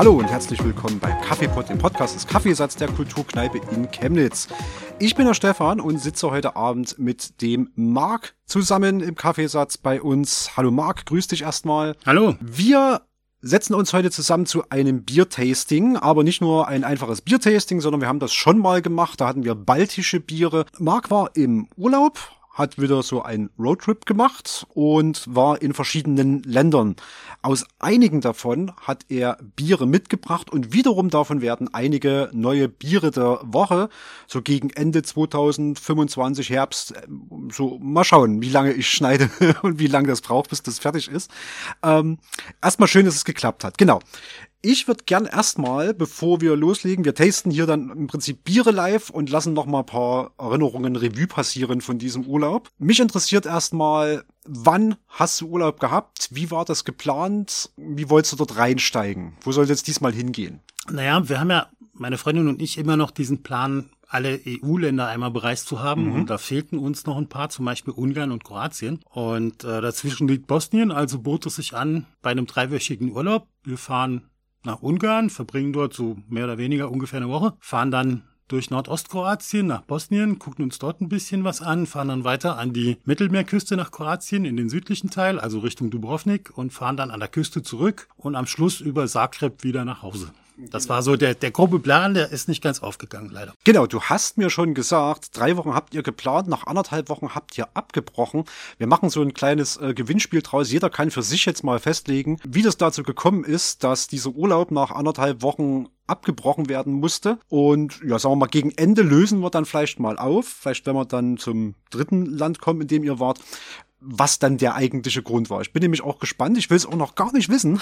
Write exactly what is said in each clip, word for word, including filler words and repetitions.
Hallo und herzlich willkommen beim Kaffeepot, dem Podcast des Kaffeesatz der Kulturkneipe in Chemnitz. Ich bin der Stefan und sitze heute Abend mit dem Marc zusammen im Kaffeesatz bei uns. Hallo Marc, grüß dich erstmal. Hallo. Wir setzen uns heute zusammen zu einem Biertasting, aber nicht nur ein einfaches Biertasting, sondern wir haben das schon mal gemacht. Da hatten wir baltische Biere. Marc war im Urlaub, hat wieder so einen Roadtrip gemacht und war in verschiedenen Ländern. Aus einigen davon hat er Biere mitgebracht und wiederum davon werden einige neue Biere der Woche, so gegen Ende zwanzig fünfundzwanzig, Herbst, so mal schauen, wie lange ich schneide und wie lange das braucht, bis das fertig ist. Ähm, erstmal schön, dass es geklappt hat. Genau. Ich würde gern erstmal, bevor wir loslegen, wir tasten hier dann im Prinzip Biere live und lassen noch mal ein paar Erinnerungen Revue passieren von diesem Urlaub. Mich interessiert erstmal, wann hast du Urlaub gehabt? Wie war das geplant? Wie wolltest du dort reinsteigen? Wo soll es jetzt diesmal hingehen? Naja, wir haben ja, meine Freundin und ich, immer noch diesen Plan, alle E U-Länder einmal bereist zu haben. Mhm. Und da fehlten uns noch ein paar, zum Beispiel Ungarn und Kroatien. Und äh, dazwischen liegt Bosnien, also bot es sich an bei einem dreiwöchigen Urlaub. Wir fahren nach Ungarn, verbringen dort so mehr oder weniger ungefähr eine Woche, fahren dann durch Nordostkroatien nach Bosnien, gucken uns dort ein bisschen was an, fahren dann weiter an die Mittelmeerküste nach Kroatien in den südlichen Teil, also Richtung Dubrovnik, und fahren dann an der Küste zurück und am Schluss über Zagreb wieder nach Hause. Das war so der, der grobe Plan, der ist nicht ganz aufgegangen, leider. Genau, du hast mir schon gesagt, drei Wochen habt ihr geplant, nach anderthalb Wochen habt ihr abgebrochen. Wir machen so ein kleines äh, Gewinnspiel draus. Jeder kann für sich jetzt mal festlegen, wie das dazu gekommen ist, dass dieser Urlaub nach anderthalb Wochen abgebrochen werden musste. Und ja, sagen wir mal, gegen Ende lösen wir dann vielleicht mal auf. Vielleicht, wenn wir dann zum dritten Land kommen, in dem ihr wart, was dann der eigentliche Grund war. Ich bin nämlich auch gespannt. Ich will es auch noch gar nicht wissen,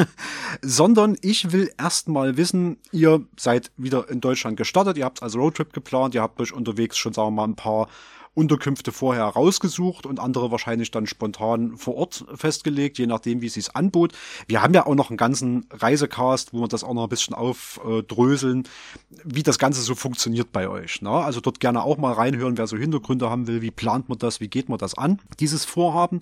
sondern ich will erst mal wissen, ihr seid wieder in Deutschland gestartet, ihr habt also Roadtrip geplant, ihr habt euch unterwegs schon, sagen wir mal, ein paar Unterkünfte vorher rausgesucht und andere wahrscheinlich dann spontan vor Ort festgelegt, je nachdem, wie es sich anbot. Wir haben ja auch noch einen ganzen Reisecast, wo wir das auch noch ein bisschen aufdröseln, wie das Ganze so funktioniert bei euch. Ne? Also dort gerne auch mal reinhören, wer so Hintergründe haben will, wie plant man das, wie geht man das an, dieses Vorhaben.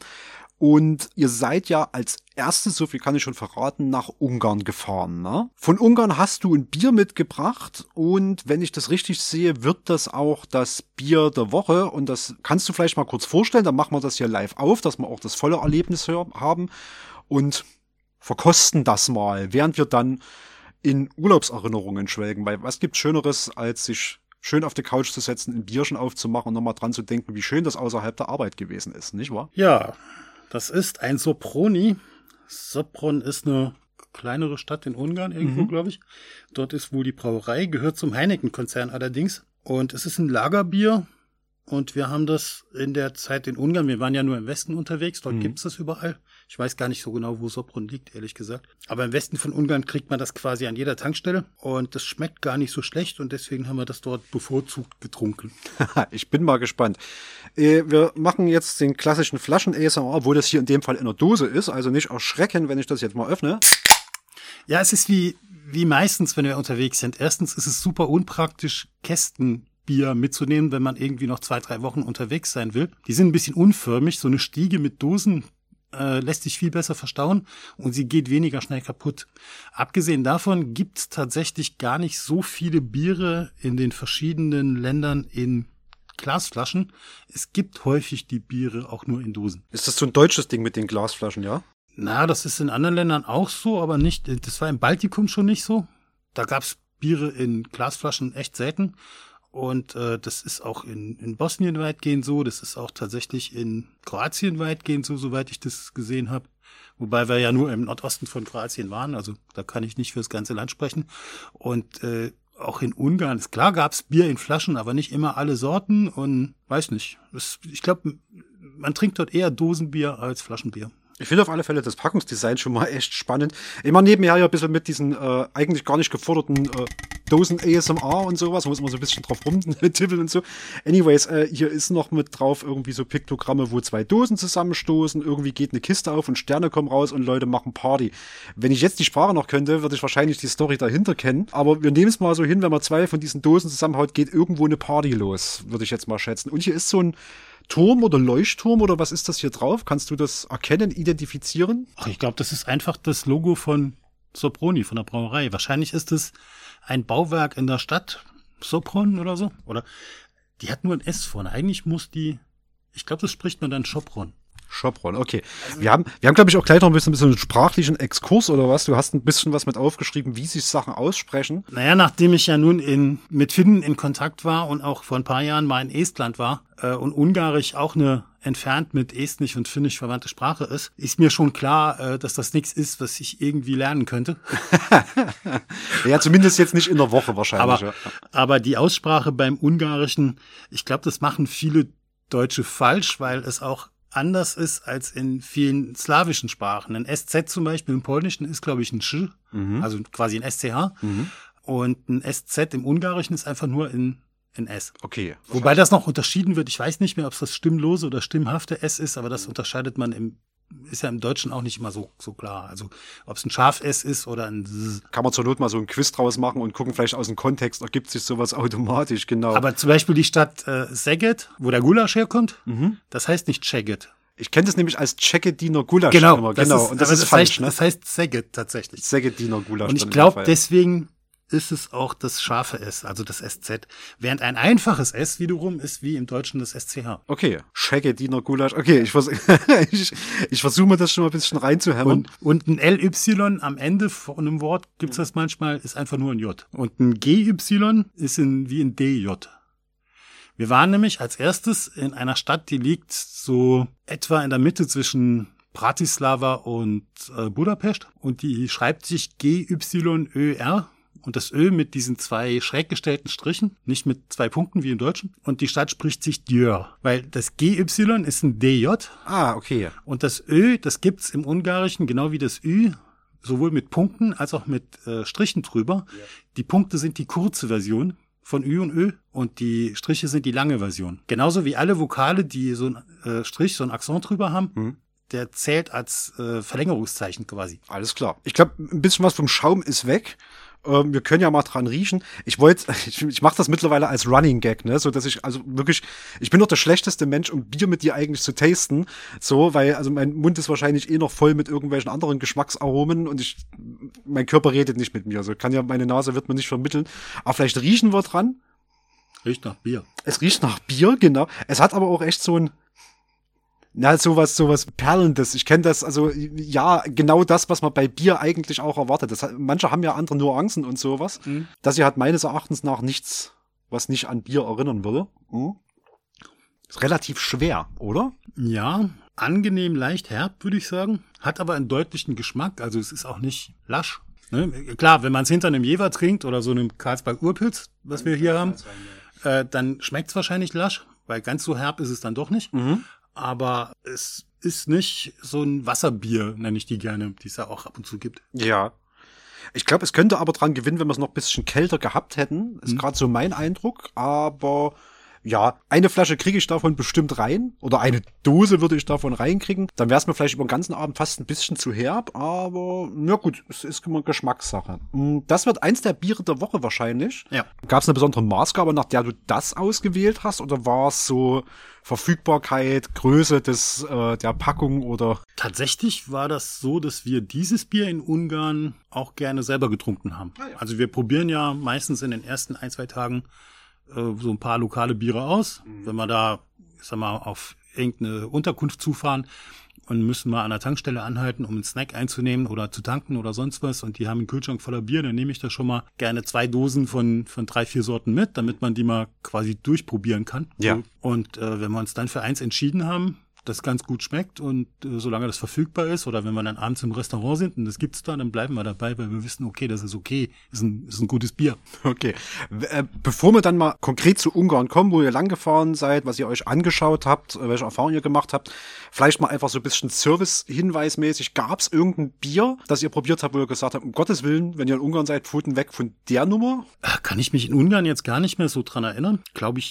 Und ihr seid ja als erstes, so viel kann ich schon verraten, nach Ungarn gefahren. Ne? Von Ungarn hast du ein Bier mitgebracht und wenn ich das richtig sehe, wird das auch das Bier der Woche. Und das kannst du vielleicht mal kurz vorstellen, dann machen wir das hier live auf, dass wir auch das volle Erlebnis haben und verkosten das mal, während wir dann in Urlaubserinnerungen schwelgen. Weil was gibt's Schöneres, als sich schön auf die Couch zu setzen, ein Bierchen aufzumachen und nochmal dran zu denken, wie schön das außerhalb der Arbeit gewesen ist, nicht wahr? Ja. Das ist ein Soproni. Sopron ist eine kleinere Stadt in Ungarn irgendwo, mhm. glaube ich. Dort ist wohl die Brauerei, gehört zum Heineken-Konzern allerdings. Und es ist ein Lagerbier. Und wir haben das in der Zeit in Ungarn, wir waren ja nur im Westen unterwegs, dort mhm. gibt es das überall. Ich weiß gar nicht so genau, wo Sopron liegt, ehrlich gesagt. Aber im Westen von Ungarn kriegt man das quasi an jeder Tankstelle. Und das schmeckt gar nicht so schlecht und deswegen haben wir das dort bevorzugt getrunken. Ich bin mal gespannt. Wir machen jetzt den klassischen Flaschen-A S M R, obwohl das hier in dem Fall in der Dose ist. Also nicht erschrecken, wenn ich das jetzt mal öffne. Ja, es ist wie, wie meistens, wenn wir unterwegs sind. Erstens ist es super unpraktisch, Kästen Bier mitzunehmen, wenn man irgendwie noch zwei, drei Wochen unterwegs sein will. Die sind ein bisschen unförmig. So eine Stiege mit Dosen äh, lässt sich viel besser verstauen und sie geht weniger schnell kaputt. Abgesehen davon gibt es tatsächlich gar nicht so viele Biere in den verschiedenen Ländern in Glasflaschen. Es gibt häufig die Biere auch nur in Dosen. Ist das so ein deutsches Ding mit den Glasflaschen, ja? Na, das ist in anderen Ländern auch so, aber nicht. Das war im Baltikum schon nicht so. Da gab es Biere in Glasflaschen echt selten. Und äh, das ist auch in, in Bosnien weitgehend so, das ist auch tatsächlich in Kroatien weitgehend so, soweit ich das gesehen habe. Wobei wir ja nur im Nordosten von Kroatien waren, also da kann ich nicht für das ganze Land sprechen. Und äh, auch in Ungarn, ist klar, gab's Bier in Flaschen, aber nicht immer alle Sorten und weiß nicht. Das, ich glaube, man trinkt dort eher Dosenbier als Flaschenbier. Ich finde auf alle Fälle das Packungsdesign schon mal echt spannend. Ich mache nebenher ja ein bisschen mit diesen äh, eigentlich gar nicht geforderten äh, Dosen-A S M R und sowas. Da muss man so ein bisschen drauf rumtippeln und so. Anyways, äh, hier ist noch mit drauf irgendwie so Piktogramme, wo zwei Dosen zusammenstoßen. Irgendwie geht eine Kiste auf und Sterne kommen raus und Leute machen Party. Wenn ich jetzt die Sprache noch könnte, würde ich wahrscheinlich die Story dahinter kennen. Aber wir nehmen es mal so hin, wenn man zwei von diesen Dosen zusammenhaut, geht irgendwo eine Party los, würde ich jetzt mal schätzen. Und hier ist so ein Turm oder Leuchtturm oder was ist das hier drauf? Kannst du das erkennen, identifizieren? Ach, ich glaube, das ist einfach das Logo von Soproni von der Brauerei. Wahrscheinlich ist es ein Bauwerk in der Stadt, Sopron oder so. Oder die hat nur ein S vorne. Eigentlich muss die, ich glaube, das spricht man dann Sopron. Sopron, okay. Also, wir haben, wir haben, glaube ich, auch gleich noch ein bisschen, ein bisschen einen sprachlichen Exkurs oder was. Du hast ein bisschen was mit aufgeschrieben, wie sich Sachen aussprechen. Naja, nachdem ich ja nun in, mit Finnen in Kontakt war und auch vor ein paar Jahren mal in Estland war äh, und Ungarisch auch eine entfernt mit Estnisch und Finnisch verwandte Sprache ist, ist mir schon klar, äh, dass das nichts ist, was ich irgendwie lernen könnte. Ja, zumindest jetzt nicht in der Woche wahrscheinlich. Aber, ja. aber die Aussprache beim Ungarischen, ich glaube, das machen viele Deutsche falsch, weil es auch anders ist als in vielen slawischen Sprachen. Ein S Z zum Beispiel im Polnischen ist, glaube ich, ein Sch, mhm. also quasi ein S C H. Mhm. Und ein S Z im Ungarischen ist einfach nur in, in S. Okay. Wobei das noch unterschieden wird. Ich weiß nicht mehr, ob es das stimmlose oder stimmhafte S ist, aber das unterscheidet man im, ist ja im Deutschen auch nicht immer so, so klar. Also, ob es ein Scharf-S ist oder ein S. Kann man zur Not mal so ein Quiz draus machen und gucken, vielleicht aus dem Kontext ergibt sich sowas automatisch, genau. Aber zum Beispiel die Stadt äh, Szeged, wo der Gulasch herkommt, mhm. das heißt nicht Szeged. Ich kenne das nämlich als Tschegediner Gulasch genau, immer. Das genau, ist, und das aber ist das falsch, heißt, ne? Das heißt Szeged tatsächlich. Szegediner Gulasch. Und ich glaube, deswegen ist es auch das scharfe S, also das S Z. Während ein einfaches S wiederum ist wie im Deutschen das S C H. Okay, Szegediner Gulasch. Okay, ich, vers ich, ich versuche mir das schon mal ein bisschen reinzuhämmern. Und, und ein L Y am Ende von einem Wort, gibt's das manchmal, ist einfach nur ein J. Und ein G Y ist in, wie ein D J. Wir waren nämlich als erstes in einer Stadt, die liegt so etwa in der Mitte zwischen Bratislava und äh, Budapest. Und die schreibt sich G Y Ö R. Und das Ö mit diesen zwei schräg gestellten Strichen, nicht mit zwei Punkten wie im Deutschen. Und die Stadt spricht sich Győr, weil das G Y ist ein D J. Ah, okay. Und das Ö, das gibt's im Ungarischen genau wie das Ü, sowohl mit Punkten als auch mit äh, Strichen drüber. Ja. Die Punkte sind die kurze Version von Ü und Ö und die Striche sind die lange Version. Genauso wie alle Vokale, die so ein äh, Strich, so ein Akzent drüber haben. Mhm. Der zählt als äh, Verlängerungszeichen quasi. Alles klar. Ich glaube, ein bisschen was vom Schaum ist weg. Ähm, wir können ja mal dran riechen. Ich wollte, ich, ich mache das mittlerweile als Running Gag, ne, so dass ich also wirklich, ich bin doch der schlechteste Mensch, um Bier mit dir eigentlich zu tasten, so, weil also mein Mund ist wahrscheinlich eh noch voll mit irgendwelchen anderen Geschmacksaromen und ich, mein Körper redet nicht mit mir, also kann ja meine Nase wird mir nicht vermitteln. Aber vielleicht riechen wir dran. Riecht nach Bier. Es riecht nach Bier, genau. Es hat aber auch echt so ein Na, sowas, sowas Perlendes. Ich kenne das, also ja, genau das, was man bei Bier eigentlich auch erwartet. Das, manche haben ja andere Nuancen und sowas. Mhm. Das hier hat meines Erachtens nach nichts, was nicht an Bier erinnern würde. Mhm. Ist relativ schwer, oder? Ja, angenehm leicht herb, würde ich sagen. Hat aber einen deutlichen Geschmack, also es ist auch nicht lasch. Ne? Klar, wenn man es hinter einem Jever trinkt oder so einem Karlsberg Urpilz, was wir hier haben, äh, dann schmeckt es wahrscheinlich lasch, weil ganz so herb ist es dann doch nicht. Mhm. Aber es ist nicht so ein Wasserbier, nenne ich die gerne, die es ja auch ab und zu gibt. Ja. Ich glaube, es könnte aber dran gewinnen, wenn wir es noch ein bisschen kälter gehabt hätten. Ist mhm. gerade so mein Eindruck. Aber ja, eine Flasche kriege ich davon bestimmt rein. Oder eine Dose würde ich davon reinkriegen. Dann wäre es mir vielleicht über den ganzen Abend fast ein bisschen zu herb. Aber na gut, es ist immer Geschmackssache. Das wird eins der Biere der Woche wahrscheinlich. Ja. Gab es eine besondere Maßgabe, nach der du das ausgewählt hast? Oder war es so Verfügbarkeit, Größe des äh, der Packung oder? Tatsächlich war das so, dass wir dieses Bier in Ungarn auch gerne selber getrunken haben. Ah, ja. Also wir probieren ja meistens in den ersten ein, zwei Tagen äh, so ein paar lokale Biere aus. Mhm. Wenn wir da, ich sag mal, auf irgendeine Unterkunft zufahren und müssen mal an der Tankstelle anhalten, um einen Snack einzunehmen oder zu tanken oder sonst was und die haben einen Kühlschrank voller Bier, dann nehme ich da schon mal gerne zwei Dosen von von drei, vier Sorten mit, damit man die mal quasi durchprobieren kann. Ja. Und äh, wenn wir uns dann für eins entschieden haben, das ganz gut schmeckt und äh, solange das verfügbar ist oder wenn wir dann abends im Restaurant sind und das gibt's da, dann bleiben wir dabei, weil wir wissen, okay, das ist okay, ist ein, ist ein gutes Bier. Okay. Äh, bevor wir dann mal konkret zu Ungarn kommen, wo ihr lang gefahren seid, was ihr euch angeschaut habt, welche Erfahrungen ihr gemacht habt, vielleicht mal einfach so ein bisschen Service-Hinweismäßig. Gab's irgendein Bier, das ihr probiert habt, wo ihr gesagt habt, um Gottes Willen, wenn ihr in Ungarn seid, Pfoten weg von der Nummer? Kann ich mich in Ungarn jetzt gar nicht mehr so dran erinnern. Glaube ich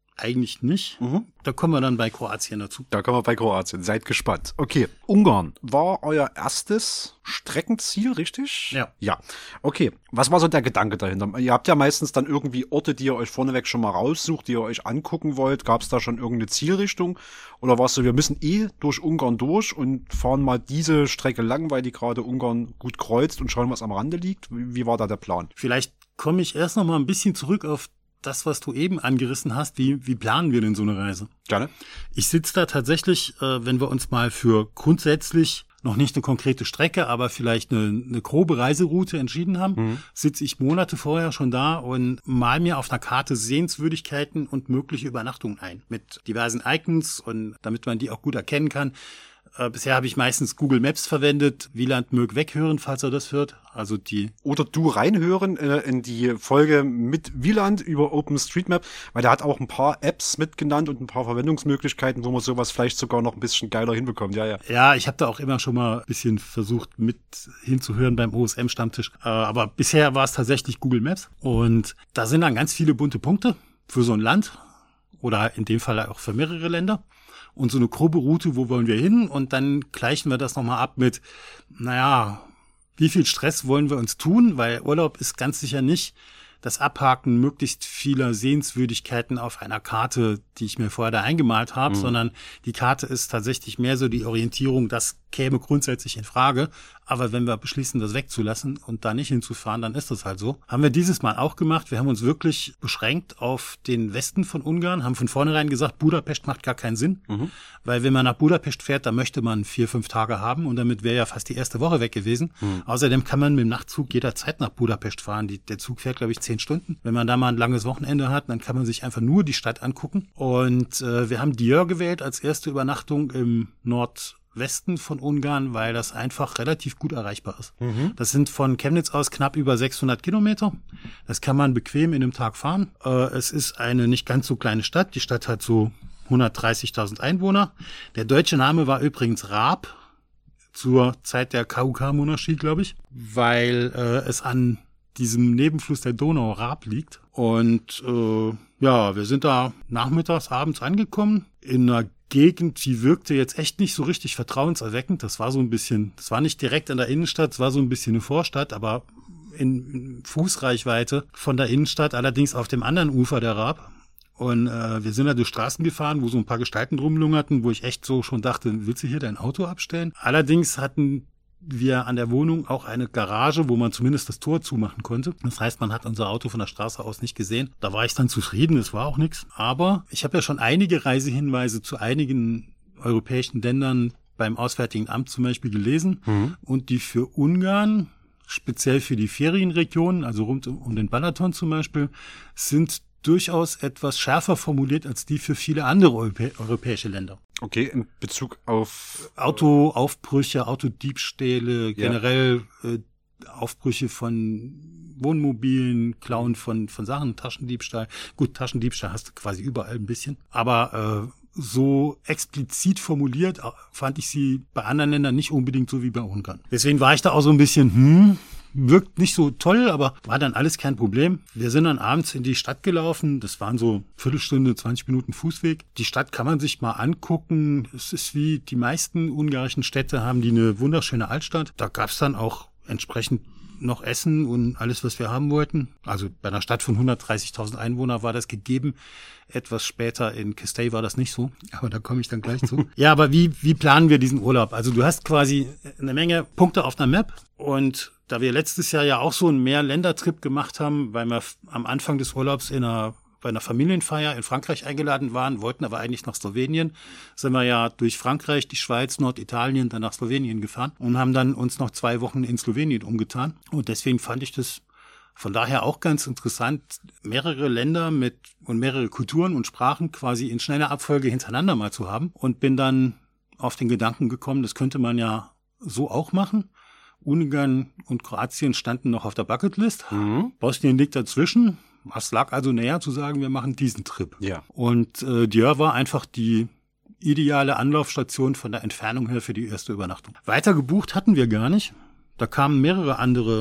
eigentlich nicht. Mhm. Da kommen wir dann bei Kroatien dazu. Da kommen wir bei Kroatien. Seid gespannt. Okay. Ungarn war euer erstes Streckenziel, richtig? Ja. Ja. Okay. Was war so der Gedanke dahinter? Ihr habt ja meistens dann irgendwie Orte, die ihr euch vorneweg schon mal raussucht, die ihr euch angucken wollt. Gab es da schon irgendeine Zielrichtung? Oder war es so, wir müssen eh durch Ungarn durch und fahren mal diese Strecke lang, weil die gerade Ungarn gut kreuzt und schauen, was am Rande liegt? Wie, wie war da der Plan? Vielleicht komme ich erst noch mal ein bisschen zurück auf das, was du eben angerissen hast. Wie, wie planen wir denn so eine Reise? Gerne. Ich sitze da tatsächlich, äh, wenn wir uns mal für grundsätzlich noch nicht eine konkrete Strecke, aber vielleicht eine, eine grobe Reiseroute entschieden haben, mhm. sitze ich Monate vorher schon da und mal mir auf einer Karte Sehenswürdigkeiten und mögliche Übernachtungen ein. Mit diversen Icons und damit man die auch gut erkennen kann. Äh, bisher habe ich meistens Google Maps verwendet. Wieland mög weghören, falls er das hört. Also die Oder du reinhören äh, in die Folge mit Wieland über OpenStreetMap, weil der hat auch ein paar Apps mitgenannt und ein paar Verwendungsmöglichkeiten, wo man sowas vielleicht sogar noch ein bisschen geiler hinbekommt. Ja, ja. Ja, ich habe da auch immer schon mal ein bisschen versucht mit hinzuhören beim O S M-Stammtisch. Äh, aber bisher war es tatsächlich Google Maps. Und da sind dann ganz viele bunte Punkte für so ein Land oder in dem Fall auch für mehrere Länder. Und so eine grobe Route, wo wollen wir hin? Und dann gleichen wir das nochmal ab mit, naja, wie viel Stress wollen wir uns tun? Weil Urlaub ist ganz sicher nicht das Abhaken möglichst vieler Sehenswürdigkeiten auf einer Karte, die ich mir vorher da eingemalt habe, mhm. sondern die Karte ist tatsächlich mehr so die Orientierung, das käme grundsätzlich in Frage. Aber wenn wir beschließen, das wegzulassen und da nicht hinzufahren, dann ist das halt so. Haben wir dieses Mal auch gemacht. Wir haben uns wirklich beschränkt auf den Westen von Ungarn, haben von vornherein gesagt, Budapest macht gar keinen Sinn. Mhm. Weil wenn man nach Budapest fährt, da möchte man vier, fünf Tage haben und damit wäre ja fast die erste Woche weg gewesen. Mhm. Außerdem kann man mit dem Nachtzug jederzeit nach Budapest fahren. Die, der Zug fährt, glaube ich, zehn Stunden. Wenn man da mal ein langes Wochenende hat, dann kann man sich einfach nur die Stadt angucken. Und äh, wir haben Győr gewählt als erste Übernachtung im Nordwesten von Ungarn, weil das einfach relativ gut erreichbar ist. Mhm. Das sind von Chemnitz aus knapp über sechshundert Kilometer. Das kann man bequem in einem Tag fahren. Äh, es ist eine nicht ganz so kleine Stadt. Die Stadt hat so hundertdreißigtausend Einwohner. Der deutsche Name war übrigens Raab zur Zeit der K U K-Monarchie, glaube ich, weil äh, es an diesem Nebenfluss der Donau Raab liegt. Und äh, ja, wir sind da nachmittags, abends angekommen in einer Gegend, die wirkte jetzt echt nicht so richtig vertrauenserweckend. Das war so ein bisschen, das war nicht direkt an der Innenstadt, es war so ein bisschen eine Vorstadt, aber in, in Fußreichweite von der Innenstadt, allerdings auf dem anderen Ufer der Raab. Und äh, wir sind da durch Straßen gefahren, wo so ein paar Gestalten rumlungerten, wo ich echt so schon dachte, willst du hier dein Auto abstellen? Allerdings hatten wir an der Wohnung auch eine Garage, wo man zumindest das Tor zumachen konnte. Das heißt, man hat unser Auto von der Straße aus nicht gesehen. Da war ich dann zufrieden, es war auch nichts. Aber ich habe ja schon einige Reisehinweise zu einigen europäischen Ländern beim Auswärtigen Amt zum Beispiel gelesen. Mhm. Und die für Ungarn, speziell für die Ferienregionen, also rund um den Balaton zum Beispiel, sind durchaus etwas schärfer formuliert als die für viele andere Europä- europäische Länder. Okay, in Bezug auf Autoaufbrüche, Autodiebstähle, generell ja. äh, Aufbrüche von Wohnmobilen, Klauen von von Sachen, Taschendiebstahl. Gut, Taschendiebstahl hast du quasi überall ein bisschen. Aber äh, so explizit formuliert fand ich sie bei anderen Ländern nicht unbedingt so wie bei Ungarn. Deswegen war ich da auch so ein bisschen, hm, wirkt nicht so toll, aber war dann alles kein Problem. Wir sind dann abends in die Stadt gelaufen. Das waren so Viertelstunde, zwanzig Minuten Fußweg. Die Stadt kann man sich mal angucken. Es ist wie die meisten ungarischen Städte, haben die eine wunderschöne Altstadt. Da gab's dann auch entsprechend noch Essen und alles, was wir haben wollten. Also bei einer Stadt von hundertdreißigtausend Einwohnern war das gegeben. Etwas später in Kistay war das nicht so, aber da komme ich dann gleich zu. Ja, aber wie wie planen wir diesen Urlaub? Also du hast quasi eine Menge Punkte auf einer Map und da wir letztes Jahr ja auch so einen Mehrländertrip gemacht haben, weil wir am Anfang des Urlaubs in einer bei einer Familienfeier in Frankreich eingeladen waren, wollten aber eigentlich nach Slowenien, sind wir ja durch Frankreich, die Schweiz, Norditalien, dann nach Slowenien gefahren und haben dann uns noch zwei Wochen in Slowenien umgetan. Und deswegen fand ich das von daher auch ganz interessant, mehrere Länder mit und mehrere Kulturen und Sprachen quasi in schneller Abfolge hintereinander mal zu haben. Und bin dann auf den Gedanken gekommen, das könnte man ja so auch machen. Ungarn und Kroatien standen noch auf der Bucketlist. Mhm. Bosnien liegt dazwischen. Es lag also näher zu sagen, wir machen diesen Trip. Ja. Und äh, Győr war einfach die ideale Anlaufstation von der Entfernung her für die erste Übernachtung. Weiter gebucht hatten wir gar nicht. Da kamen mehrere andere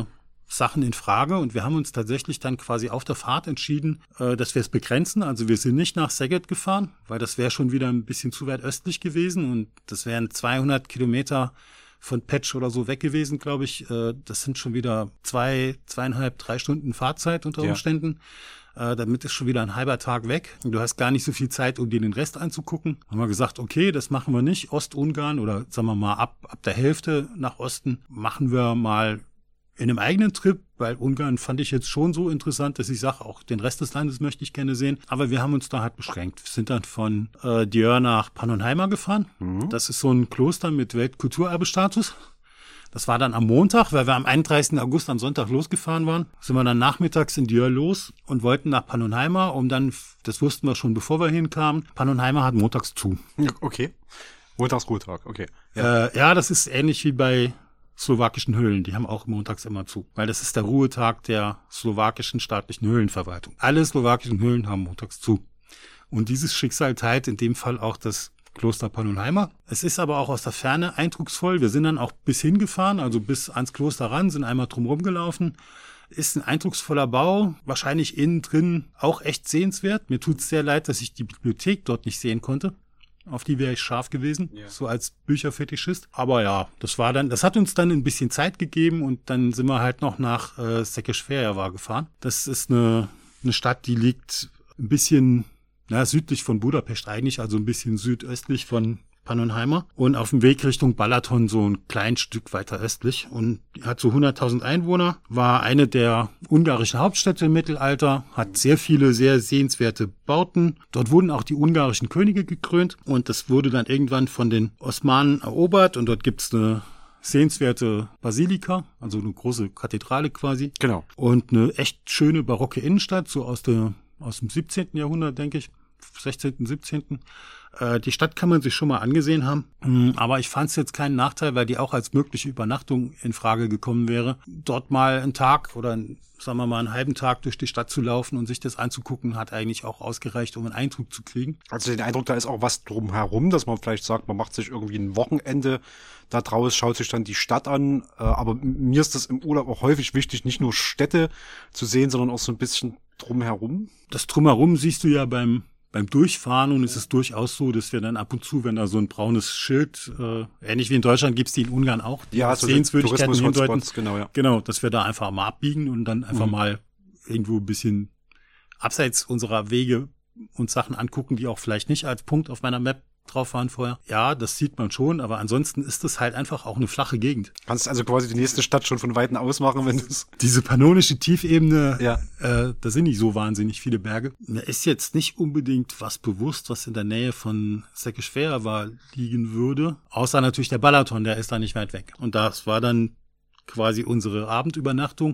Sachen in Frage und wir haben uns tatsächlich dann quasi auf der Fahrt entschieden, äh, dass wir es begrenzen. Also wir sind nicht nach Szeged gefahren, weil das wäre schon wieder ein bisschen zu weit östlich gewesen und das wären zweihundert Kilometer von Peć oder so weg gewesen, glaube ich. Äh, das sind schon wieder zwei, zweieinhalb, drei Stunden Fahrzeit unter Umständen. Ja. Äh, damit ist schon wieder ein halber Tag weg. Und du hast gar nicht so viel Zeit, um dir den Rest anzugucken. Haben wir gesagt, okay, das machen wir nicht. Ostungarn oder sagen wir mal ab, ab der Hälfte nach Osten machen wir mal in einem eigenen Trip, weil Ungarn fand ich jetzt schon so interessant, dass ich sage, auch den Rest des Landes möchte ich gerne sehen. Aber wir haben uns da halt beschränkt. Wir sind dann von äh, Diör nach Pannonhalma gefahren. Mhm. Das ist so ein Kloster mit Weltkulturerbestatus. Das war dann am Montag, weil wir am einunddreißigsten August am Sonntag losgefahren waren. Sind wir dann nachmittags in Diör los und wollten nach Pannonhalma, um dann, das wussten wir schon, bevor wir hinkamen, Pannonhalma hat montags zu. Okay. Montagsruhetag, okay. Ja. Äh, ja, das ist ähnlich wie bei slowakischen Höhlen, die haben auch montags immer zu, weil das ist der Ruhetag der slowakischen staatlichen Höhlenverwaltung. Alle slowakischen Höhlen haben montags zu. Und dieses Schicksal teilt in dem Fall auch das Kloster Pannonhalma. Es ist aber auch aus der Ferne eindrucksvoll. Wir sind dann auch bis hingefahren, also bis ans Kloster ran, sind einmal drumherum gelaufen. Ist ein eindrucksvoller Bau, wahrscheinlich innen drin auch echt sehenswert. Mir tut es sehr leid, dass ich die Bibliothek dort nicht sehen konnte. Auf die wäre ich scharf gewesen, ja. So als Bücherfetischist. Aber ja, das war dann, das hat uns dann ein bisschen Zeit gegeben und dann sind wir halt noch nach äh, Székesfehérvár gefahren. Das ist eine, eine Stadt, die liegt ein bisschen na, südlich von Budapest eigentlich, also ein bisschen südöstlich von Pannonhalma und auf dem Weg Richtung Balaton so ein kleines Stück weiter östlich und hat so hunderttausend Einwohner, war eine der ungarischen Hauptstädte im Mittelalter, hat sehr viele sehr sehenswerte Bauten. Dort wurden auch die ungarischen Könige gekrönt und das wurde dann irgendwann von den Osmanen erobert und dort gibt's eine sehenswerte Basilika, also eine große Kathedrale quasi. Genau. Und eine echt schöne barocke Innenstadt, so aus der aus dem siebzehnten Jahrhundert, denke ich, sechzehnten, siebzehnten Die Stadt kann man sich schon mal angesehen haben, aber ich fand es jetzt keinen Nachteil, weil die auch als mögliche Übernachtung in Frage gekommen wäre, dort mal einen Tag oder sagen wir mal einen halben Tag durch die Stadt zu laufen und sich das anzugucken, hat eigentlich auch ausgereicht, um einen Eindruck zu kriegen. Also den Eindruck, da ist auch was drumherum, dass man vielleicht sagt, man macht sich irgendwie ein Wochenende da draus, schaut sich dann die Stadt an, aber mir ist das im Urlaub auch häufig wichtig, nicht nur Städte zu sehen, sondern auch so ein bisschen drumherum. Das Drumherum siehst du ja beim Beim Durchfahren und es ist durchaus so, dass wir dann ab und zu, wenn da so ein braunes Schild, äh, ähnlich wie in Deutschland gibt's die in Ungarn auch, die ja, so Sehenswürdigkeiten hindeuten, genau, ja. Genau, dass wir da einfach mal abbiegen und dann einfach mhm. mal irgendwo ein bisschen abseits unserer Wege uns Sachen angucken, die auch vielleicht nicht als Punkt auf meiner Map drauf waren vorher. Ja, das sieht man schon, aber ansonsten ist es halt einfach auch eine flache Gegend. Kannst also quasi die nächste Stadt schon von Weitem aus machen, wenn du es... Diese pannonische Tiefebene, ja. äh, da sind nicht so wahnsinnig viele Berge. Mir ist jetzt nicht unbedingt was bewusst, was in der Nähe von Székesfehérvár liegen würde, außer natürlich der Balaton, der ist da nicht weit weg. Und das war dann quasi unsere Abendübernachtung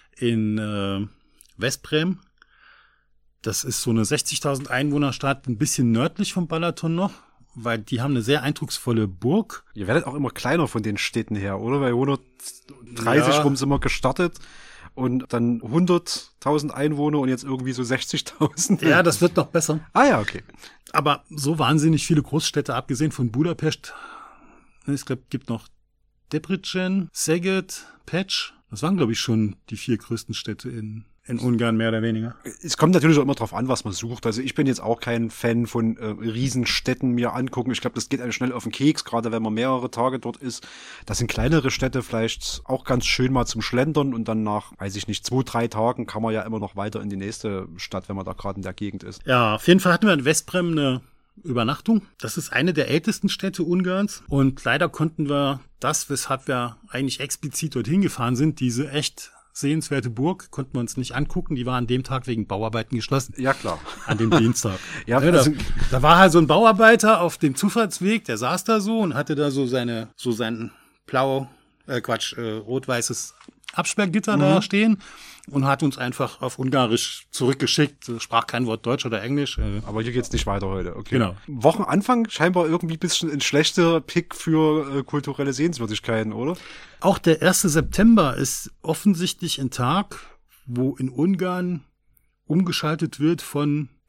in äh, Veszprém. Das ist so eine sechzigtausend Einwohnerstadt, ein bisschen nördlich vom Balaton noch, weil die haben eine sehr eindrucksvolle Burg. Ihr werdet auch immer kleiner von den Städten her, oder? Bei hundertdreißig ja. rum sind wir gestartet und dann hunderttausend Einwohner und jetzt irgendwie so sechzigtausend. Ja, das wird noch besser. Ah ja, okay. Aber so wahnsinnig viele Großstädte, abgesehen von Budapest. Es glaub, gibt noch Debrecen, Szeged, Peć. Das waren, glaube ich, schon die vier größten Städte in In Ungarn mehr oder weniger. Es kommt natürlich auch immer drauf an, was man sucht. Also ich bin jetzt auch kein Fan von äh, Riesenstädten mir angucken. Ich glaube, das geht einem schnell auf den Keks, gerade wenn man mehrere Tage dort ist. Das sind kleinere Städte vielleicht auch ganz schön mal zum Schlendern und dann nach, weiß ich nicht, zwei, drei Tagen kann man ja immer noch weiter in die nächste Stadt, wenn man da gerade in der Gegend ist. Ja, auf jeden Fall hatten wir in Veszprém eine Übernachtung. Das ist eine der ältesten Städte Ungarns und leider konnten wir das, weshalb wir eigentlich explizit dorthin gefahren sind, diese echt sehenswerte Burg, konnten wir uns nicht angucken. Die war an dem Tag wegen Bauarbeiten geschlossen. Ja, klar. An dem Dienstag. ja, ja, also, da, da war halt so ein Bauarbeiter auf dem Zufahrtsweg, der saß da so und hatte da so seine, so sein blau, äh, Quatsch, äh, rot-weißes Absperrgitter mhm. da stehen und hat uns einfach auf Ungarisch zurückgeschickt, sprach kein Wort Deutsch oder Englisch. Äh. Aber hier geht's nicht weiter heute, okay. Genau. Wochenanfang scheinbar irgendwie ein bisschen ein schlechter Pick für äh, kulturelle Sehenswürdigkeiten, oder? Auch der erste September ist offensichtlich ein Tag, wo in Ungarn umgeschaltet wird von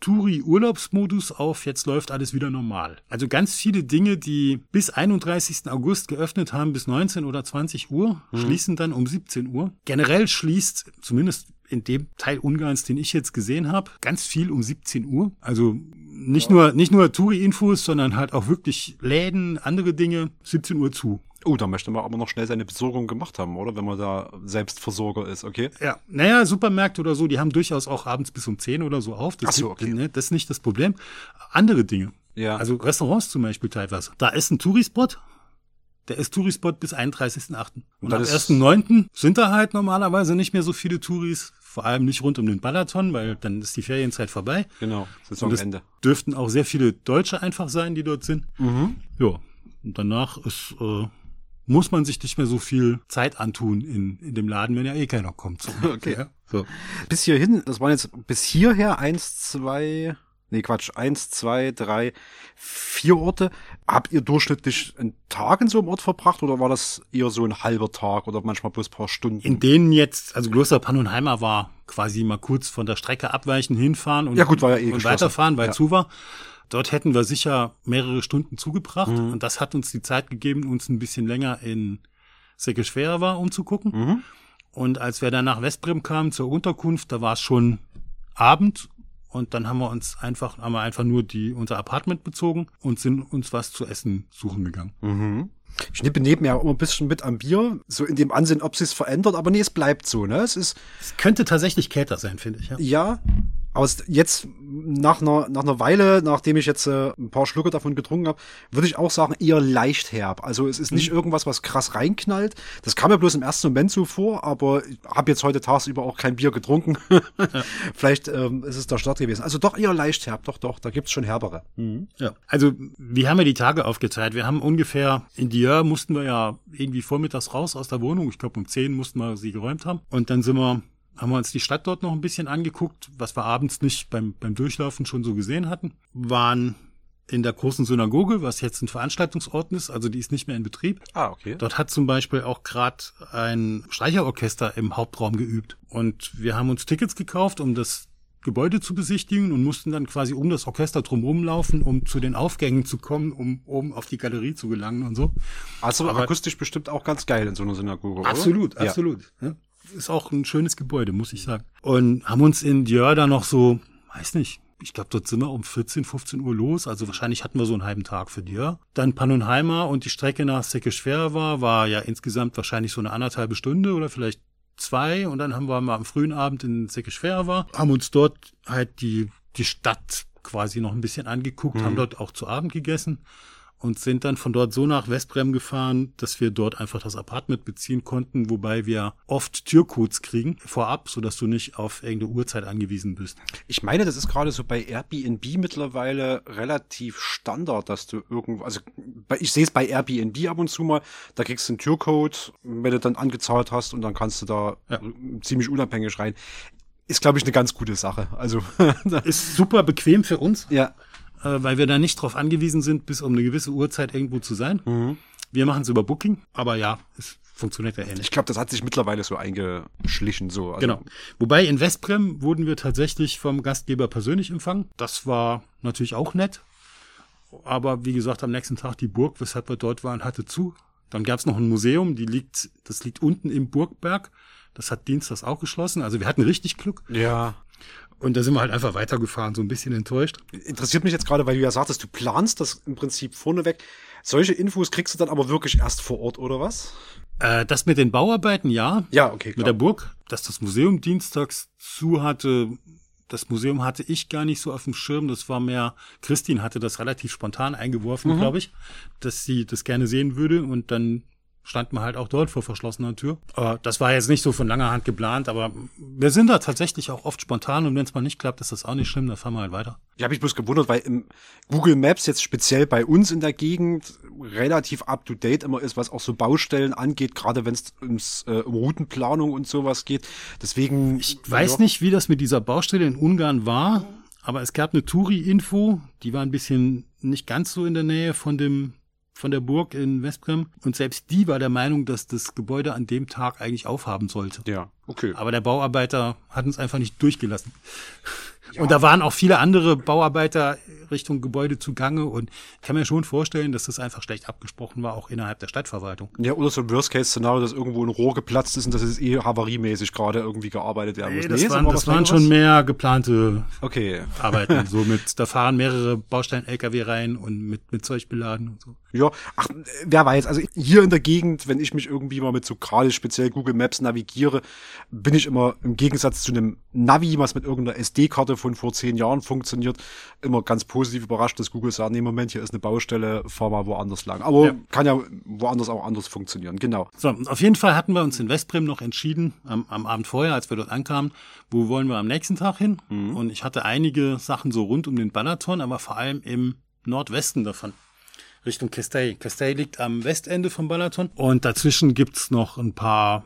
Touri-Urlaubsmodus auf, jetzt läuft alles wieder normal. Also ganz viele Dinge, die bis einunddreißigsten August geöffnet haben, bis neunzehn oder zwanzig Uhr, mhm. schließen dann um siebzehn Uhr. Generell schließt, zumindest in dem Teil Ungarns, den ich jetzt gesehen habe, ganz viel um siebzehn Uhr. Also nicht ja. nur nicht nur Touri-Infos, sondern halt auch wirklich Läden, andere Dinge, siebzehn Uhr zu. Oh, da möchte man aber noch schnell seine Besorgung gemacht haben, oder? Wenn man da Selbstversorger ist, okay? Ja, naja, Supermärkte oder so, die haben durchaus auch abends bis um zehn oder so auf. Das, Ach so, okay. ne, das ist nicht das Problem. Andere Dinge. Ja. Also Restaurants zum Beispiel teilweise. Da ist ein Tourispot, der ist Tourispot bis einunddreißigsten achten Und, Und am ersten neunten sind da halt normalerweise nicht mehr so viele Touris, vor allem nicht rund um den Balaton, weil dann ist die Ferienzeit vorbei. Genau, Saisonende. Und es dürften auch sehr viele Deutsche einfach sein, die dort sind. Mhm. Ja, und danach ist... Äh, muss man sich nicht mehr so viel Zeit antun in, in dem Laden, wenn ja eh keiner kommt. So. Okay. Ja, so. Bis hierhin, das waren jetzt bis hierher eins, zwei, nee Quatsch, eins, zwei, drei, vier Orte. Habt ihr durchschnittlich einen Tag in so einem Ort verbracht oder war das eher so ein halber Tag oder manchmal bloß ein paar Stunden? In denen jetzt, also Kloster Pannonhalma war quasi mal kurz von der Strecke abweichen, hinfahren und, ja, gut, war ja eh und weiterfahren, weil ja. zu war. Dort hätten wir sicher mehrere Stunden zugebracht mhm. und das hat uns die Zeit gegeben, uns ein bisschen länger in Székesfehérvár umzugucken. Mhm. Und als wir dann nach Veszprém kamen zur Unterkunft, da war es schon Abend und dann haben wir uns einfach, haben wir einfach nur die, unser Apartment bezogen und sind uns was zu essen suchen gegangen. Mhm. Ich nippe nebenher immer ein bisschen mit am Bier, so in dem Ansehen, ob sich's verändert, aber nee, es bleibt so, ne? Es ist. Es könnte tatsächlich kälter sein, finde ich, ja. Ja. Aber jetzt nach einer nach einer Weile, nachdem ich jetzt äh, ein paar Schlucke davon getrunken habe, würde ich auch sagen, eher leicht herb. Also es ist nicht mhm. irgendwas, was krass reinknallt. Das kam mir bloß im ersten Moment so vor, aber ich habe jetzt heute tagsüber auch kein Bier getrunken. Ja. Vielleicht ähm, ist es der Start gewesen. Also doch eher leicht herb, doch, doch, da gibt's schon herbere. Mhm. Ja. Also wir haben ja die Tage aufgeteilt. Wir haben ungefähr, in Dieur mussten wir ja irgendwie vormittags raus aus der Wohnung. Ich glaube um zehn mussten wir sie geräumt haben. Und dann sind wir... haben wir uns die Stadt dort noch ein bisschen angeguckt, was wir abends nicht beim beim Durchlaufen schon so gesehen hatten. Waren in der großen Synagoge, was jetzt ein Veranstaltungsort ist, also die ist nicht mehr in Betrieb. Ah, okay. Dort hat zum Beispiel auch gerade ein Streicherorchester im Hauptraum geübt. Und wir haben uns Tickets gekauft, um das Gebäude zu besichtigen und mussten dann quasi um das Orchester drumherum laufen, um zu den Aufgängen zu kommen, um oben auf die Galerie zu gelangen und so. Also Aber akustisch bestimmt auch ganz geil in so einer Synagoge, oder? Absolut, absolut. Ja. Ja. Ist auch ein schönes Gebäude, muss ich sagen. Und haben uns in Dieur da noch so, weiß nicht, ich glaube, dort sind wir um vierzehn, fünfzehn Uhr los. Also wahrscheinlich hatten wir so einen halben Tag für Dieur. Dann Pannonhalma und die Strecke nach Székesfehérvár war ja insgesamt wahrscheinlich so eine anderthalbe Stunde oder vielleicht zwei. Und dann haben wir mal am frühen Abend in Székesfehérvár, haben uns dort halt die, die Stadt quasi noch ein bisschen angeguckt, mhm. haben dort auch zu Abend gegessen. Und sind dann von dort so nach Veszprém gefahren, dass wir dort einfach das Apartment beziehen konnten, wobei wir oft Türcodes kriegen vorab, sodass du nicht auf irgendeine Uhrzeit angewiesen bist. Ich meine, das ist gerade so bei Airbnb mittlerweile relativ Standard, dass du irgendwo, also ich sehe es bei Airbnb ab und zu mal, da kriegst du einen Türcode, wenn du dann angezahlt hast und dann kannst du da ja. ziemlich unabhängig rein. Ist, glaube ich, eine ganz gute Sache. Also ist super bequem für uns. Ja. Weil wir da nicht drauf angewiesen sind, bis um eine gewisse Uhrzeit irgendwo zu sein. Mhm. Wir machen es über Booking, aber ja, es funktioniert ja ähnlich. Ich glaube, das hat sich mittlerweile so eingeschlichen. so. Also genau. Wobei in Veszprém wurden wir tatsächlich vom Gastgeber persönlich empfangen. Das war natürlich auch nett. Aber wie gesagt, am nächsten Tag die Burg, weshalb wir dort waren, hatte zu. Dann gab es noch ein Museum, die liegt, das liegt unten im Burgberg. Das hat dienstags auch geschlossen. Also wir hatten richtig Glück. Ja. Und da sind wir halt einfach weitergefahren, so ein bisschen enttäuscht. Interessiert mich jetzt gerade, weil du ja sagtest, du planst das im Prinzip vorneweg. Solche Infos kriegst du dann aber wirklich erst vor Ort, oder was? Äh, das mit den Bauarbeiten, ja. Ja, okay, klar. Mit der Burg, dass das Museum dienstags zu hatte, das Museum hatte ich gar nicht so auf dem Schirm. Das war mehr, Christine hatte das relativ spontan eingeworfen, mhm. glaube ich, dass sie das gerne sehen würde. Und dann stand man halt auch dort vor verschlossener Tür. Aber das war jetzt nicht so von langer Hand geplant, aber wir sind da tatsächlich auch oft spontan und wenn es mal nicht klappt, ist das auch nicht schlimm, dann fahren wir halt weiter. Ich habe mich bloß gewundert, weil im Google Maps jetzt speziell bei uns in der Gegend relativ up-to-date immer ist, was auch so Baustellen angeht, gerade wenn es ums äh, um Routenplanung und sowas geht. Deswegen. Ich weiß nicht, wie das mit dieser Baustelle in Ungarn war, aber es gab eine Touri-Info, die war ein bisschen nicht ganz so in der Nähe von dem von der Burg in Westbrem. Und selbst die war der Meinung, dass das Gebäude an dem Tag eigentlich aufhaben sollte. Ja, okay. Aber der Bauarbeiter hat uns einfach nicht durchgelassen. Ja. Und da waren auch viele andere Bauarbeiter Richtung Gebäude zugange und ich kann mir schon vorstellen, dass das einfach schlecht abgesprochen war, auch innerhalb der Stadtverwaltung. Ja, oder so ein Worst-Case-Szenario, dass irgendwo ein Rohr geplatzt ist und das ist eh havariemäßig gerade irgendwie gearbeitet werden muss. Nee, das nee, waren, das waren schon mehr geplante okay. Arbeiten. So mit, da fahren mehrere Baustein-L K W rein und mit, mit Zeug beladen und so. Ja, ach, wer weiß, also hier in der Gegend, wenn ich mich irgendwie mal mit so gerade speziell Google Maps navigiere, bin ich immer im Gegensatz zu einem Navi, was mit irgendeiner S D-Karte von vor zehn Jahren funktioniert, immer ganz positiv überrascht, dass Google sagt, nee, Moment, hier ist eine Baustelle, fahr mal woanders lang. Aber ja. kann ja woanders auch anders funktionieren, genau. So, auf jeden Fall hatten wir uns in Westbrem noch entschieden, am, am Abend vorher, als wir dort ankamen, wo wollen wir am nächsten Tag hin? Mhm. Und ich hatte einige Sachen so rund um den Balaton, aber vor allem im Nordwesten davon. Richtung Castell. Castell liegt am Westende vom Balaton und dazwischen gibt's noch ein paar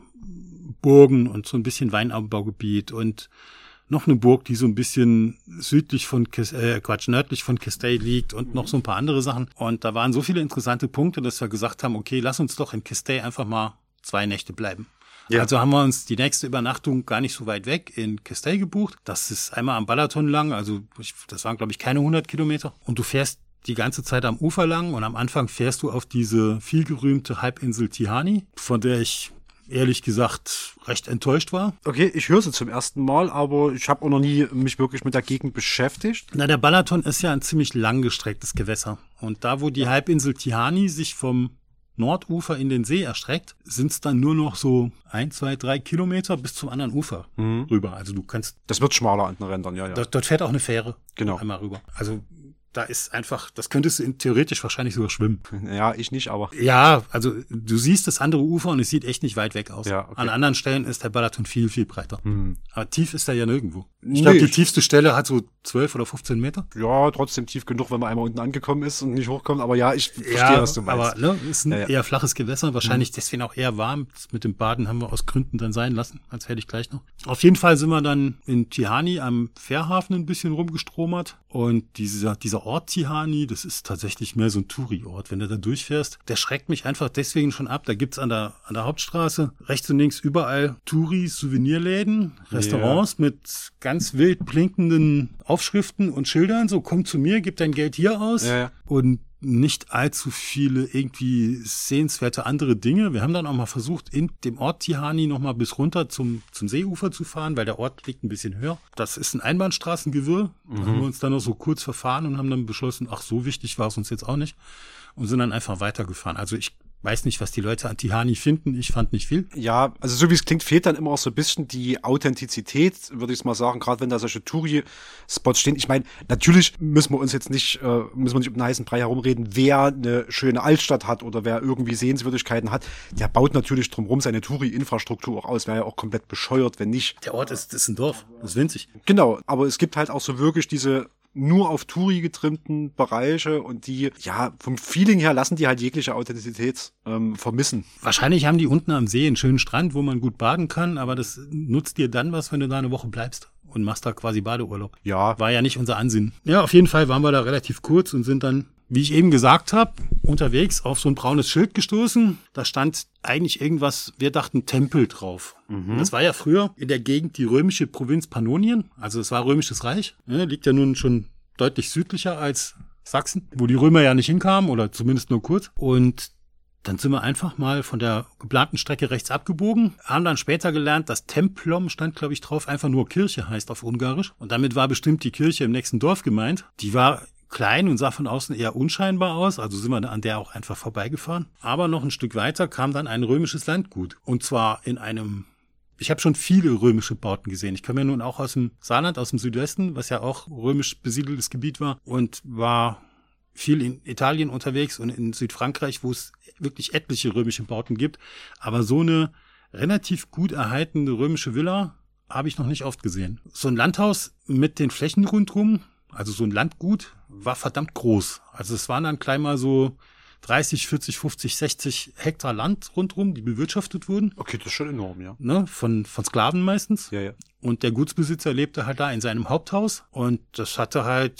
Burgen und so ein bisschen Weinanbaugebiet und noch eine Burg, die so ein bisschen südlich von, äh, Quatsch, nördlich von Castell liegt und noch so ein paar andere Sachen. Und da waren so viele interessante Punkte, dass wir gesagt haben, okay, lass uns doch in Castell einfach mal zwei Nächte bleiben. Ja. Also haben wir uns die nächste Übernachtung gar nicht so weit weg in Castell gebucht. Das ist einmal am Balaton lang, also ich, das waren, glaube ich, keine hundert Kilometer. Und du fährst die ganze Zeit am Ufer lang und am Anfang fährst du auf diese vielgerühmte Halbinsel Tihany, von der ich ehrlich gesagt recht enttäuscht war. Okay, ich höre sie zum ersten Mal, aber ich habe auch noch nie mich wirklich mit der Gegend beschäftigt. Na, der Balaton ist ja ein ziemlich langgestrecktes Gewässer. Und da, wo die Halbinsel Tihany sich vom Nordufer in den See erstreckt, sind es dann nur noch so ein, zwei, drei Kilometer bis zum anderen Ufer mhm. rüber. Also du kannst... Das wird schmaler an den Rändern, ja, ja. Dort, dort fährt auch eine Fähre genau. einmal rüber. Also da ist einfach, das könntest du theoretisch wahrscheinlich sogar schwimmen. Ja, ich nicht, aber... Ja, also du siehst das andere Ufer und es sieht echt nicht weit weg aus. Ja, okay. An anderen Stellen ist der Balaton viel, viel breiter. Hm. Aber tief ist er ja nirgendwo. Ich nee, glaube, die tiefste Stelle hat so zwölf oder fünfzehn Meter. Ja, trotzdem tief genug, wenn man einmal unten angekommen ist und nicht hochkommt. Aber ja, ich verstehe, ja, was du meinst. Aber ne, ist ein ja, ja. eher flaches Gewässer, wahrscheinlich hm. deswegen auch eher warm. Das mit dem Baden haben wir aus Gründen dann sein lassen, als hätte ich gleich noch. Auf jeden Fall sind wir dann in Tihany am Fährhafen ein bisschen rumgestromert. Und dieser, dieser Ort Tihany, das ist tatsächlich mehr so ein Touri-Ort. Wenn du da durchfährst, der schreckt mich einfach deswegen schon ab. Da gibt's an der, an der Hauptstraße rechts und links überall Touri-Souvenirläden, Restaurants ja. mit ganz wild blinkenden Aufschriften und Schildern. So, komm zu mir, gib dein Geld hier aus. Ja, ja. Und nicht allzu viele irgendwie sehenswerte andere Dinge. Wir haben dann auch mal versucht, in dem Ort Tihany noch mal bis runter zum, zum Seeufer zu fahren, weil der Ort liegt ein bisschen höher. Das ist ein Einbahnstraßengewirr. Da mhm. haben wir uns dann noch so kurz verfahren und haben dann beschlossen, ach, so wichtig war es uns jetzt auch nicht. Und sind dann einfach weitergefahren. Also ich weiß nicht, was die Leute an Tihany finden. Ich fand nicht viel. Ja, also so wie es klingt, fehlt dann immer auch so ein bisschen die Authentizität, würde ich mal sagen, gerade wenn da solche Touri-Spots stehen. Ich meine, natürlich müssen wir uns jetzt nicht, äh, müssen wir nicht um den heißen Brei herumreden, wer eine schöne Altstadt hat oder wer irgendwie Sehenswürdigkeiten hat, der baut natürlich drumherum seine Touri-Infrastruktur auch aus. Wäre ja auch komplett bescheuert, wenn nicht. Der Ort ist, ist ein Dorf, das ist winzig. Genau, aber es gibt halt auch so wirklich diese nur auf Touri getrimmten Bereiche und die, ja, vom Feeling her lassen die halt jegliche Authentizität ähm, vermissen. Wahrscheinlich haben die unten am See einen schönen Strand, wo man gut baden kann, aber das nutzt dir dann was, wenn du da eine Woche bleibst und machst da quasi Badeurlaub. Ja. War ja nicht unser Ansinnen. Ja, auf jeden Fall waren wir da relativ kurz und sind dann, wie ich eben gesagt habe, unterwegs auf so ein braunes Schild gestoßen. Da stand eigentlich irgendwas, wir dachten Tempel drauf. Mhm. Das war ja früher in der Gegend die römische Provinz Pannonien. Also es war römisches Reich. Ja, liegt ja nun schon deutlich südlicher als Sachsen, wo die Römer ja nicht hinkamen oder zumindest nur kurz. Und dann sind wir einfach mal von der geplanten Strecke rechts abgebogen, haben dann später gelernt, dass Templom stand, glaube ich, drauf, einfach nur Kirche heißt auf Ungarisch. Und damit war bestimmt die Kirche im nächsten Dorf gemeint. Die war klein und sah von außen eher unscheinbar aus, also sind wir an der auch einfach vorbeigefahren. Aber noch ein Stück weiter kam dann ein römisches Landgut. Und zwar in einem, ich habe schon viele römische Bauten gesehen. Ich komme ja nun auch aus dem Saarland, aus dem Südwesten, was ja auch römisch besiedeltes Gebiet war und war viel in Italien unterwegs und in Südfrankreich, wo es wirklich etliche römische Bauten gibt. Aber so eine relativ gut erhaltene römische Villa habe ich noch nicht oft gesehen. So ein Landhaus mit den Flächen rundherum, also so ein Landgut, war verdammt groß. Also es waren dann gleich mal so dreißig, vierzig, fünfzig, sechzig Hektar Land rundherum, die bewirtschaftet wurden. Okay, das ist schon enorm, ja. Ne, von, von Sklaven meistens. Ja, ja. Und der Gutsbesitzer lebte halt da in seinem Haupthaus. Und das hatte halt,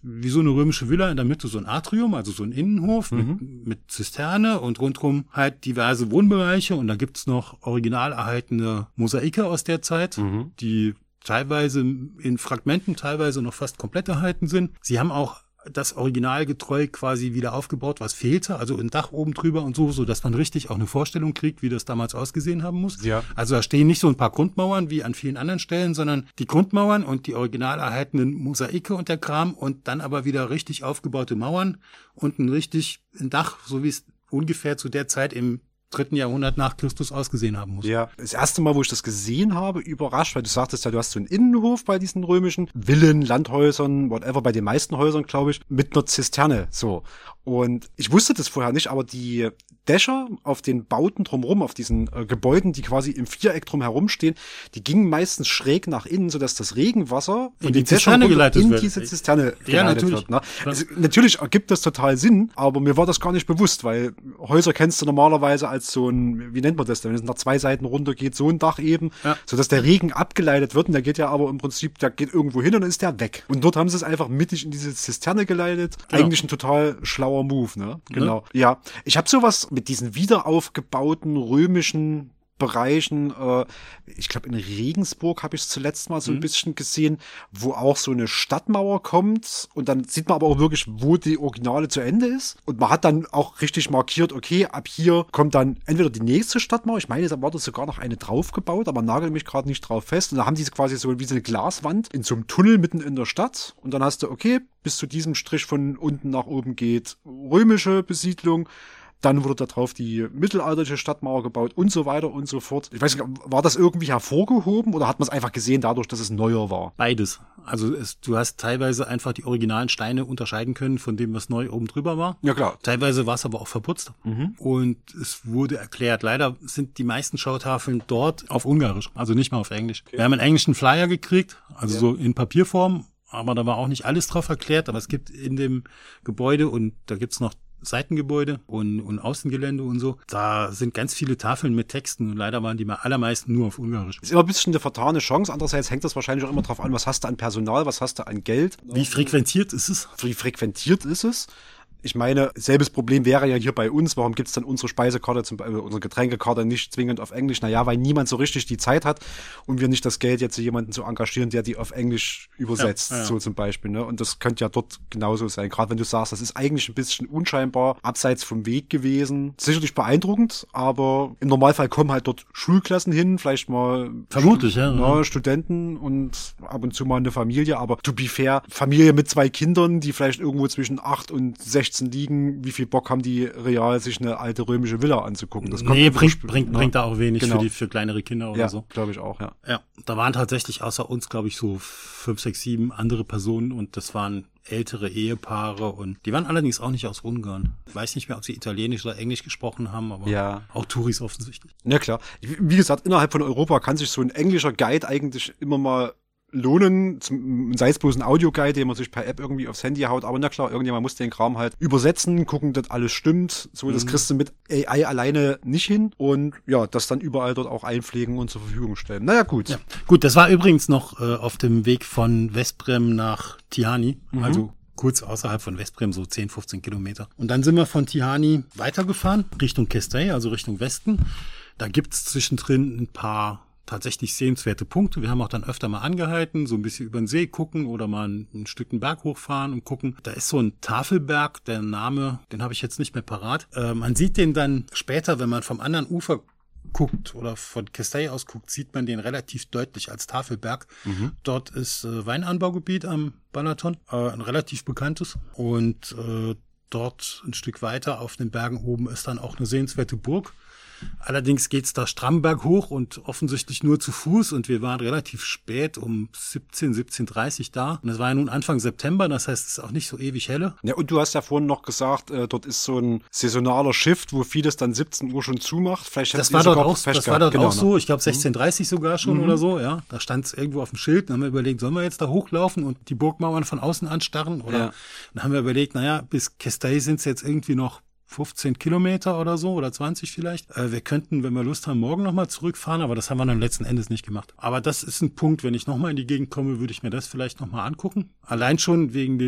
wie so eine römische Villa, in der Mitte so ein Atrium, also so ein Innenhof Mhm. mit, mit Zisterne und rundherum halt diverse Wohnbereiche. Und da gibt's noch original erhaltene Mosaike aus der Zeit, Mhm. die teilweise in Fragmenten, teilweise noch fast komplett erhalten sind. Sie haben auch das Original getreu quasi wieder aufgebaut, was fehlte, also ein Dach oben drüber und so, so dass man richtig auch eine Vorstellung kriegt, wie das damals ausgesehen haben muss. Ja. Also da stehen nicht so ein paar Grundmauern wie an vielen anderen Stellen, sondern die Grundmauern und die original erhaltenen Mosaike und der Kram und dann aber wieder richtig aufgebaute Mauern und ein richtig ein Dach, so wie es ungefähr zu der Zeit im dritten Jahrhundert nach Christus ausgesehen haben muss. Ja, das erste Mal, wo ich das gesehen habe, überrascht, weil du sagtest ja, du hast so einen Innenhof bei diesen römischen Villen, Landhäusern, whatever, bei den meisten Häusern, glaube ich, mit einer Zisterne, so. Und ich wusste das vorher nicht, aber die Dächer auf den Bauten drumherum, auf diesen äh, Gebäuden, die quasi im Viereck drum herumstehen, die gingen meistens schräg nach innen, sodass das Regenwasser von In die den Dächern Zisterne runter geleitet in wird. diese Zisterne Ja, geleitet natürlich. wird. Ne? Also, natürlich ergibt das total Sinn, aber mir war das gar nicht bewusst, weil Häuser kennst du normalerweise als so ein, wie nennt man das denn, wenn es nach zwei Seiten runter geht, so ein Dach eben, Ja. sodass der Regen abgeleitet wird und der geht ja aber im Prinzip, der geht irgendwo hin und dann ist der weg. Und dort haben sie es einfach mittig in diese Zisterne geleitet. Genau. Eigentlich ein total schlauer Move, ne? Genau. Ja. Ich habe sowas mit diesen wiederaufgebauten römischen Bereichen, äh, ich glaube in Regensburg habe ich es zuletzt mal so ein Mhm. bisschen gesehen, wo auch so eine Stadtmauer kommt und dann sieht man aber auch wirklich, wo die Originale zu Ende ist und man hat dann auch richtig markiert, okay, ab hier kommt dann entweder die nächste Stadtmauer, ich meine, da war da sogar noch eine draufgebaut, aber nagel mich gerade nicht drauf fest und da haben die quasi so wie so eine Glaswand in so einem Tunnel mitten in der Stadt und dann hast du, okay, bis zu diesem Strich von unten nach oben geht römische Besiedlung. Dann wurde da drauf die mittelalterliche Stadtmauer gebaut und so weiter und so fort. Ich weiß nicht, war das irgendwie hervorgehoben oder hat man es einfach gesehen dadurch, dass es neuer war? Beides. Also es, du hast teilweise einfach die originalen Steine unterscheiden können von dem, was neu oben drüber war. Ja, klar. Teilweise war es aber auch verputzt. Mhm. Und es wurde erklärt. Leider sind die meisten Schautafeln dort auf Ungarisch, also nicht mal auf Englisch. Wir haben einen englischen Flyer gekriegt, also Ja. so in Papierform, aber da war auch nicht alles drauf erklärt. Aber es gibt in dem Gebäude, und da gibt's noch Seitengebäude und, und Außengelände und so, da sind ganz viele Tafeln mit Texten und leider waren die allermeisten nur auf Ungarisch. Ist immer ein bisschen eine vertane Chance. Andererseits hängt das wahrscheinlich auch immer drauf an, was hast du an Personal, was hast du an Geld, Wie frequentiert ist es? wie frequentiert ist es. Ich meine, selbes Problem wäre ja hier bei uns. Warum gibt's dann unsere Speisekarte, zum, äh, unsere Getränkekarte nicht zwingend auf Englisch? Naja, weil niemand so richtig die Zeit hat und wir nicht das Geld jetzt jemanden zu engagieren, der die auf Englisch übersetzt, Ja, ja. so zum Beispiel. Ne? Und das könnte ja dort genauso sein. Gerade wenn du sagst, das ist eigentlich ein bisschen unscheinbar abseits vom Weg gewesen. Sicherlich beeindruckend, aber im Normalfall kommen halt dort Schulklassen hin, vielleicht mal Vermutlich, Stu- ja, na, ja. Studenten und ab und zu mal eine Familie. Aber to be fair, Familie mit zwei Kindern, die vielleicht irgendwo zwischen acht und sechzehn liegen, wie viel Bock haben die real, sich eine alte römische Villa anzugucken? Das kommt Nee, einfach bringt, sp- bringt, ne? bringt da auch wenig Genau. für die, für kleinere Kinder oder Ja, so. glaube ich auch, ja. Ja, da waren tatsächlich außer uns, glaube ich, so fünf, sechs, sieben andere Personen und das waren ältere Ehepaare und die waren allerdings auch nicht aus Ungarn. Ich weiß nicht mehr, ob sie Italienisch oder Englisch gesprochen haben, aber Ja. auch Touris offensichtlich. Ja, klar. Wie gesagt, innerhalb von Europa kann sich so ein englischer Guide eigentlich immer mal lohnen, zum, sei es bloß ein Audioguide, den man sich per App irgendwie aufs Handy haut, aber na klar, irgendjemand muss den Kram halt übersetzen, gucken, dass alles stimmt, so, das Mhm. kriegst du mit A I alleine nicht hin und ja, das dann überall dort auch einpflegen und zur Verfügung stellen. Naja, gut. Ja. Gut, das war übrigens noch äh, auf dem Weg von Westbrem nach Tihany, Mhm. also kurz außerhalb von Westbrem, so zehn, fünfzehn Kilometer. Und dann sind wir von Tihany weitergefahren, Richtung Kestei, also Richtung Westen. Da gibt's zwischendrin ein paar tatsächlich sehenswerte Punkte. Wir haben auch dann öfter mal angehalten, so ein bisschen über den See gucken oder mal ein, ein Stück den Berg hochfahren und gucken. Da ist so ein Tafelberg, der Name, den habe ich jetzt nicht mehr parat. Äh, man sieht den dann später, wenn man vom anderen Ufer guckt oder von Kestei aus guckt, sieht man den relativ deutlich als Tafelberg. Mhm. Dort ist äh, Weinanbaugebiet am Balaton, äh, ein relativ bekanntes. Und äh, dort ein Stück weiter auf den Bergen oben ist dann auch eine sehenswerte Burg. Allerdings geht's da stramm berghoch und offensichtlich nur zu Fuß und wir waren relativ spät um siebzehn, siebzehn Uhr dreißig da. Und es war ja nun Anfang September, das heißt, es ist auch nicht so ewig helle. Ja, und du hast ja vorhin noch gesagt, äh, dort ist so ein saisonaler Shift, wo vieles dann siebzehn Uhr schon zumacht. Vielleicht Das hattet war ihr dort sogar auch, Pech das war gehabt. dort Genau, auch ne? so, ich glaube sechzehn Uhr dreißig sogar schon Mhm. oder so, ja. Da stand es irgendwo auf dem Schild, dann haben wir überlegt, sollen wir jetzt da hochlaufen und die Burgmauern von außen anstarren? Oder Ja. dann haben wir überlegt, naja, bis Kestei sind es jetzt irgendwie noch fünfzehn Kilometer oder so oder zwanzig vielleicht. Äh, wir könnten, wenn wir Lust haben, morgen nochmal zurückfahren, aber das haben wir dann letzten Endes nicht gemacht. Aber das ist ein Punkt, wenn ich nochmal in die Gegend komme, würde ich mir das vielleicht nochmal angucken. Allein schon wegen dem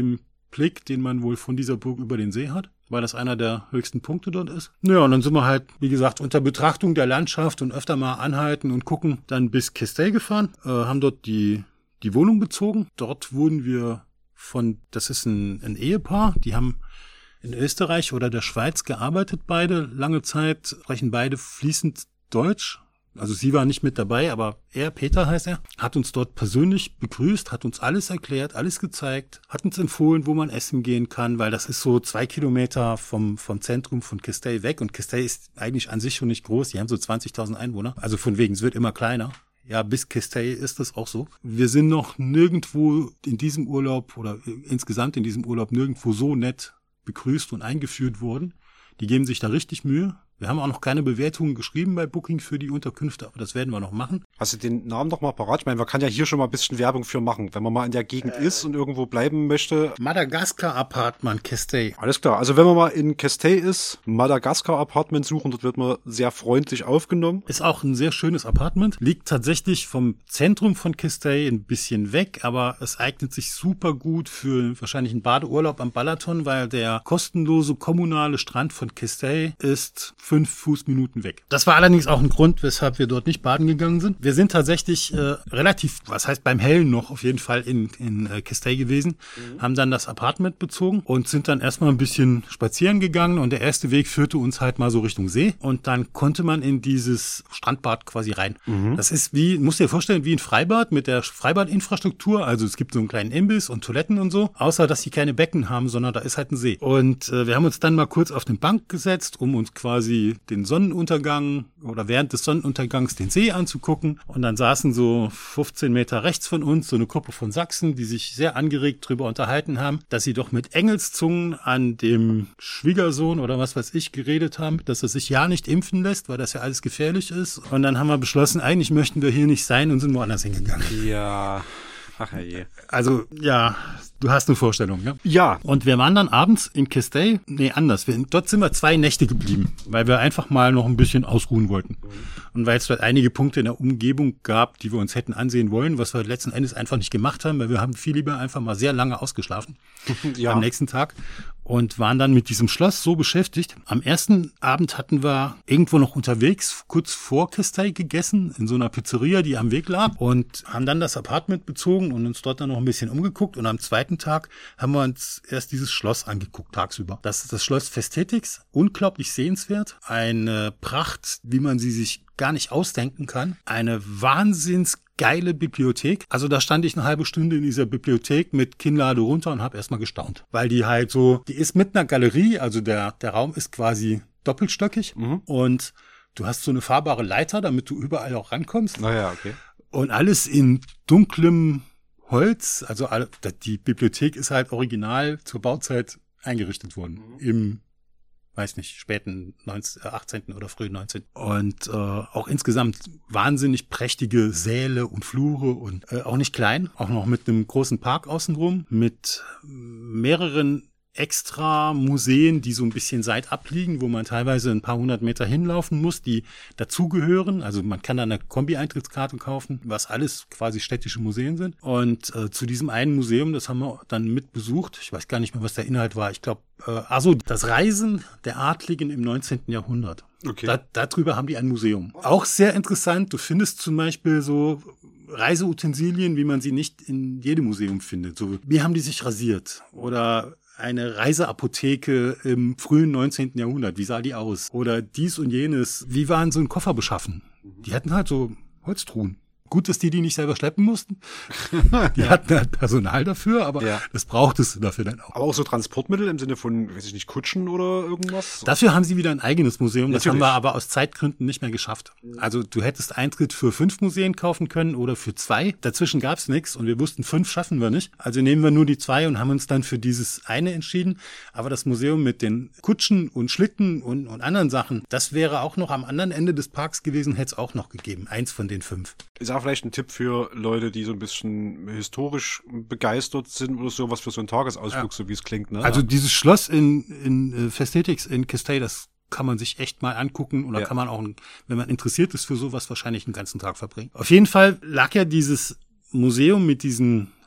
Blick, den man wohl von dieser Burg über den See hat, weil das einer der höchsten Punkte dort ist. Ja, und dann sind wir halt, wie gesagt, unter Betrachtung der Landschaft und öfter mal anhalten und gucken, dann bis Kestay gefahren, äh, haben dort die, die Wohnung bezogen. Dort wurden wir von, das ist ein, ein Ehepaar, die haben in Österreich oder der Schweiz gearbeitet beide, lange Zeit, sprechen beide fließend Deutsch. Also sie war nicht mit dabei, aber er, Peter heißt er, hat uns dort persönlich begrüßt, hat uns alles erklärt, alles gezeigt, hat uns empfohlen, wo man essen gehen kann, weil das ist so zwei Kilometer vom, vom Zentrum von Kestay weg und Kestay ist eigentlich an sich schon nicht groß, die haben so zwanzigtausend Einwohner, also von wegen, es wird immer kleiner. Ja, bis Kestay ist das auch so. Wir sind noch nirgendwo in diesem Urlaub oder insgesamt in diesem Urlaub nirgendwo so nett begrüßt und eingeführt worden. Die geben sich da richtig Mühe. Wir haben auch noch keine Bewertungen geschrieben bei Booking für die Unterkünfte, aber das werden wir noch machen. Hast du den Namen noch mal parat? Ich meine, man kann ja hier schon mal ein bisschen Werbung für machen, wenn man mal in der Gegend äh, ist und irgendwo bleiben möchte. Madagaskar Apartment, Kestay. Alles klar. Also wenn man mal in Kestay ist, Madagaskar Apartment suchen, dort wird man sehr freundlich aufgenommen. Ist auch ein sehr schönes Apartment. Liegt tatsächlich vom Zentrum von Kestay ein bisschen weg, aber es eignet sich super gut für wahrscheinlich einen Badeurlaub am Balaton, weil der kostenlose kommunale Strand von Kestay ist fünf Fußminuten weg. Das war allerdings auch ein Grund, weshalb wir dort nicht baden gegangen sind. Wir sind tatsächlich äh, relativ, was heißt beim Hellen noch, auf jeden Fall in, in äh, Kestay gewesen, mhm. haben dann das Apartment bezogen und sind dann erstmal ein bisschen spazieren gegangen und der erste Weg führte uns halt mal so Richtung See und dann konnte man in dieses Strandbad quasi rein. Mhm. Das ist wie, musst du dir vorstellen, wie ein Freibad mit der Freibadinfrastruktur, also es gibt so einen kleinen Imbiss und Toiletten und so, außer dass die keine Becken haben, sondern da ist halt ein See. Und äh, wir haben uns dann mal kurz auf eine Bank gesetzt, um uns quasi den Sonnenuntergang oder während des Sonnenuntergangs den See anzugucken. Und dann saßen so fünfzehn Meter rechts von uns so eine Gruppe von Sachsen, die sich sehr angeregt darüber unterhalten haben, dass sie doch mit Engelszungen an dem Schwiegersohn oder was weiß ich geredet haben, dass er sich ja nicht impfen lässt, weil das ja alles gefährlich ist. Und dann haben wir beschlossen, eigentlich möchten wir hier nicht sein und sind woanders hingegangen. Ja... Ach je. Also, ja, du hast eine Vorstellung, ne? Ja. Und wir waren dann abends in Kestay, nee, anders. Wir, dort sind wir zwei Nächte geblieben, weil wir einfach mal noch ein bisschen ausruhen wollten. Mhm. Und weil es dort einige Punkte in der Umgebung gab, die wir uns hätten ansehen wollen, was wir letzten Endes einfach nicht gemacht haben, weil wir haben viel lieber einfach mal sehr lange ausgeschlafen ja. am nächsten Tag. Und waren dann mit diesem Schloss so beschäftigt. Am ersten Abend hatten wir irgendwo noch unterwegs, kurz vor Kestay gegessen, in so einer Pizzeria, die am Weg lag. Und haben dann das Apartment bezogen und uns dort dann noch ein bisschen umgeguckt. Und am zweiten Tag haben wir uns erst dieses Schloss angeguckt, tagsüber. Das ist das Schloss Festetics, unglaublich sehenswert. Eine Pracht, wie man sie sich gar nicht ausdenken kann. Eine wahnsinns geile Bibliothek. Also da stand ich eine halbe Stunde in dieser Bibliothek mit Kinnlade runter und habe erstmal gestaunt. Weil die halt so, die ist mit einer Galerie, also der der Raum ist quasi doppelstöckig mhm. und du hast so eine fahrbare Leiter, damit du überall auch rankommst. Naja, okay. Und alles in dunklem Holz. Also alle, die Bibliothek ist halt original zur Bauzeit eingerichtet worden. Mhm. Im weiß nicht, späten neunzehnten, achtzehnten oder frühen neunzehnten Und äh, auch insgesamt wahnsinnig prächtige Säle und Flure und äh, auch nicht klein, auch noch mit einem großen Park außenrum, mit mehreren extra Museen, die so ein bisschen seitab liegen, wo man teilweise ein paar hundert Meter hinlaufen muss, die dazugehören. Also man kann da eine Kombi-Eintrittskarte kaufen, was alles quasi städtische Museen sind. Und äh, zu diesem einen Museum, das haben wir dann mit besucht. Ich weiß gar nicht mehr, was der Inhalt war. Ich glaube, äh, also das Reisen der Adligen im neunzehnten Jahrhundert. Okay. Da, darüber haben die ein Museum. Auch sehr interessant. Du findest zum Beispiel so Reiseutensilien, wie man sie nicht in jedem Museum findet. So, wie haben die sich rasiert? Oder eine Reiseapotheke im frühen neunzehnten Jahrhundert. Wie sah die aus? Oder dies und jenes. Wie waren so ein Koffer beschaffen? Die hatten halt so Holztruhen. Gut, dass die die nicht selber schleppen mussten. Die ja. hatten halt Personal dafür, aber ja. das brauchtest du dafür dann auch. Aber auch so Transportmittel im Sinne von, weiß ich nicht, Kutschen oder irgendwas? Dafür haben sie wieder ein eigenes Museum. Das Natürlich. haben wir aber aus Zeitgründen nicht mehr geschafft. Also du hättest Eintritt für fünf Museen kaufen können oder für zwei. Dazwischen gab's nichts und wir wussten, fünf schaffen wir nicht. Also nehmen wir nur die zwei und haben uns dann für dieses eine entschieden. Aber das Museum mit den Kutschen und Schlitten und, und anderen Sachen, das wäre auch noch am anderen Ende des Parks gewesen, hätte es auch noch gegeben. Eins von den fünf. Ist auch vielleicht ein Tipp für Leute, die so ein bisschen historisch begeistert sind oder so, was für so einen Tagesausflug, ja. so wie es klingt. Ne? Also dieses Schloss in, in Festetics in Kestay, das kann man sich echt mal angucken oder ja. kann man auch, wenn man interessiert ist für sowas, wahrscheinlich einen ganzen Tag verbringen. Auf jeden Fall lag ja dieses Museum mit diesen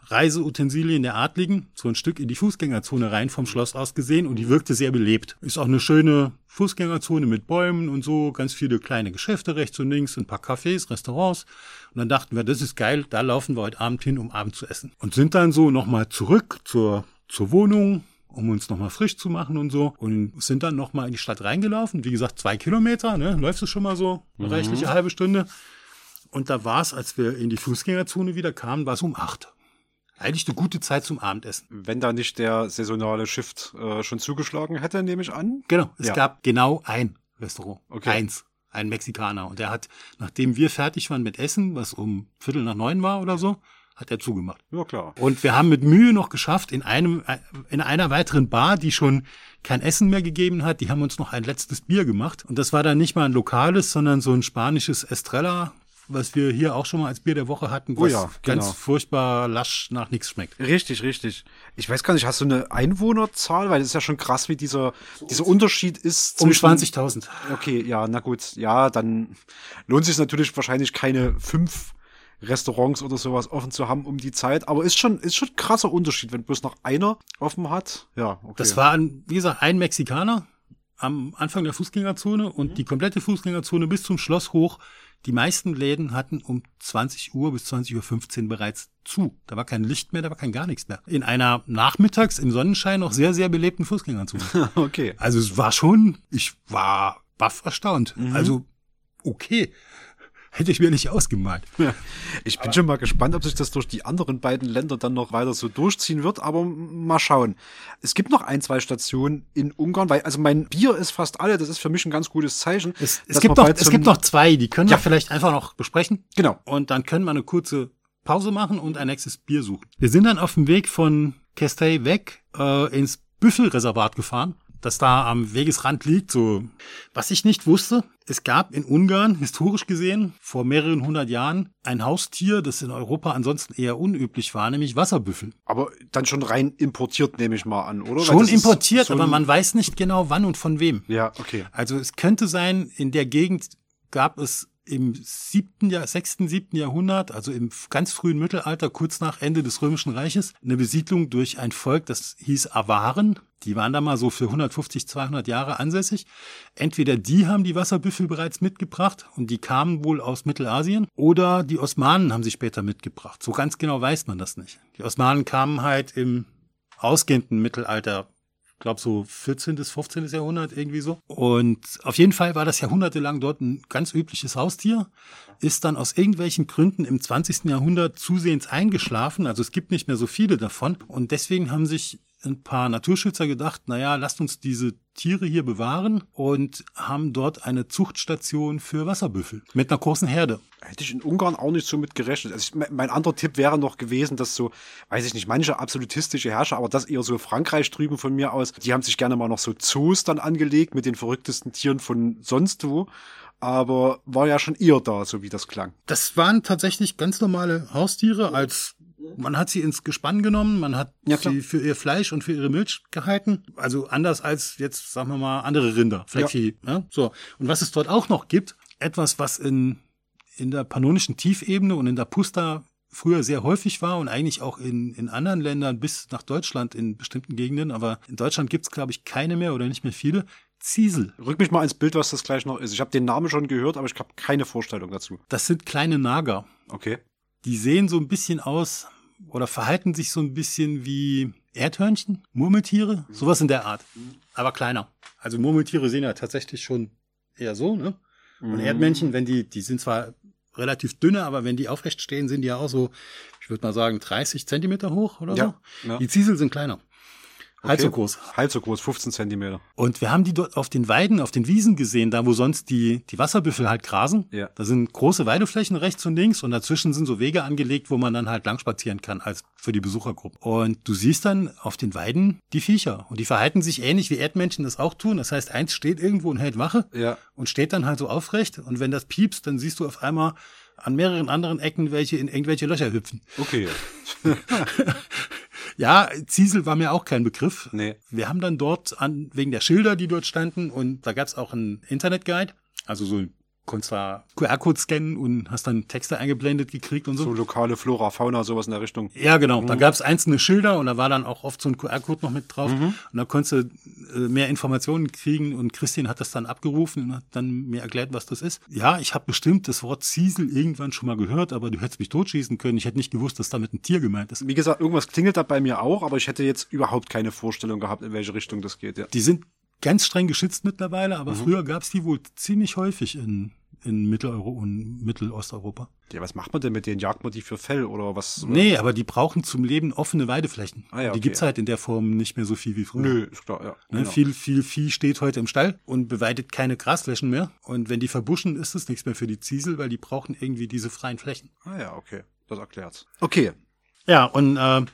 Reiseutensilien der Adligen so ein Stück in die Fußgängerzone rein vom Schloss aus gesehen und die wirkte sehr belebt. Ist auch eine schöne Fußgängerzone mit Bäumen und so, ganz viele kleine Geschäfte rechts und links, ein paar Cafés, Restaurants. Und dann dachten wir, das ist geil, da laufen wir heute Abend hin, um Abend zu essen. Und sind dann so nochmal zurück zur, zur Wohnung, um uns nochmal frisch zu machen und so. Und sind dann nochmal in die Stadt reingelaufen. Wie gesagt, zwei Kilometer, ne? Läufst du schon mal so eine mhm. reichliche halbe Stunde. Und da war es, als wir in die Fußgängerzone wieder kamen, war es um acht. Eigentlich eine gute Zeit zum Abendessen. Wenn da nicht der saisonale Shift äh, schon zugeschlagen hätte, nehme ich an. Genau, es ja. gab genau ein Restaurant. Okay. Eins. Ein Mexikaner. Und der hat, nachdem wir fertig waren mit Essen, was um Viertel nach neun war oder so, hat er zugemacht. Ja, klar. Und wir haben mit Mühe noch geschafft, in einem, in einer weiteren Bar, die schon kein Essen mehr gegeben hat, die haben uns noch ein letztes Bier gemacht. Und das war dann nicht mal ein lokales, sondern so ein spanisches Estrella, was wir hier auch schon mal als Bier der Woche hatten, was oh ja, ganz genau. furchtbar lasch nach nichts schmeckt. Richtig, richtig. Ich weiß gar nicht, hast du eine Einwohnerzahl? Weil das ist ja schon krass, wie dieser, dieser Unterschied ist. Um zwanzigtausend. Okay, ja, na gut. Ja, dann lohnt sich natürlich wahrscheinlich keine fünf Restaurants oder sowas offen zu haben um die Zeit. Aber ist schon, ist schon ein krasser Unterschied, wenn bloß noch einer offen hat. Ja, okay. Das war, wie gesagt, ein Mexikaner am Anfang der Fußgängerzone und mhm. die komplette Fußgängerzone bis zum Schloss hoch. Die meisten Läden hatten um zwanzig Uhr bis zwanzig Uhr fünfzehn bereits zu. Da war kein Licht mehr, da war kein gar nichts mehr. In einer nachmittags im Sonnenschein noch sehr, sehr belebten Fußgängerzone. Okay. Also es war schon, ich war baff erstaunt. Mhm. Also okay. Hätte ich mir nicht ausgemalt. Ja. Ich bin aber schon mal gespannt, ob sich das durch die anderen beiden Länder dann noch weiter so durchziehen wird, aber mal schauen. Es gibt noch ein, zwei Stationen in Ungarn, weil also mein Bier ist fast alle, das ist für mich ein ganz gutes Zeichen. Es, es, gibt, noch, es gibt noch zwei, die können ja. wir vielleicht einfach noch besprechen. Genau. Und dann können wir eine kurze Pause machen und ein nächstes Bier suchen. Wir sind dann auf dem Weg von Keszthely weg äh, ins Büffelreservat gefahren, das da am Wegesrand liegt. So, was ich nicht wusste, es gab in Ungarn, historisch gesehen, vor mehreren hundert Jahren, ein Haustier, das in Europa ansonsten eher unüblich war, nämlich Wasserbüffel. Aber dann schon rein importiert, nehme ich mal an, oder? Schon importiert, so aber man weiß nicht genau wann und von wem. Ja, okay. Also es könnte sein, in der Gegend gab es im siebten Jahr, sechsten, siebten Jahrhundert, also im ganz frühen Mittelalter, kurz nach Ende des Römischen Reiches, eine Besiedlung durch ein Volk, das hieß Awaren. Die waren da mal so für hundertfünfzig, zweihundert Jahre ansässig. Entweder die haben die Wasserbüffel bereits mitgebracht und die kamen wohl aus Mittelasien, oder die Osmanen haben sie später mitgebracht. So ganz genau weiß man das nicht. Die Osmanen kamen halt im ausgehenden Mittelalter, ich glaube so vierzehnten. fünfzehnten. Jahrhundert irgendwie so. Und auf jeden Fall war das jahrhundertelang dort ein ganz übliches Haustier, ist dann aus irgendwelchen Gründen im zwanzigsten. Jahrhundert zusehends eingeschlafen. Also es gibt nicht mehr so viele davon. Und deswegen haben sich ein paar Naturschützer gedacht, naja, lasst uns diese Tiere hier bewahren, und haben dort eine Zuchtstation für Wasserbüffel mit einer großen Herde. Hätte ich in Ungarn auch nicht so mit gerechnet. Also ich, mein anderer Tipp wäre noch gewesen, dass so, weiß ich nicht, manche absolutistische Herrscher, aber das eher so Frankreich drüben von mir aus, die haben sich gerne mal noch so Zoos dann angelegt mit den verrücktesten Tieren von sonst wo. Aber war ja schon eher da, so wie das klang. Das waren tatsächlich ganz normale Haustiere. Als man hat sie ins Gespann genommen, man hat ja, sie für ihr Fleisch und für ihre Milch gehalten. Also anders als jetzt, sagen wir mal, andere Rinder, Fleckvieh. Ja. Ja, so. Und was es dort auch noch gibt, etwas, was in in der pannonischen Tiefebene und in der Pusta früher sehr häufig war und eigentlich auch in in anderen Ländern bis nach Deutschland in bestimmten Gegenden, aber in Deutschland gibt's, glaube ich, keine mehr oder nicht mehr viele. Ziesel. Rück mich mal ins Bild, was das gleich noch ist. Ich habe den Namen schon gehört, aber ich habe keine Vorstellung dazu. Das sind kleine Nager. Okay. Die sehen so ein bisschen aus oder verhalten sich so ein bisschen wie Erdhörnchen, Murmeltiere, mhm. sowas in der Art. Mhm. Aber kleiner. Also Murmeltiere sehen ja tatsächlich schon eher so, ne? Und mhm. Erdmännchen, wenn die, die sind zwar relativ dünne, aber wenn die aufrecht stehen, sind die ja auch so, ich würde mal sagen, dreißig Zentimeter hoch oder ja. so. Ja. Die Ziesel sind kleiner. Okay. Halb so groß. Halb so groß, fünfzehn Zentimeter. Und wir haben die dort auf den Weiden, auf den Wiesen gesehen, da wo sonst die die Wasserbüffel halt grasen. Ja. Da sind große Weideflächen rechts und links und dazwischen sind so Wege angelegt, wo man dann halt lang spazieren kann als für die Besuchergruppe. Und du siehst dann auf den Weiden die Viecher und die verhalten sich ähnlich wie Erdmännchen das auch tun. Das heißt, eins steht irgendwo und hält Wache ja. und steht dann halt so aufrecht, und wenn das piepst, dann siehst du auf einmal an mehreren anderen Ecken welche in irgendwelche Löcher hüpfen. Okay. Ja, Ziesel war mir auch kein Begriff. Nee. Wir haben dann dort an wegen der Schilder, die dort standen, und da gab's auch einen Internetguide, also so konntest da Q R-Code scannen und hast dann Texte eingeblendet gekriegt und so. So lokale Flora, Fauna, sowas in der Richtung. Ja, genau. Mhm. Da gab es einzelne Schilder und da war dann auch oft so ein Q R-Code noch mit drauf. Mhm. Und da konntest du äh, mehr Informationen kriegen und Christine hat das dann abgerufen und hat dann mir erklärt, was das ist. Ja, ich habe bestimmt das Wort Ziesel irgendwann schon mal gehört, aber du hättest mich totschießen können. Ich hätte nicht gewusst, dass damit ein Tier gemeint ist. Wie gesagt, irgendwas klingelt da bei mir auch, aber ich hätte jetzt überhaupt keine Vorstellung gehabt, in welche Richtung das geht. Ja. Die sind ganz streng geschützt mittlerweile, aber mhm. früher gab es die wohl ziemlich häufig in, in Mitteleuropa und Mittelosteuropa. Ja, was macht man denn mit denen? Jagt man die für Fell oder was? Oder? Nee, aber die brauchen zum Leben offene Weideflächen. Ah, ja, okay. Die gibt's halt in der Form nicht mehr so viel wie früher. Nö, ist klar, ja. Ne, Genau. Viel, viel Vieh steht heute im Stall und beweidet keine Grasflächen mehr. Und wenn die verbuschen, ist es nichts mehr für die Ziesel, weil die brauchen irgendwie diese freien Flächen. Ah ja, okay. Das erklärt's. Okay. Ja, und äh,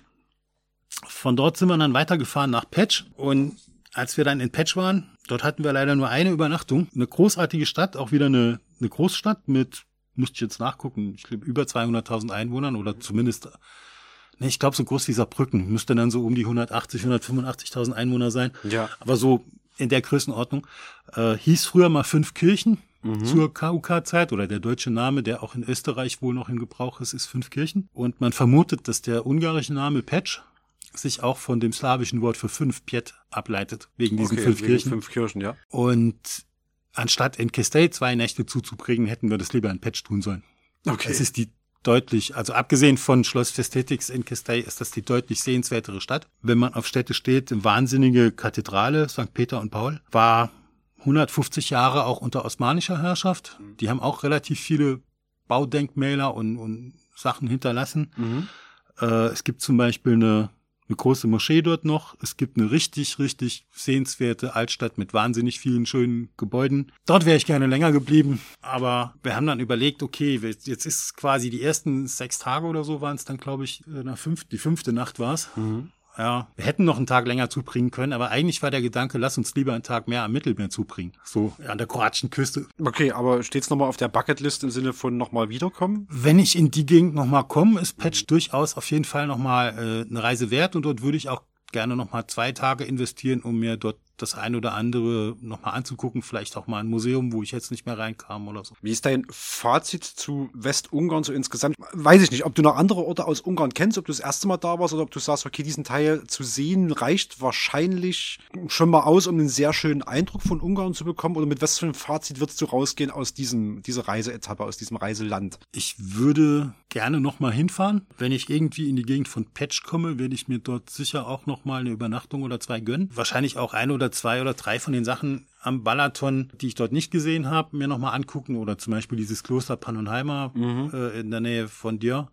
von dort sind wir dann weitergefahren nach Petsch und als wir dann in Petsch waren, dort hatten wir leider nur eine Übernachtung. Eine großartige Stadt, auch wieder eine, eine Großstadt mit, müsste ich jetzt nachgucken, ich glaube über zweihunderttausend Einwohnern oder zumindest, ne, ich glaube so groß wie Saarbrücken, müsste dann so um die hundertachtzig, hundertfünfundachtzigtausend Einwohner sein. Ja. Aber so in der Größenordnung. Äh, hieß früher mal Fünfkirchen. Mhm. Zur K U K-Zeit oder der deutsche Name, der auch in Österreich wohl noch in Gebrauch ist, ist Fünfkirchen. Und man vermutet, dass der ungarische Name Petsch sich auch von dem slawischen Wort für fünf, Piet, ableitet, wegen diesen okay, fünf wegen Kirchen. Fünf Kirchen, ja. Und anstatt in Kestell zwei Nächte zuzubringen, hätten wir das lieber in Petsch tun sollen. Okay. Es ist die deutlich, also abgesehen von Schloss Festetics in Kestell, ist das die deutlich sehenswertere Stadt. Wenn man auf Städte steht, eine wahnsinnige Kathedrale, Sankt Peter und Paul, war hundertfünfzig Jahre auch unter osmanischer Herrschaft. Die haben auch relativ viele Baudenkmäler und, und Sachen hinterlassen. Mhm. Äh, es gibt zum Beispiel eine Eine große Moschee dort noch. Es gibt eine richtig, richtig sehenswerte Altstadt mit wahnsinnig vielen schönen Gebäuden. Dort wäre ich gerne länger geblieben, aber wir haben dann überlegt, okay, jetzt ist quasi die ersten sechs Tage oder so waren es dann, glaube ich, na, fünf, die fünfte Nacht war es. Mhm. Ja, wir hätten noch einen Tag länger zubringen können, aber eigentlich war der Gedanke, lass uns lieber einen Tag mehr am Mittelmeer zubringen. So an der kroatischen Küste. Okay, aber steht's nochmal auf der Bucketlist im Sinne von nochmal wiederkommen? Wenn ich in die Gegend nochmal komme, ist Petsch durchaus auf jeden Fall nochmal äh, eine Reise wert und dort würde ich auch gerne nochmal zwei Tage investieren, um mir dort das ein oder andere nochmal anzugucken, vielleicht auch mal ein Museum, wo ich jetzt nicht mehr reinkam oder so. Wie ist dein Fazit zu Westungarn so insgesamt? Weiß ich nicht, ob du noch andere Orte aus Ungarn kennst, ob du das erste Mal da warst oder ob du sagst, okay, diesen Teil zu sehen reicht wahrscheinlich schon mal aus, um einen sehr schönen Eindruck von Ungarn zu bekommen, oder mit was für einem Fazit würdest du rausgehen aus diesem, dieser Reiseetappe, aus diesem Reiseland? Ich würde gerne nochmal hinfahren. Wenn ich irgendwie in die Gegend von Petsch komme, werde ich mir dort sicher auch nochmal eine Übernachtung oder zwei gönnen. Wahrscheinlich auch ein oder zwei oder drei von den Sachen am Balaton, die ich dort nicht gesehen habe, mir nochmal angucken. Oder zum Beispiel dieses Kloster Pannonhalma mhm. äh, in der Nähe von dir.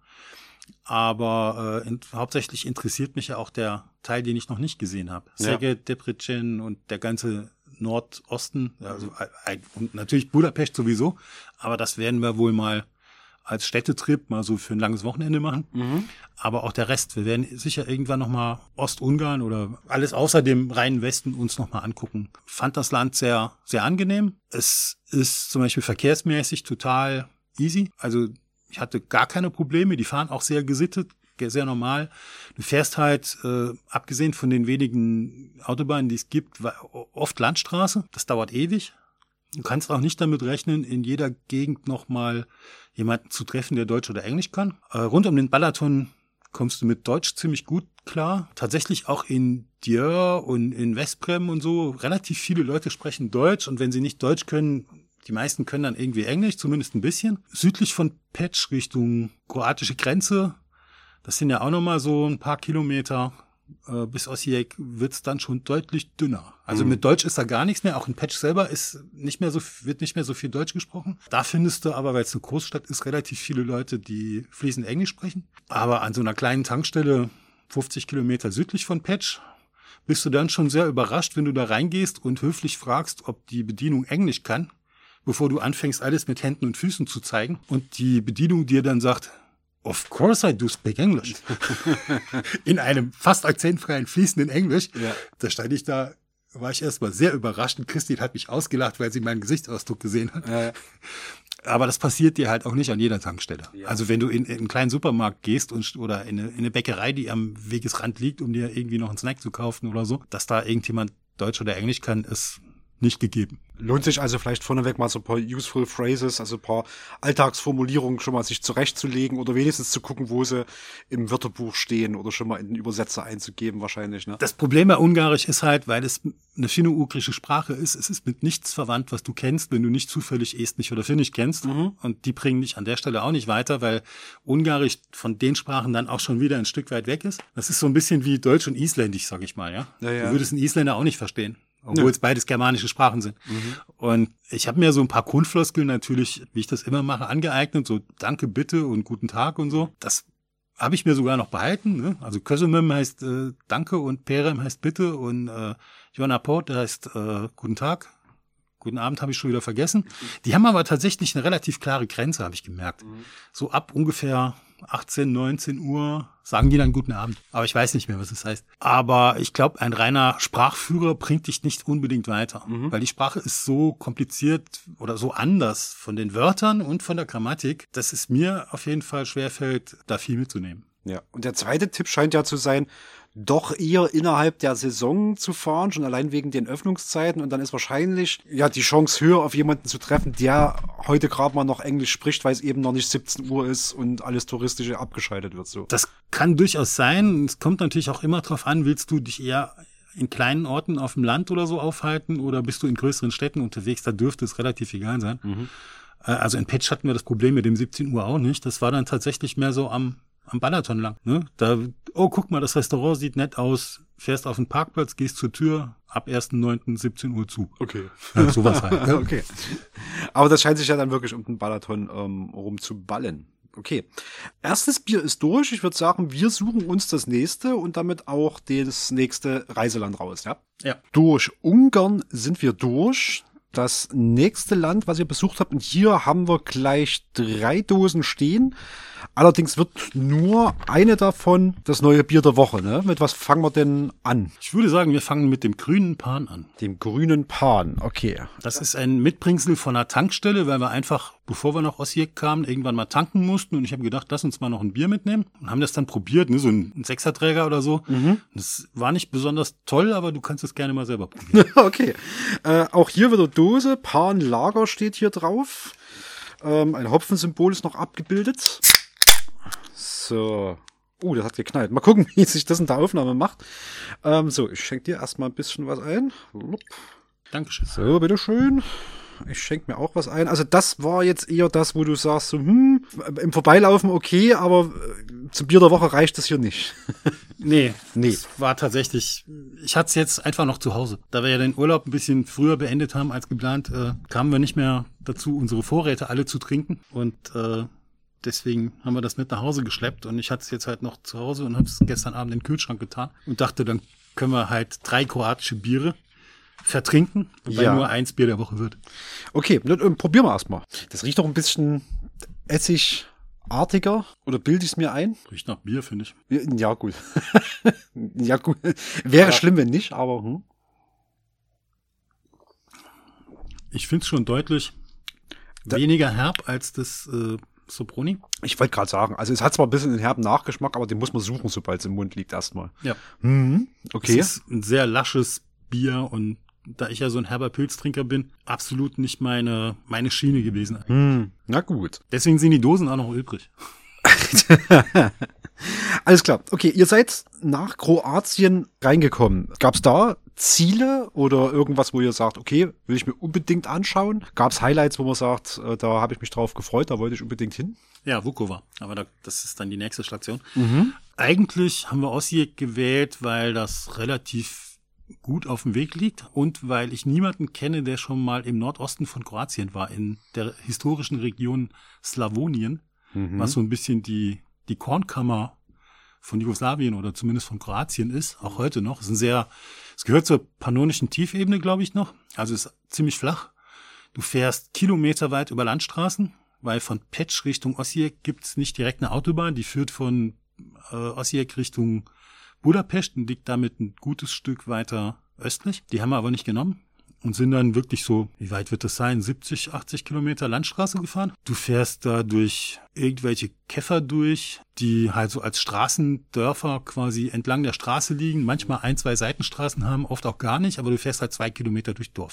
Aber äh, in, hauptsächlich interessiert mich ja auch der Teil, den ich noch nicht gesehen habe. Ja. Szeged, Debrecen und der ganze Nordosten. Also äh, und natürlich Budapest sowieso. Aber das werden wir wohl mal als Städtetrip mal so für ein langes Wochenende machen. Mhm. Aber auch der Rest. Wir werden sicher irgendwann nochmal Ostungarn oder alles außer dem reinen Westen uns nochmal angucken. Ich fand das Land sehr, sehr angenehm. Es ist zum Beispiel verkehrsmäßig total easy. Also ich hatte gar keine Probleme. Die fahren auch sehr gesittet, sehr normal. Du fährst halt, äh, abgesehen von den wenigen Autobahnen, die es gibt, oft Landstraße. Das dauert ewig. Du kannst auch nicht damit rechnen, in jeder Gegend nochmal jemanden zu treffen, der Deutsch oder Englisch kann. Äh, rund um den Balaton kommst du mit Deutsch ziemlich gut klar. Tatsächlich auch in Dir und in Veszprém und so. Relativ viele Leute sprechen Deutsch und wenn sie nicht Deutsch können, die meisten können dann irgendwie Englisch, zumindest ein bisschen. Südlich von Petsch Richtung kroatische Grenze, das sind ja auch nochmal so ein paar Kilometer. Äh, bis Osijek wird's dann schon deutlich dünner. Also mhm. mit Deutsch ist da gar nichts mehr. Auch in Petsch selber ist nicht mehr so, wird nicht mehr so viel Deutsch gesprochen. Da findest du aber, weil es eine Großstadt ist, relativ viele Leute, die fließend Englisch sprechen. Aber an so einer kleinen Tankstelle, fünfzig Kilometer südlich von Petsch, bist du dann schon sehr überrascht, wenn du da reingehst und höflich fragst, ob die Bedienung Englisch kann, bevor du anfängst, alles mit Händen und Füßen zu zeigen. Und die Bedienung dir dann sagt, of course I do speak English. In einem fast akzentfreien, fließenden Englisch. Ja. Da stand ich da, war ich erstmal sehr überrascht. Und Christine hat mich ausgelacht, weil sie meinen Gesichtsausdruck gesehen hat. Ja. Aber das passiert dir halt auch nicht an jeder Tankstelle. Ja. Also wenn du in, in einen kleinen Supermarkt gehst und, oder in eine, in eine Bäckerei, die am Wegesrand liegt, um dir irgendwie noch einen Snack zu kaufen oder so, dass da irgendjemand Deutsch oder Englisch kann, ist nicht gegeben. Lohnt sich also vielleicht vorneweg mal so ein paar useful phrases, also ein paar Alltagsformulierungen schon mal sich zurechtzulegen oder wenigstens zu gucken, wo sie im Wörterbuch stehen oder schon mal in den Übersetzer einzugeben wahrscheinlich, ne? Das Problem bei Ungarisch ist halt, weil es eine finno-ugrische Sprache ist, es ist mit nichts verwandt, was du kennst, wenn du nicht zufällig Estnisch oder Finnisch kennst. Mhm. Und die bringen dich an der Stelle auch nicht weiter, weil Ungarisch von den Sprachen dann auch schon wieder ein Stück weit weg ist. Das ist so ein bisschen wie Deutsch und Isländisch, sag ich mal, ja. ja, ja. Du würdest einen Isländer auch nicht verstehen. Obwohl ja. es beides germanische Sprachen sind. Mhm. Und ich habe mir so ein paar Grundfloskeln natürlich, wie ich das immer mache, angeeignet. So Danke, bitte und Guten Tag und so. Das habe ich mir sogar noch behalten. Ne? Also Köszönöm heißt äh, Danke und Perem heißt Bitte und äh, Jonapot heißt äh, Guten Tag. Guten Abend habe ich schon wieder vergessen. Die haben aber tatsächlich eine relativ klare Grenze, habe ich gemerkt. Mhm. So ab ungefähr achtzehn, neunzehn Uhr sagen die dann Guten Abend. Aber ich weiß nicht mehr, was das heißt. Aber ich glaube, ein reiner Sprachführer bringt dich nicht unbedingt weiter. Mhm. Weil die Sprache ist so kompliziert oder so anders von den Wörtern und von der Grammatik, dass es mir auf jeden Fall schwerfällt, da viel mitzunehmen. Ja, und der zweite Tipp scheint ja zu sein, doch eher innerhalb der Saison zu fahren, schon allein wegen den Öffnungszeiten. Und dann ist wahrscheinlich ja die Chance höher, auf jemanden zu treffen, der heute gerade mal noch Englisch spricht, weil es eben noch nicht siebzehn Uhr ist und alles Touristische abgeschaltet wird. So. Das kann durchaus sein. Es kommt natürlich auch immer drauf an, willst du dich eher in kleinen Orten auf dem Land oder so aufhalten oder bist du in größeren Städten unterwegs? Da dürfte es relativ egal sein. Mhm. Also in Petsch hatten wir das Problem mit dem siebzehn Uhr auch nicht. Das war dann tatsächlich mehr so am am Balaton lang, ne? Da, oh, guck mal, das Restaurant sieht nett aus, fährst auf den Parkplatz, gehst zur Tür, ab ersten neunten siebzehn Uhr zu. Okay. Ja, sowas halt. Ja. Okay. Aber das scheint sich ja dann wirklich um den Balaton ähm, rumzuballen. Okay. Erstes Bier ist durch. Ich würde sagen, wir suchen uns das nächste und damit auch das nächste Reiseland raus, ja? Ja. Durch Ungarn sind wir durch. Das nächste Land, was ihr besucht habt, und hier haben wir gleich drei Dosen stehen. Allerdings wird nur eine davon das neue Bier der Woche, ne? Mit was fangen wir denn an? Ich würde sagen, wir fangen mit dem grünen Pan an. Dem grünen Pan, okay. Das ist ein Mitbringsel von einer Tankstelle, weil wir einfach, bevor wir nach Osijek kamen, irgendwann mal tanken mussten. Und ich habe gedacht, lass uns mal noch ein Bier mitnehmen. Und haben das dann probiert, ne? So ein Sechserträger oder so. Mhm. Das war nicht besonders toll, aber du kannst es gerne mal selber probieren. Okay. Äh, auch hier wieder Dose. Pan Lager steht hier drauf. Ähm, ein Hopfensymbol ist noch abgebildet. So. Uh, das hat geknallt. Mal gucken, wie sich das in der Aufnahme macht. Ähm, so, ich schenke dir erstmal ein bisschen was ein. Dankeschön. So, bitteschön. Ich schenke mir auch was ein. Also das war jetzt eher das, wo du sagst, so, hm, im Vorbeilaufen okay, aber zum Bier der Woche reicht das hier nicht. Nee, nee. Es war tatsächlich, ich hatte es jetzt einfach noch zu Hause. Da wir ja den Urlaub ein bisschen früher beendet haben als geplant, äh, kamen wir nicht mehr dazu, unsere Vorräte alle zu trinken. Und äh, deswegen haben wir das mit nach Hause geschleppt. Und ich hatte es jetzt halt noch zu Hause und habe es gestern Abend in den Kühlschrank getan. Und dachte, dann können wir halt drei kroatische Biere vertrinken, wobei ja. nur eins Bier der Woche wird. Okay, dann probieren wir erstmal. Das riecht doch ein bisschen essigartiger, oder bilde ich es mir ein? Riecht nach Bier, finde ich. Ja, gut. ja, gut. Wäre ja. schlimm, wenn nicht, aber hm. Ich finde es schon deutlich da, weniger herb als das äh, Soproni. Ich wollte gerade sagen, also es hat zwar ein bisschen einen herben Nachgeschmack, aber den muss man suchen, sobald es im Mund liegt erstmal. Ja. Mhm. Okay. Es ist ein sehr lasches Bier und da ich ja so ein herber Pilztrinker bin, absolut nicht meine meine Schiene gewesen. Hm, na gut. Deswegen sind die Dosen auch noch übrig. Alles klar. Okay, ihr seid nach Kroatien reingekommen. Gab's da Ziele oder irgendwas, wo ihr sagt, okay, will ich mir unbedingt anschauen? Gab's Highlights, wo man sagt, äh, da habe ich mich drauf gefreut, da wollte ich unbedingt hin? Ja, Vukovar. Aber da, das ist dann die nächste Station. Mhm. Eigentlich haben wir Osijek gewählt, weil das relativ gut auf dem Weg liegt und weil ich niemanden kenne, der schon mal im Nordosten von Kroatien war, in der historischen Region Slawonien, mhm. was so ein bisschen die die Kornkammer von Jugoslawien oder zumindest von Kroatien ist, auch heute noch. Es ist ein sehr, es gehört zur pannonischen Tiefebene, glaube ich, noch. Also es ist ziemlich flach. Du fährst kilometerweit über Landstraßen, weil von Petsch Richtung Osijek gibt's nicht direkt eine Autobahn, die führt von äh, Osijek Richtung Budapest und liegt damit ein gutes Stück weiter östlich. Die haben wir aber nicht genommen und sind dann wirklich so, wie weit wird das sein, siebzig, achtzig Kilometer Landstraße gefahren. Du fährst da durch irgendwelche Käfer durch, die halt so als Straßendörfer quasi entlang der Straße liegen, manchmal ein, zwei Seitenstraßen haben, oft auch gar nicht, aber du fährst halt zwei Kilometer durch Dorf.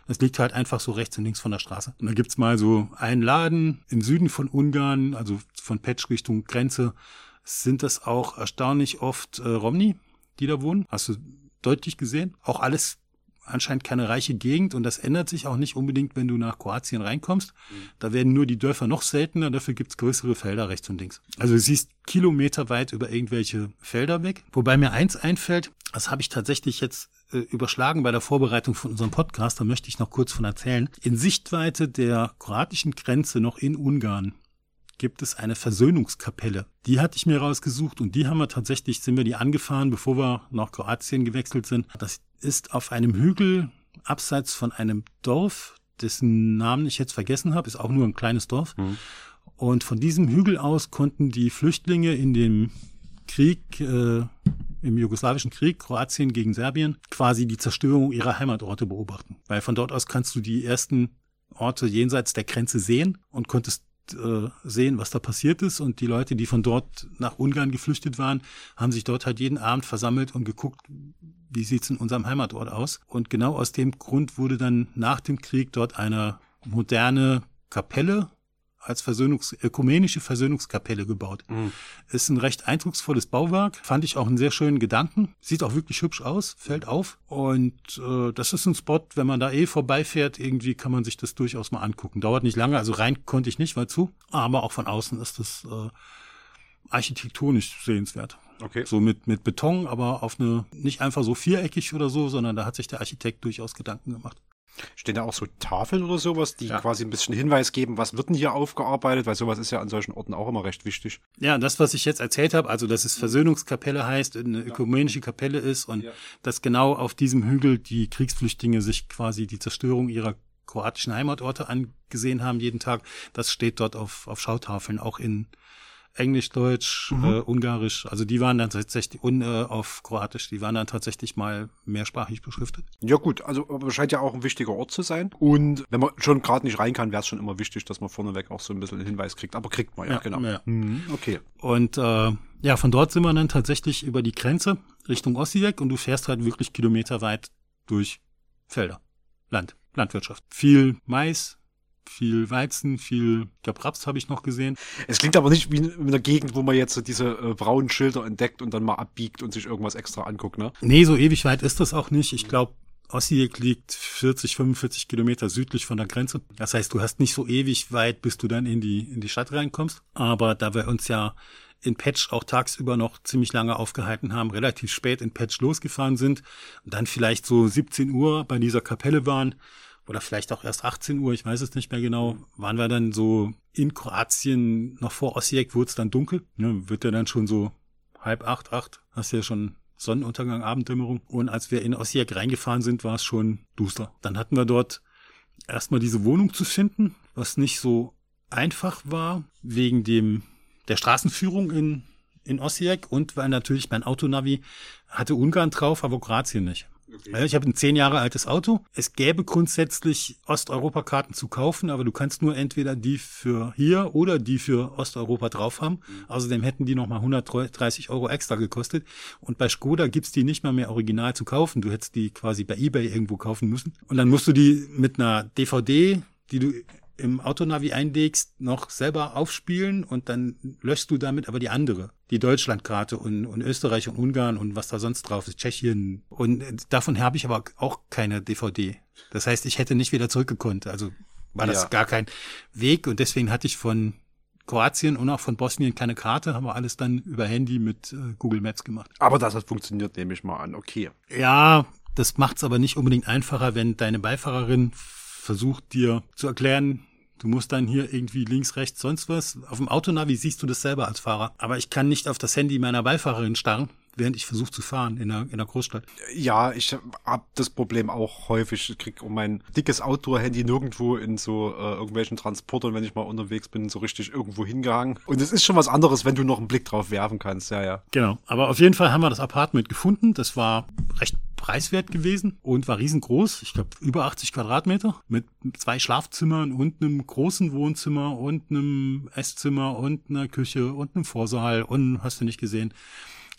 Es liegt halt einfach so rechts und links von der Straße. Und da gibt's mal so einen Laden im Süden von Ungarn, also von Pécs Richtung Grenze, sind das auch erstaunlich oft äh, Romni, die da wohnen. Hast du deutlich gesehen? Auch alles anscheinend keine reiche Gegend und das ändert sich auch nicht unbedingt, wenn du nach Kroatien reinkommst. Mhm. Da werden nur die Dörfer noch seltener, dafür gibt's größere Felder rechts und links. Also du siehst kilometerweit über irgendwelche Felder weg. Wobei mir eins einfällt, das habe ich tatsächlich jetzt äh, überschlagen bei der Vorbereitung von unserem Podcast, da möchte ich noch kurz von erzählen. In Sichtweite der kroatischen Grenze noch in Ungarn gibt es eine Versöhnungskapelle. Die hatte ich mir rausgesucht und die haben wir tatsächlich, sind wir die angefahren, bevor wir nach Kroatien gewechselt sind. Das ist auf einem Hügel abseits von einem Dorf, dessen Namen ich jetzt vergessen habe, ist auch nur ein kleines Dorf. Mhm. Und von diesem Hügel aus konnten die Flüchtlinge in dem Krieg, äh, im jugoslawischen Krieg, Kroatien gegen Serbien, quasi die Zerstörung ihrer Heimatorte beobachten. Weil von dort aus kannst du die ersten Orte jenseits der Grenze sehen und konntest sehen, was da passiert ist. Und die Leute, die von dort nach Ungarn geflüchtet waren, haben sich dort halt jeden Abend versammelt und geguckt, wie sieht's in unserem Heimatort aus. Und genau aus dem Grund wurde dann nach dem Krieg dort eine moderne Kapelle als Versöhnungs ökumenische Versöhnungskapelle gebaut. Mhm. Ist ein recht eindrucksvolles Bauwerk. Fand ich auch einen sehr schönen Gedanken. Sieht auch wirklich hübsch aus, fällt auf. Und äh, das ist ein Spot, wenn man da eh vorbeifährt, irgendwie kann man sich das durchaus mal angucken. Dauert nicht lange, also rein konnte ich nicht, war zu. Aber auch von außen ist das äh, architektonisch sehenswert. Okay. So mit mit Beton, aber auf eine, nicht einfach so viereckig oder so, sondern da hat sich der Architekt durchaus Gedanken gemacht. Stehen da auch so Tafeln oder sowas, die ja. quasi ein bisschen Hinweis geben, was wird denn hier aufgearbeitet? Weil sowas ist ja an solchen Orten auch immer recht wichtig. Ja, das, was ich jetzt erzählt habe, also dass es Versöhnungskapelle heißt, eine ökumenische Kapelle ist und ja. dass genau auf diesem Hügel die Kriegsflüchtlinge sich quasi die Zerstörung ihrer kroatischen Heimatorte angesehen haben jeden Tag, das steht dort auf, auf Schautafeln, auch in Englisch, Deutsch, mhm. äh, Ungarisch, also die waren dann tatsächlich, und äh, auf Kroatisch, die waren dann tatsächlich mal mehrsprachig beschriftet. Ja gut, also aber scheint ja auch ein wichtiger Ort zu sein. Und wenn man schon gerade nicht rein kann, wäre es schon immer wichtig, dass man vorneweg auch so ein bisschen einen Hinweis kriegt. Aber kriegt man ja, ja genau. Ja. Mhm, okay. Und äh, ja, von dort sind wir dann tatsächlich über die Grenze Richtung Osijek und du fährst halt wirklich kilometerweit durch Felder, Land, Landwirtschaft. Viel Mais, viel Weizen, viel, ich glaube Raps habe ich noch gesehen. Es klingt aber nicht wie in einer Gegend, wo man jetzt so diese äh, braunen Schilder entdeckt und dann mal abbiegt und sich irgendwas extra anguckt, ne? Nee, so ewig weit ist das auch nicht. Ich glaube, Osijek liegt vierzig, fünfundvierzig Kilometer südlich von der Grenze. Das heißt, du hast nicht so ewig weit, bis du dann in die in die Stadt reinkommst. Aber da wir uns ja in Pécs auch tagsüber noch ziemlich lange aufgehalten haben, relativ spät in Pécs losgefahren sind und dann vielleicht so siebzehn Uhr bei dieser Kapelle waren, oder vielleicht auch erst achtzehn Uhr, ich weiß es nicht mehr genau, waren wir dann so in Kroatien, noch vor Osijek wurde es dann dunkel, ne, wird ja dann schon so halb acht, acht, hast ja schon Sonnenuntergang, Abenddämmerung. Und als wir in Osijek reingefahren sind, war es schon duster. Dann hatten wir dort erstmal diese Wohnung zu finden, was nicht so einfach war, wegen dem der Straßenführung in, in Osijek und weil natürlich mein Autonavi hatte Ungarn drauf, aber Kroatien nicht. Okay. Ich habe ein zehn Jahre altes Auto. Es gäbe grundsätzlich Osteuropa-Karten zu kaufen, aber du kannst nur entweder die für hier oder die für Osteuropa drauf haben. Mhm. Außerdem hätten die nochmal hundertdreißig Euro extra gekostet. Und bei Skoda gibt's die nicht mal mehr original zu kaufen. Du hättest die quasi bei eBay irgendwo kaufen müssen. Und dann musst du die mit einer D V D, die du im Autonavi einlegst, noch selber aufspielen und dann löschst du damit aber die andere, die Deutschlandkarte und, und Österreich und Ungarn und was da sonst drauf ist, Tschechien. Und davon habe ich aber auch keine D V D. Das heißt, ich hätte nicht wieder zurückgekonnt. Also war das ja gar kein Weg und deswegen hatte ich von Kroatien und auch von Bosnien keine Karte, haben wir alles dann über Handy mit äh, Google Maps gemacht. Aber das hat funktioniert, nehme ich mal an. Okay. Ja, das macht's aber nicht unbedingt einfacher, wenn deine Beifahrerin versucht dir zu erklären, du musst dann hier irgendwie links, rechts, sonst was. Auf dem Autonavi siehst du das selber als Fahrer. Aber ich kann nicht auf das Handy meiner Beifahrerin starren, während ich versuche zu fahren in der, in der Großstadt. Ja, ich habe das Problem auch häufig. Ich krieg um mein dickes Outdoor-Handy nirgendwo in so äh, irgendwelchen Transportern, wenn ich mal unterwegs bin, so richtig irgendwo hingehangen. Und es ist schon was anderes, wenn du noch einen Blick drauf werfen kannst. Ja, ja. Genau. Aber auf jeden Fall haben wir das Apartment gefunden. Das war recht preiswert gewesen und war riesengroß. Ich glaube, über achtzig Quadratmeter mit zwei Schlafzimmern und einem großen Wohnzimmer und einem Esszimmer und einer Küche und einem Vorsaal und hast du nicht gesehen.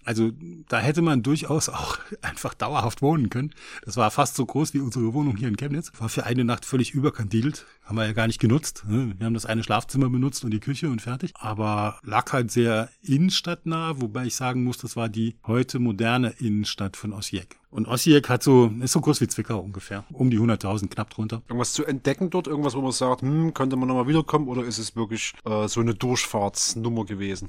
Also da hätte man durchaus auch einfach dauerhaft wohnen können. Das war fast so groß wie unsere Wohnung hier in Chemnitz. War für eine Nacht völlig überkandidelt. Haben wir ja gar nicht genutzt. Wir haben das eine Schlafzimmer benutzt und die Küche und fertig. Aber lag halt sehr innenstadtnah, wobei ich sagen muss, das war die heute moderne Innenstadt von Osijek. Und Osijek hat so, ist so groß wie Zwickau ungefähr. Um die hunderttausend, knapp drunter. Irgendwas zu entdecken dort? Irgendwas, wo man sagt, hm, könnte man nochmal wiederkommen? Oder ist es wirklich äh, so eine Durchfahrtsnummer gewesen?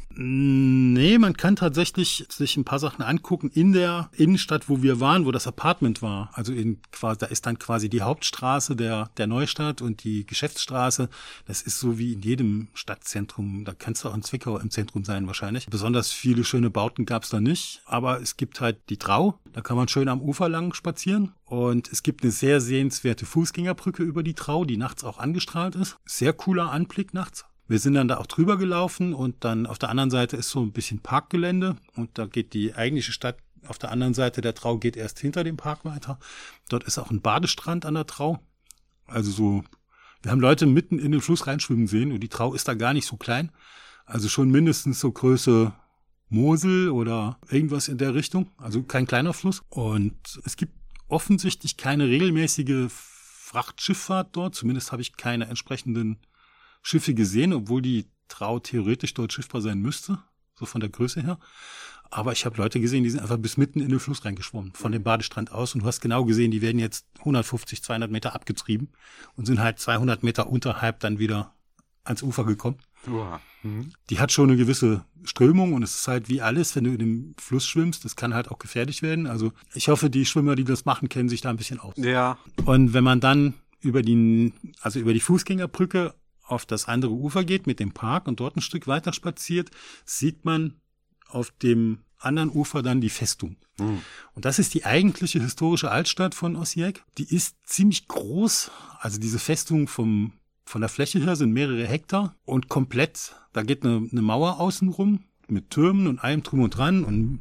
Nee, man kann tatsächlich sich ein paar Sachen angucken in der Innenstadt, wo wir waren, wo das Apartment war. Also in quasi, da ist dann quasi die Hauptstraße der, der Neustadt und die Geschäftsstraße. Das ist so wie in jedem Stadtzentrum. Da kannst du auch in Zwickau im Zentrum sein wahrscheinlich. Besonders viele schöne Bauten gab es da nicht. Aber es gibt halt die Trau. Da kann man schön am Ufer lang spazieren. Und es gibt eine sehr sehenswerte Fußgängerbrücke über die Trau, die nachts auch angestrahlt ist. Sehr cooler Anblick nachts. Wir sind dann da auch drüber gelaufen und dann auf der anderen Seite ist so ein bisschen Parkgelände und da geht die eigentliche Stadt auf der anderen Seite der Trau geht erst hinter dem Park weiter. Dort ist auch ein Badestrand an der Trau. Also so, wir haben Leute mitten in den Fluss reinschwimmen sehen und die Trau ist da gar nicht so klein. Also schon mindestens so Größe Mosel oder irgendwas in der Richtung. Also kein kleiner Fluss. Und es gibt offensichtlich keine regelmäßige Frachtschifffahrt dort. Zumindest habe ich keine entsprechenden Schiffe gesehen, obwohl die Trau theoretisch dort schiffbar sein müsste, so von der Größe her. Aber ich habe Leute gesehen, die sind einfach bis mitten in den Fluss reingeschwommen, von dem Badestrand aus. Und du hast genau gesehen, die werden jetzt hundertfünfzig, zweihundert Meter abgetrieben und sind halt zweihundert Meter unterhalb dann wieder ans Ufer gekommen. Wow. Mhm. Die hat schon eine gewisse Strömung und es ist halt wie alles, wenn du in dem Fluss schwimmst, das kann halt auch gefährlich werden. Also ich hoffe, die Schwimmer, die das machen, kennen sich da ein bisschen aus. Ja. Und wenn man dann über die, also über die Fußgängerbrücke auf das andere Ufer geht mit dem Park und dort ein Stück weiter spaziert, sieht man auf dem anderen Ufer dann die Festung. Mhm. Und das ist die eigentliche historische Altstadt von Osijek. Die ist ziemlich groß. Also diese Festung vom, von der Fläche her sind mehrere Hektar und komplett, da geht eine, eine Mauer außenrum mit Türmen und allem drum und dran und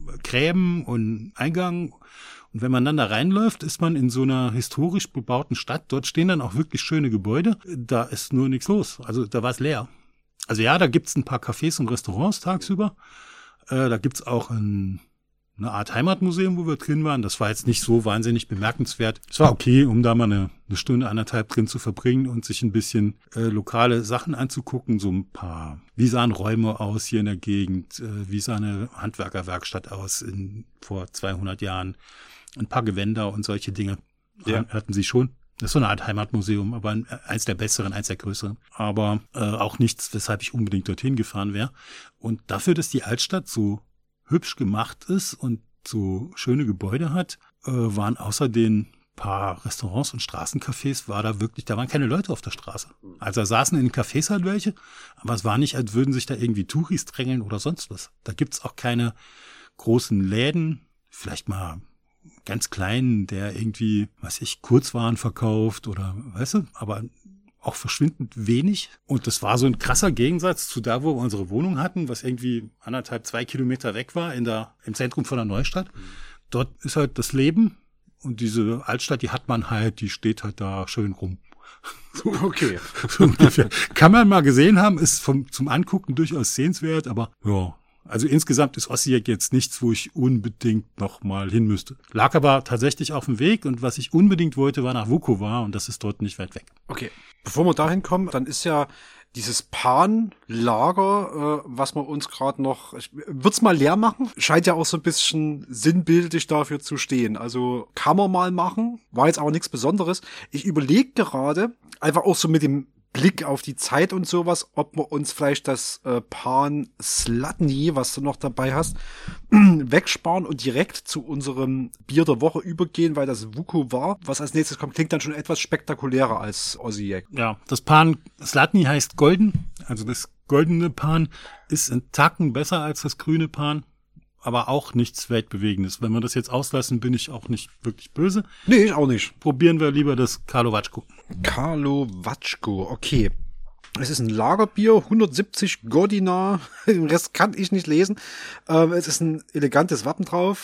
Gräben und Eingang. Und wenn man dann da reinläuft, ist man in so einer historisch bebauten Stadt. Dort stehen dann auch wirklich schöne Gebäude. Da ist nur nichts los. Also da war es leer. Also ja, da gibt's ein paar Cafés und Restaurants tagsüber. Äh, da gibt's auch ein, eine Art Heimatmuseum, wo wir drin waren. Das war jetzt nicht so wahnsinnig bemerkenswert. Es war okay, um da mal eine, eine Stunde, anderthalb drin zu verbringen und sich ein bisschen äh, lokale Sachen anzugucken. So ein paar, wie sahen Räume aus hier in der Gegend? Äh, wie sah eine Handwerkerwerkstatt aus in, vor zweihundert Jahren? Ein paar Gewänder und solche Dinge ja. hatten sie schon. Das ist so eine Art Heimatmuseum, aber eins der besseren, eins der größeren. Aber äh, auch nichts, weshalb ich unbedingt dorthin gefahren wäre. Und dafür, dass die Altstadt so hübsch gemacht ist und so schöne Gebäude hat, äh, waren außer den paar Restaurants und Straßencafés, war da wirklich, da waren keine Leute auf der Straße. Also da saßen in den Cafés halt welche, aber es war nicht, als würden sich da irgendwie Touris drängeln oder sonst was. Da gibt's auch keine großen Läden, vielleicht mal ganz kleinen, der irgendwie, weiß ich, Kurzwaren verkauft oder, weißt du, aber auch verschwindend wenig. Und das war so ein krasser Gegensatz zu da, wo wir unsere Wohnung hatten, was irgendwie anderthalb, zwei Kilometer weg war, in der, im Zentrum von der Neustadt. Mhm. Dort ist halt das Leben und diese Altstadt, die hat man halt, die steht halt da schön rum. So, okay. So ungefähr. Kann man mal gesehen haben, ist vom, zum Angucken durchaus sehenswert, aber ja. Also insgesamt ist Osijek jetzt nichts, wo ich unbedingt noch mal hin müsste. Lag aber tatsächlich auf dem Weg und was ich unbedingt wollte, war nach Vukovar und das ist dort nicht weit weg. Okay, bevor wir dahin kommen, dann ist ja dieses Pan-Lager, äh, was wir uns gerade noch, ich würd's mal leer machen, scheint ja auch so ein bisschen sinnbildlich dafür zu stehen. Also kann man mal machen, war jetzt aber nichts Besonderes. Ich überlege gerade, einfach auch so mit dem Blick auf die Zeit und sowas, ob wir uns vielleicht das äh, Pan Slatny, was du noch dabei hast, wegsparen und direkt zu unserem Bier der Woche übergehen, weil das Vukovar, was als nächstes kommt, klingt dann schon etwas spektakulärer als Osijek. Ja, das Pan Slatny heißt golden, also das goldene Pan ist ein Tacken besser als das grüne Pan, aber auch nichts Weltbewegendes. Wenn wir das jetzt auslassen, bin ich auch nicht wirklich böse. Nee, ich auch nicht. Probieren wir lieber das Karlovatschko. Karlovatschko, okay. Es ist ein Lagerbier, hundertsiebzig Godina, den Rest kann ich nicht lesen. Ähm, es ist ein elegantes Wappen drauf,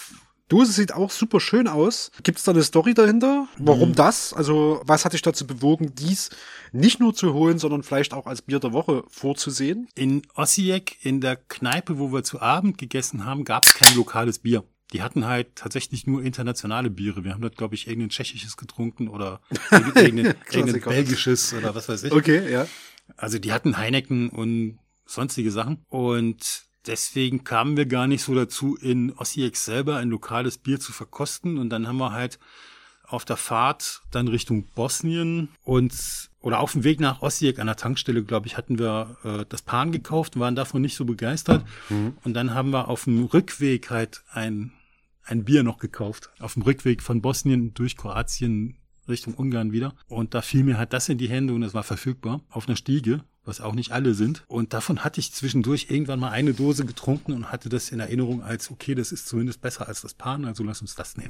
Dose sieht auch super schön aus. Gibt es da eine Story dahinter? Warum Mhm. das? Also was hat dich dazu bewogen, dies nicht nur zu holen, sondern vielleicht auch als Bier der Woche vorzusehen? In Osijek, in der Kneipe, wo wir zu Abend gegessen haben, gab es kein lokales Bier. Die hatten halt tatsächlich nur internationale Biere. Wir haben dort, glaube ich, irgendein tschechisches getrunken oder irgendein, irgendein belgisches oder was weiß ich. Okay, ja. Also die hatten Heineken und sonstige Sachen. Und deswegen kamen wir gar nicht so dazu, in Osijek selber ein lokales Bier zu verkosten. Und dann haben wir halt auf der Fahrt dann Richtung Bosnien und oder auf dem Weg nach Osijek an der Tankstelle, glaube ich, hatten wir äh, das Pan gekauft, waren davon nicht so begeistert. Mhm. Und dann haben wir auf dem Rückweg halt ein ein Bier noch gekauft. Auf dem Rückweg von Bosnien durch Kroatien Richtung Ungarn wieder. Und da fiel mir halt das in die Hände und es war verfügbar auf einer Stiege, was auch nicht alle sind. Und davon hatte ich zwischendurch irgendwann mal eine Dose getrunken und hatte das in Erinnerung als, okay, das ist zumindest besser als das Pan, also lass uns das nehmen.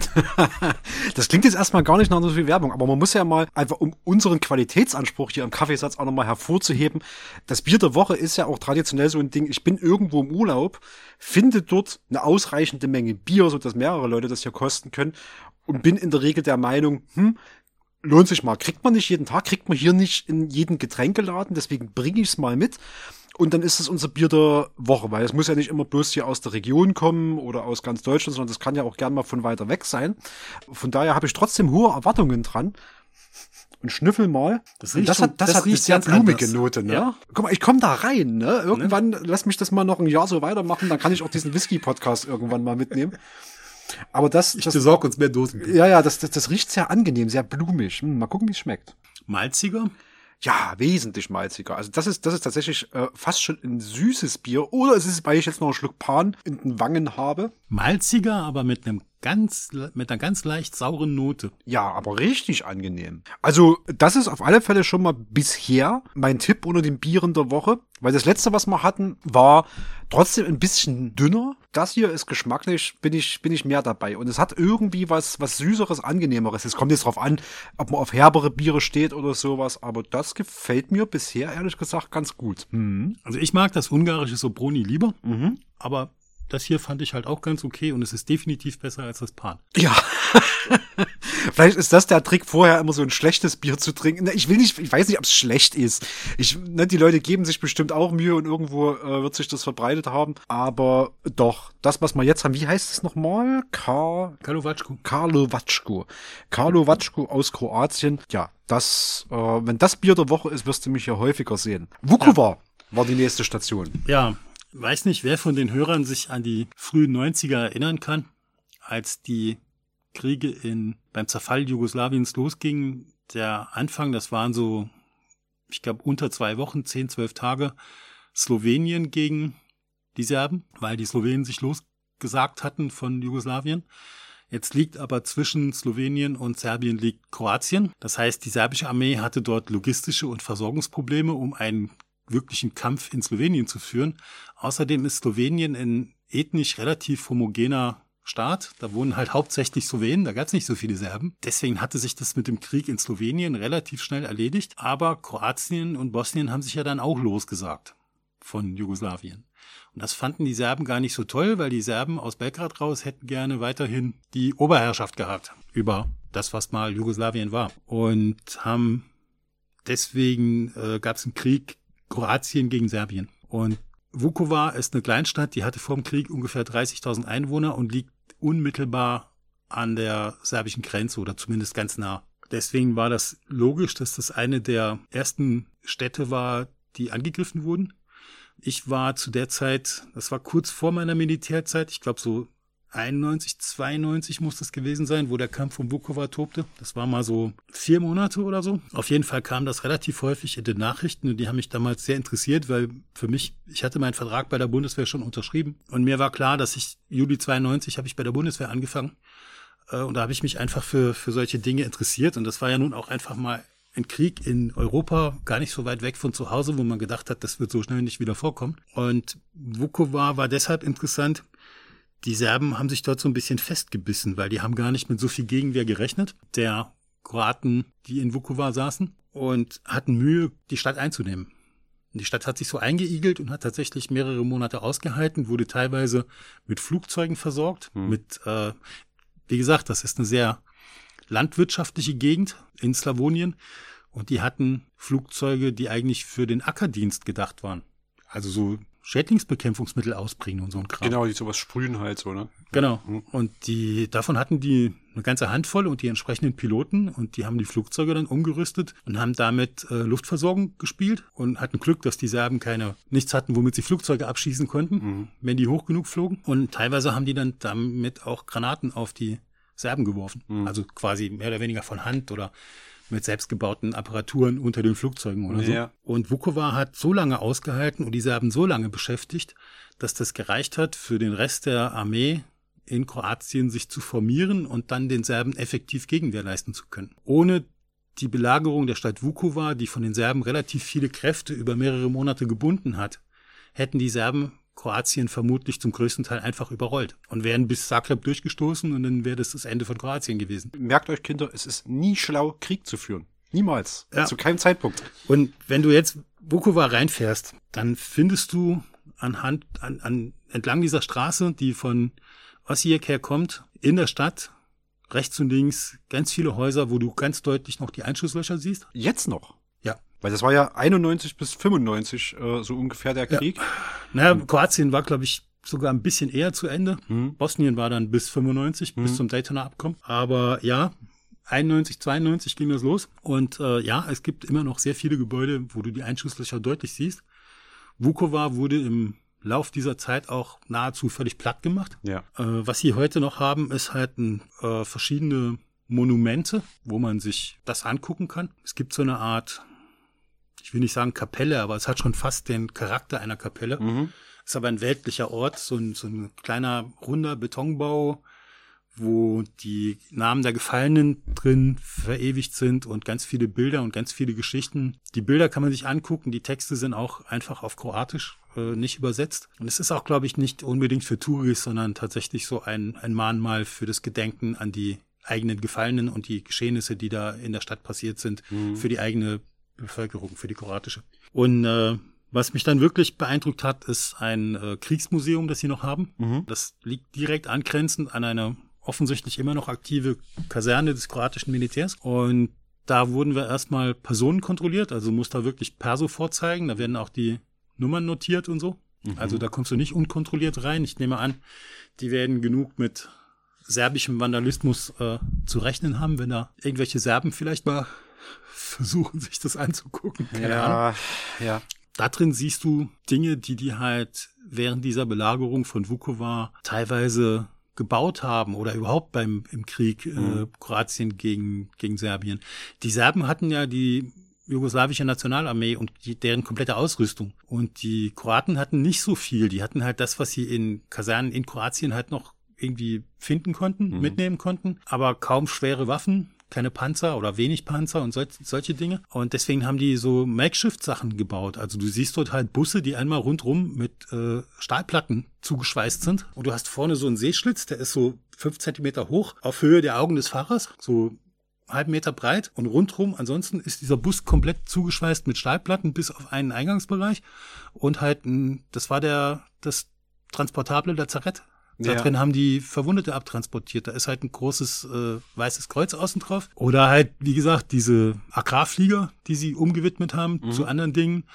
Das klingt jetzt erstmal gar nicht nach so viel Werbung, aber man muss ja mal einfach, um unseren Qualitätsanspruch hier im Kaffeesatz auch nochmal hervorzuheben, das Bier der Woche ist ja auch traditionell so ein Ding, ich bin irgendwo im Urlaub, finde dort eine ausreichende Menge Bier, so dass mehrere Leute das hier kosten können und bin in der Regel der Meinung, hm, lohnt sich mal. Kriegt man nicht jeden Tag, kriegt man hier nicht in jeden Getränkeladen, deswegen bringe ich es mal mit. Und dann ist es unser Bier der Woche, weil es muss ja nicht immer bloß hier aus der Region kommen oder aus ganz Deutschland, sondern das kann ja auch gern mal von weiter weg sein. Von daher habe ich trotzdem hohe Erwartungen dran. Und schnüffel mal. Das, riecht das schon, hat, das, das hat eine riecht sehr blumige anders. Note, ne? Ja. Guck mal, ich komme da rein, ne? Irgendwann, ne? Lass mich das mal noch ein Jahr so weitermachen, dann kann ich auch diesen Whisky-Podcast irgendwann mal mitnehmen. Aber das, ich das besorge uns mehr Dosen. Ja, ja, das, das, das riecht sehr angenehm, sehr blumig. Hm, mal gucken, wie es schmeckt. Malziger? Ja, wesentlich malziger. Also das ist, das ist tatsächlich äh, fast schon ein süßes Bier. Oder es ist, weil ich jetzt noch einen Schluck Pan in den Wangen habe. Malziger, aber mit einem ganz, mit einer ganz leicht sauren Note. Ja, aber richtig angenehm. Also das ist auf alle Fälle schon mal bisher mein Tipp unter den Bieren der Woche. Weil das letzte, was wir hatten, war trotzdem ein bisschen dünner. Das hier ist geschmacklich, bin ich, bin ich mehr dabei. Und es hat irgendwie was, was Süßeres, Angenehmeres. Es kommt jetzt drauf an, ob man auf herbere Biere steht oder sowas. Aber das gefällt mir bisher, ehrlich gesagt, ganz gut. Mhm. Also ich mag das ungarische Sobroni lieber. Mhm. Aber das hier fand ich halt auch ganz okay und es ist definitiv besser als das Pan. Ja. Vielleicht ist das der Trick, vorher immer so ein schlechtes Bier zu trinken. Ich will nicht, ich weiß nicht, ob es schlecht ist. Ich, ne, die Leute geben sich bestimmt auch Mühe und irgendwo äh, wird sich das verbreitet haben. Aber doch, das, was wir jetzt haben, wie heißt es nochmal? Kar- Karlovačko. Karlovačko. Karlovačko aus Kroatien. Ja, das, äh, wenn das Bier der Woche ist, wirst du mich hier häufiger sehen. Vukovar ja. war die nächste Station. Ja, weiß nicht, wer von den Hörern sich an die frühen neunziger erinnern kann, als die Kriege in beim Zerfall Jugoslawiens losgingen. Der Anfang, das waren so, ich glaube, unter zwei Wochen, zehn, zwölf Tage, Slowenien gegen die Serben, weil die Slowenen sich losgesagt hatten von Jugoslawien. Jetzt liegt aber zwischen Slowenien und Serbien liegt Kroatien. Das heißt, die serbische Armee hatte dort logistische und Versorgungsprobleme, um einen wirklichen Kampf in Slowenien zu führen. Außerdem ist Slowenien ein ethnisch relativ homogener Staat. Da wohnen halt hauptsächlich Slowenen, da gab es nicht so viele Serben. Deswegen hatte sich das mit dem Krieg in Slowenien relativ schnell erledigt. Aber Kroatien und Bosnien haben sich ja dann auch losgesagt von Jugoslawien. Und das fanden die Serben gar nicht so toll, weil die Serben aus Belgrad raus hätten gerne weiterhin die Oberherrschaft gehabt über das, was mal Jugoslawien war. Und haben deswegen äh, gab es einen Krieg Kroatien gegen Serbien. Und Vukovar ist eine Kleinstadt, die hatte vor dem Krieg ungefähr dreißigtausend Einwohner und liegt unmittelbar an der serbischen Grenze oder zumindest ganz nah. Deswegen war das logisch, dass das eine der ersten Städte war, die angegriffen wurden. Ich war zu der Zeit, das war kurz vor meiner Militärzeit, ich glaube so einundneunzig, zweiundneunzig muss das gewesen sein, wo der Kampf um Vukovar tobte. Das war mal so vier Monate oder so. Auf jeden Fall kam das relativ häufig in den Nachrichten und die haben mich damals sehr interessiert, weil für mich, ich hatte meinen Vertrag bei der Bundeswehr schon unterschrieben und mir war klar, dass ich, Juli zweiundneunzig habe ich bei der Bundeswehr angefangen und da habe ich mich einfach für, für solche Dinge interessiert und das war ja nun auch einfach mal ein Krieg in Europa, gar nicht so weit weg von zu Hause, wo man gedacht hat, das wird so schnell nicht wieder vorkommen. Und Vukovar war deshalb interessant. Die Serben haben sich dort so ein bisschen festgebissen, weil die haben gar nicht mit so viel Gegenwehr gerechnet, der Kroaten, die in Vukovar saßen, und hatten Mühe, die Stadt einzunehmen. Die Stadt hat sich so eingeigelt und hat tatsächlich mehrere Monate ausgehalten, wurde teilweise mit Flugzeugen versorgt, hm. mit, äh, wie gesagt, das ist eine sehr landwirtschaftliche Gegend in Slawonien und die hatten Flugzeuge, die eigentlich für den Ackerdienst gedacht waren. Also so Schädlingsbekämpfungsmittel ausbringen und so ein Kram. Genau, die sowas sprühen halt so, ne? Genau. Und die, davon hatten die eine ganze Handvoll und die entsprechenden Piloten und die haben die Flugzeuge dann umgerüstet und haben damit äh, Luftversorgung gespielt und hatten Glück, dass die Serben keine, nichts hatten, womit sie Flugzeuge abschießen konnten, mhm. wenn die hoch genug flogen. Und teilweise haben die dann damit auch Granaten auf die Serben geworfen. Mhm. Also quasi mehr oder weniger von Hand oder mit selbstgebauten Apparaturen unter den Flugzeugen oder ja. so. Und Vukovar hat so lange ausgehalten und die Serben so lange beschäftigt, dass das gereicht hat, für den Rest der Armee in Kroatien sich zu formieren und dann den Serben effektiv Gegenwehr leisten zu können. Ohne die Belagerung der Stadt Vukovar, die von den Serben relativ viele Kräfte über mehrere Monate gebunden hat, hätten die Serben Kroatien vermutlich zum größten Teil einfach überrollt und wären bis Zagreb durchgestoßen und dann wäre das das Ende von Kroatien gewesen. Merkt euch, Kinder, es ist nie schlau, Krieg zu führen. Niemals. Ja. Zu keinem Zeitpunkt. Und wenn du jetzt Vukovar reinfährst, dann findest du anhand, an, an, entlang dieser Straße, die von Osijek herkommt, in der Stadt, rechts und links, ganz viele Häuser, wo du ganz deutlich noch die Einschusslöcher siehst. Jetzt noch? Ja. Weil das war ja einundneunzig bis fünfundneunzig äh, so ungefähr der Krieg. Ja. Naja, mhm. Kroatien war, glaube ich, sogar ein bisschen eher zu Ende. Mhm. Bosnien war dann bis fünfundneunzig, mhm. bis zum Daytoner Abkommen. Aber ja, einundneunzig, zweiundneunzig ging das los. Und äh, ja, es gibt immer noch sehr viele Gebäude, wo du die Einschusslöcher deutlich siehst. Vukovar wurde im Lauf dieser Zeit auch nahezu völlig platt gemacht. Ja. Äh, was sie heute noch haben, ist halt ein, äh, verschiedene Monumente, wo man sich das angucken kann. Es gibt so eine Art, ich will nicht sagen Kapelle, aber es hat schon fast den Charakter einer Kapelle. Mhm. Ist aber ein weltlicher Ort, so ein, so ein kleiner, runder Betonbau, wo die Namen der Gefallenen drin verewigt sind und ganz viele Bilder und ganz viele Geschichten. Die Bilder kann man sich angucken, die Texte sind auch einfach auf Kroatisch, äh, nicht übersetzt. Und es ist auch, glaube ich, nicht unbedingt für Touris, sondern tatsächlich so ein, ein Mahnmal für das Gedenken an die eigenen Gefallenen und die Geschehnisse, die da in der Stadt passiert sind, mhm. für die eigene Bevölkerung, für die kroatische. Und äh, was mich dann wirklich beeindruckt hat, ist ein äh, Kriegsmuseum, das sie noch haben. Mhm. Das liegt direkt angrenzend an eine offensichtlich immer noch aktive Kaserne des kroatischen Militärs. Und da wurden wir erstmal Personen kontrolliert, also muss da wirklich Perso vorzeigen. Da werden auch die Nummern notiert und so. Mhm. Also da kommst du nicht unkontrolliert rein. Ich nehme an, die werden genug mit serbischem Vandalismus äh, zu rechnen haben, wenn da irgendwelche Serben vielleicht mal versuchen, sich das anzugucken. Keine ja, Ahnung. ja. Da drin siehst du Dinge, die die halt während dieser Belagerung von Vukovar teilweise gebaut haben oder überhaupt beim im Krieg mhm. äh, Kroatien gegen gegen Serbien. Die Serben hatten ja die jugoslawische Nationalarmee und die, deren komplette Ausrüstung. Und die Kroaten hatten nicht so viel. Die hatten halt das, was sie in Kasernen in Kroatien halt noch irgendwie finden konnten, mhm. mitnehmen konnten, aber kaum schwere Waffen, keine Panzer oder wenig Panzer und sol- solche Dinge. Und deswegen haben die so Makeshift-Sachen gebaut. Also du siehst dort halt Busse, die einmal rundrum mit äh, Stahlplatten zugeschweißt sind. Und du hast vorne so einen Seeschlitz, der ist so fünf Zentimeter hoch, auf Höhe der Augen des Fahrers, so halben Meter breit. Und rundrum ansonsten ist dieser Bus komplett zugeschweißt mit Stahlplatten bis auf einen Eingangsbereich. Und halt, ein, das war der das transportable Lazarett. Da ja. drin haben die Verwundete abtransportiert. Da ist halt ein großes äh, weißes Kreuz außen drauf. Oder halt, wie gesagt, diese Agrarflieger, die sie umgewidmet haben mhm. zu anderen Dingen.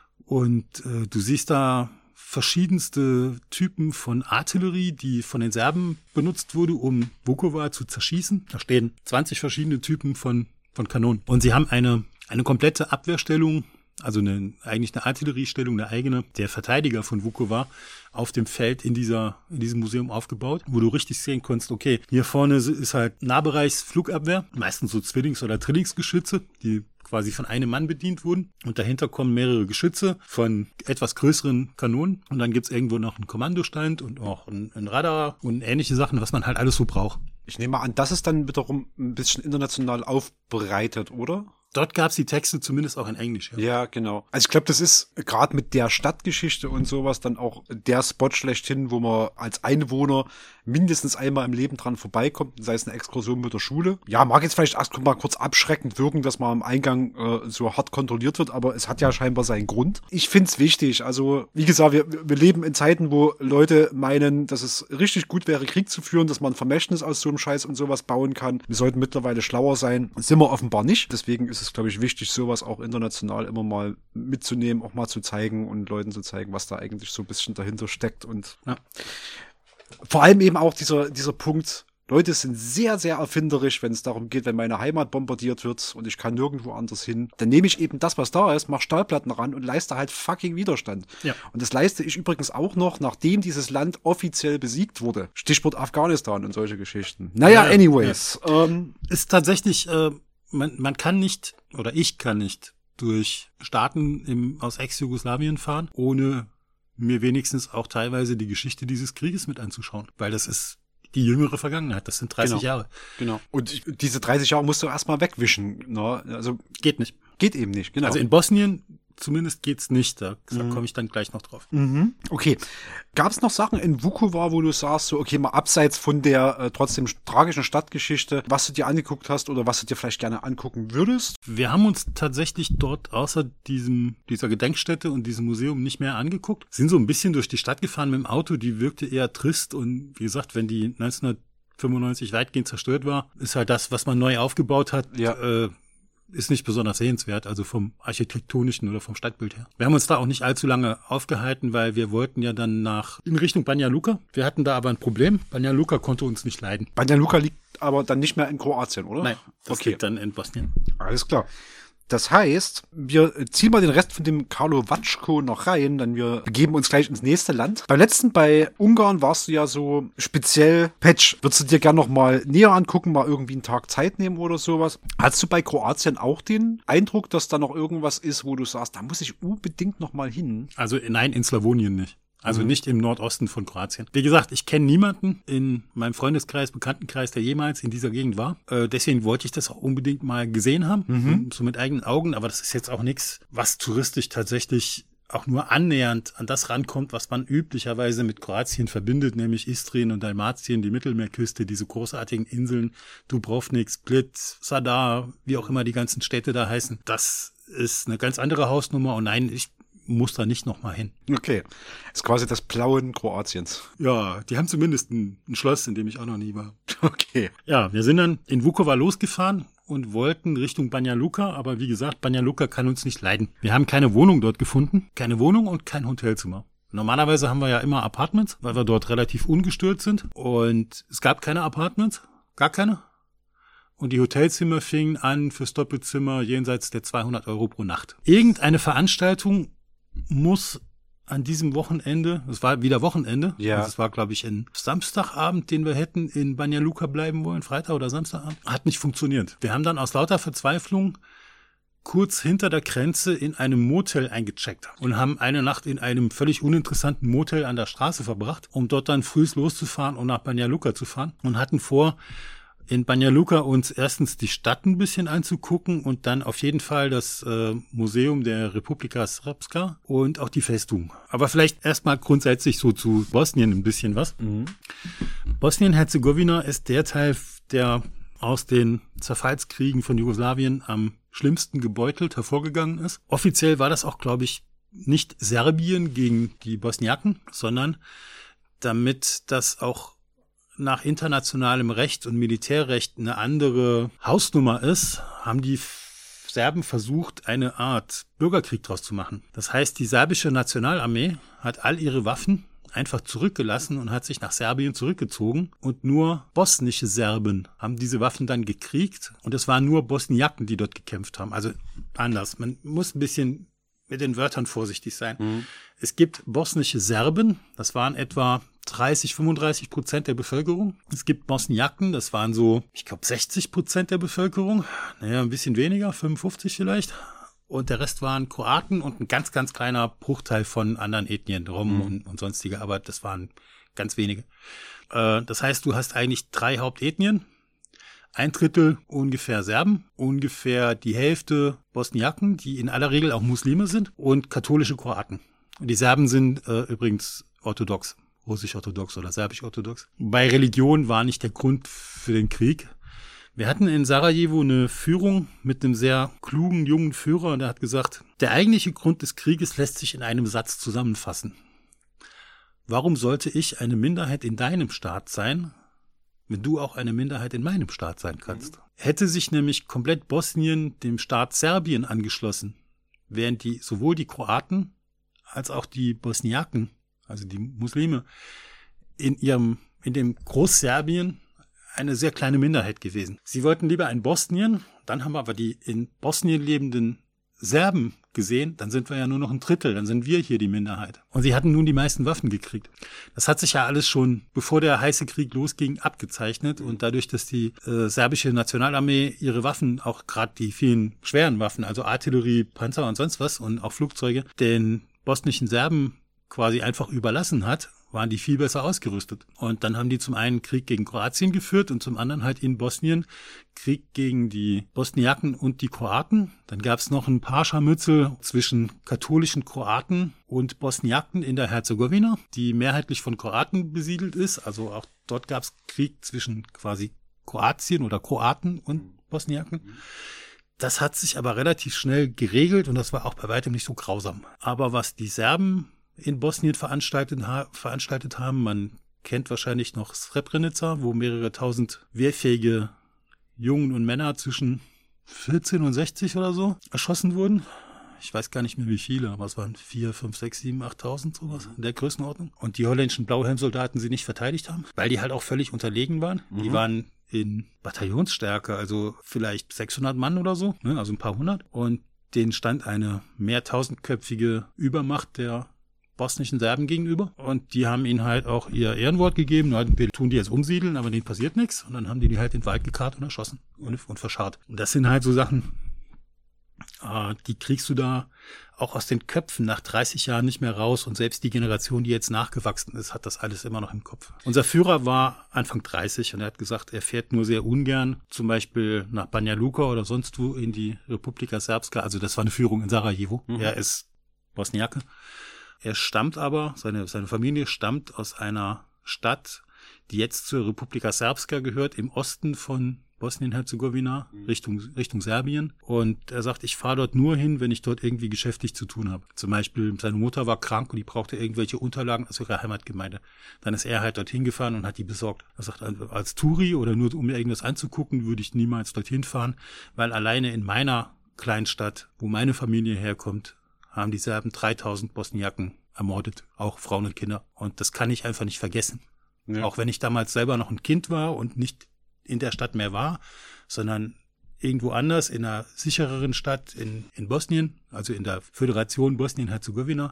Und äh, du siehst da verschiedenste Typen von Artillerie, die von den Serben benutzt wurde, um Vukovar zu zerschießen. Da stehen zwanzig verschiedene Typen von von Kanonen. Und sie haben eine eine komplette Abwehrstellung, also eine, eigentlich eine Artilleriestellung, eine eigene, der Verteidiger von Vukovar auf dem Feld in dieser, in diesem Museum aufgebaut, wo du richtig sehen konntest, okay, hier vorne ist halt Nahbereichsflugabwehr, meistens so Zwillings- oder Drillingsgeschütze, die quasi von einem Mann bedient wurden. Und dahinter kommen mehrere Geschütze von etwas größeren Kanonen. Und dann gibt's irgendwo noch einen Kommandostand und auch ein, ein Radar und ähnliche Sachen, was man halt alles so braucht. Ich nehme an, das ist dann wiederum ein bisschen international aufbereitet, oder? Dort gab es die Texte zumindest auch in Englisch. Ja, ja genau. Also ich glaube, das ist gerade mit der Stadtgeschichte und sowas dann auch der Spot schlechthin, wo man als Einwohner mindestens einmal im Leben dran vorbeikommt, sei es eine Exkursion mit der Schule. Ja, mag jetzt vielleicht erst mal kurz abschreckend wirken, dass man am Eingang äh, so hart kontrolliert wird, aber es hat ja scheinbar seinen Grund. Ich find's wichtig. Also, wie gesagt, wir, wir leben in Zeiten, wo Leute meinen, dass es richtig gut wäre, Krieg zu führen, dass man ein Vermächtnis aus so einem Scheiß und sowas bauen kann. Wir sollten mittlerweile schlauer sein. Sind wir offenbar nicht. Deswegen ist es, glaube ich, wichtig, sowas auch international immer mal mitzunehmen, auch mal zu zeigen und Leuten zu zeigen, was da eigentlich so ein bisschen dahinter steckt. Und ja. Vor allem eben auch dieser, dieser Punkt, Leute sind sehr, sehr erfinderisch, wenn es darum geht, wenn meine Heimat bombardiert wird und ich kann nirgendwo anders hin. Dann nehme ich eben das, was da ist, mach Stahlplatten ran und leiste halt fucking Widerstand. Ja. Und das leiste ich übrigens auch noch, nachdem dieses Land offiziell besiegt wurde. Stichwort Afghanistan und solche Geschichten. Naja, ja, anyways. Ja. Ähm, ist tatsächlich, äh, man, man kann nicht, oder ich kann nicht durch Staaten im, aus Ex-Jugoslawien fahren, ohne mir wenigstens auch teilweise die Geschichte dieses Krieges mit anzuschauen. Weil das ist die jüngere Vergangenheit. Das sind dreißig genau. Jahre. Genau. Und diese dreißig Jahre musst du erstmal wegwischen. Ne? Also geht nicht. Geht eben nicht, genau. Also in Bosnien zumindest geht's nicht. Da, da mhm. komme ich dann gleich noch drauf. Mhm. Okay. Gab es noch Sachen in Vukovar, wo du sagst, so okay, mal abseits von der äh, trotzdem tragischen Stadtgeschichte, was du dir angeguckt hast oder was du dir vielleicht gerne angucken würdest? Wir haben uns tatsächlich dort außer diesem dieser Gedenkstätte und diesem Museum nicht mehr angeguckt. Sind so ein bisschen durch die Stadt gefahren mit dem Auto. Die wirkte eher trist und wie gesagt, wenn die neunzehnhundertfünfundneunzig weitgehend zerstört war, ist halt das, was man neu aufgebaut hat, ja. äh, ist nicht besonders sehenswert, also vom architektonischen oder vom Stadtbild her. Wir haben uns da auch nicht allzu lange aufgehalten, weil wir wollten ja dann nach in Richtung Banja Luka. Wir hatten da aber ein Problem. Banja Luka konnte uns nicht leiden. Banja Luka liegt aber dann nicht mehr in Kroatien, oder? Nein, das okay. liegt dann in Bosnien. Alles klar. Das heißt, wir ziehen mal den Rest von dem Karlovatschko noch rein, denn wir begeben uns gleich ins nächste Land. Beim letzten, bei Ungarn, warst du ja so speziell Patch. Würdest du dir gerne noch mal näher angucken, mal irgendwie einen Tag Zeit nehmen oder sowas? Hast du bei Kroatien auch den Eindruck, dass da noch irgendwas ist, wo du sagst, da muss ich unbedingt noch mal hin? Also nein, in Slawonien nicht. Also mhm. nicht im Nordosten von Kroatien. Wie gesagt, ich kenne niemanden in meinem Freundeskreis, Bekanntenkreis, der jemals in dieser Gegend war. Äh, deswegen wollte ich das auch unbedingt mal gesehen haben, mhm. so mit eigenen Augen. Aber das ist jetzt auch nichts, was touristisch tatsächlich auch nur annähernd an das rankommt, was man üblicherweise mit Kroatien verbindet, nämlich Istrien und Dalmatien, die Mittelmeerküste, diese großartigen Inseln, Dubrovnik, Split, Zadar, wie auch immer die ganzen Städte da heißen. Das ist eine ganz andere Hausnummer. Und nein, ich muss da nicht nochmal hin. Okay. Das ist quasi das Plauen Kroatiens. Ja, die haben zumindest ein, ein Schloss, in dem ich auch noch nie war. Okay. Ja, wir sind dann in Vukovar losgefahren und wollten Richtung Banja Luka, aber wie gesagt, Banja Luka kann uns nicht leiden. Wir haben keine Wohnung dort gefunden, keine Wohnung und kein Hotelzimmer. Normalerweise haben wir ja immer Apartments, weil wir dort relativ ungestört sind. Und es gab keine Apartments, gar keine. Und die Hotelzimmer fingen an fürs Doppelzimmer jenseits der zweihundert Euro pro Nacht. Irgendeine Veranstaltung muss an diesem Wochenende, es war wieder Wochenende, ja. also es war, glaube ich, ein Samstagabend, den wir hätten in Banja Luka bleiben wollen, Freitag oder Samstagabend, hat nicht funktioniert. Wir haben dann aus lauter Verzweiflung kurz hinter der Grenze in einem Motel eingecheckt und haben eine Nacht in einem völlig uninteressanten Motel an der Straße verbracht, um dort dann frühs loszufahren und nach Banja Luka zu fahren und hatten vor, in Banja Luka uns erstens die Stadt ein bisschen anzugucken und dann auf jeden Fall das äh, Museum der Republika Srpska und auch die Festung. Aber vielleicht erstmal grundsätzlich so zu Bosnien ein bisschen was. Mhm. Bosnien-Herzegowina ist der Teil, der aus den Zerfallskriegen von Jugoslawien am schlimmsten gebeutelt hervorgegangen ist. Offiziell war das auch, glaube ich, nicht Serbien gegen die Bosniaken, sondern damit das auch nach internationalem Recht und Militärrecht eine andere Hausnummer ist, haben die Serben versucht, eine Art Bürgerkrieg draus zu machen. Das heißt, die serbische Nationalarmee hat all ihre Waffen einfach zurückgelassen und hat sich nach Serbien zurückgezogen. Und nur bosnische Serben haben diese Waffen dann gekriegt. Und es waren nur Bosniaken, die dort gekämpft haben. Also anders. Man muss ein bisschen mit den Wörtern vorsichtig sein. Mhm. Es gibt bosnische Serben, das waren etwa dreißig, fünfunddreißig Prozent der Bevölkerung. Es gibt Bosniaken, das waren so, ich glaube, sechzig Prozent der Bevölkerung. Naja, ein bisschen weniger, fünfundfünfzig vielleicht. Und der Rest waren Kroaten und ein ganz, ganz kleiner Bruchteil von anderen Ethnien, Rom mhm. und, und sonstige, aber das waren ganz wenige. Äh, das heißt, du hast eigentlich drei Hauptethnien. ein Drittel ungefähr Serben, ungefähr die Hälfte Bosniaken, die in aller Regel auch Muslime sind, und katholische Kroaten. Und die Serben sind äh, übrigens orthodox, russisch-orthodox oder serbisch-orthodox. Bei Religion war nicht der Grund für den Krieg. Wir hatten in Sarajevo eine Führung mit einem sehr klugen, jungen Führer, und der hat gesagt, der eigentliche Grund des Krieges lässt sich in einem Satz zusammenfassen. Warum sollte ich eine Minderheit in deinem Staat sein, wenn du auch eine Minderheit in meinem Staat sein kannst? Mhm. Hätte sich nämlich komplett Bosnien dem Staat Serbien angeschlossen, wären die sowohl die Kroaten als auch die Bosniaken, also die Muslime, in ihrem, in dem Großserbien eine sehr kleine Minderheit gewesen. Sie wollten lieber ein Bosnien, dann haben wir aber die in Bosnien lebenden Serben gesehen, dann sind wir ja nur noch ein Drittel, dann sind wir hier die Minderheit. Und sie hatten nun die meisten Waffen gekriegt. Das hat sich ja alles schon, bevor der heiße Krieg losging, abgezeichnet, und dadurch, dass die äh, serbische Nationalarmee ihre Waffen, auch gerade die vielen schweren Waffen, also Artillerie, Panzer und sonst was und auch Flugzeuge, den bosnischen Serben quasi einfach überlassen hat, waren die viel besser ausgerüstet. Und dann haben die zum einen Krieg gegen Kroatien geführt und zum anderen halt in Bosnien Krieg gegen die Bosniaken und die Kroaten. Dann gab es noch ein paar Scharmützel zwischen katholischen Kroaten und Bosniaken in der Herzegowina, die mehrheitlich von Kroaten besiedelt ist. Also auch dort gab es Krieg zwischen quasi Kroatien oder Kroaten und Bosniaken. Das hat sich aber relativ schnell geregelt, und das war auch bei weitem nicht so grausam. Aber was die Serben in Bosnien veranstaltet, ha- veranstaltet haben, man kennt wahrscheinlich noch Srebrenica, wo mehrere tausend wehrfähige Jungen und Männer zwischen vierzehn und sechzig oder so erschossen wurden. Ich weiß gar nicht mehr wie viele, aber es waren vier, fünf, sechs, sieben, achttausend, sowas in der Größenordnung. Und die holländischen Blauhelmsoldaten sie nicht verteidigt haben, weil die halt auch völlig unterlegen waren. Mhm. Die waren in Bataillonsstärke, also vielleicht sechshundert Mann oder so, ne, also ein paar hundert. Und denen stand eine mehrtausendköpfige Übermacht der bosnischen Serben gegenüber. Und die haben ihnen halt auch ihr Ehrenwort gegeben. Wir tun die jetzt umsiedeln, aber denen passiert nichts. Und dann haben die die halt in den Wald gekarrt und erschossen und, und verscharrt. Und das sind halt so Sachen, äh, die kriegst du da auch aus den Köpfen nach dreißig Jahren nicht mehr raus. Und selbst die Generation, die jetzt nachgewachsen ist, hat das alles immer noch im Kopf. Unser Führer war Anfang dreißig und er hat gesagt, er fährt nur sehr ungern, zum Beispiel nach Banja Luka oder sonst wo in die Republika Srpska. Also das war eine Führung in Sarajevo. Mhm. Er ist Bosniake. Er stammt aber, seine, seine Familie stammt aus einer Stadt, die jetzt zur Republika Srpska gehört, im Osten von Bosnien-Herzegowina, mhm. Richtung, Richtung Serbien. Und er sagt, ich fahre dort nur hin, wenn ich dort irgendwie geschäftlich zu tun habe. Zum Beispiel, seine Mutter war krank und die brauchte irgendwelche Unterlagen aus ihrer Heimatgemeinde. Dann ist er halt dorthin gefahren und hat die besorgt. Er sagt, als Touri oder nur um mir irgendwas anzugucken, würde ich niemals dorthin fahren, weil alleine in meiner Kleinstadt, wo meine Familie herkommt, haben die Serben dreitausend Bosniaken ermordet, auch Frauen und Kinder. Und das kann ich einfach nicht vergessen. Ja. Auch wenn ich damals selber noch ein Kind war und nicht in der Stadt mehr war, sondern irgendwo anders, in einer sichereren Stadt in, in Bosnien, also in der Föderation Bosnien-Herzegowina.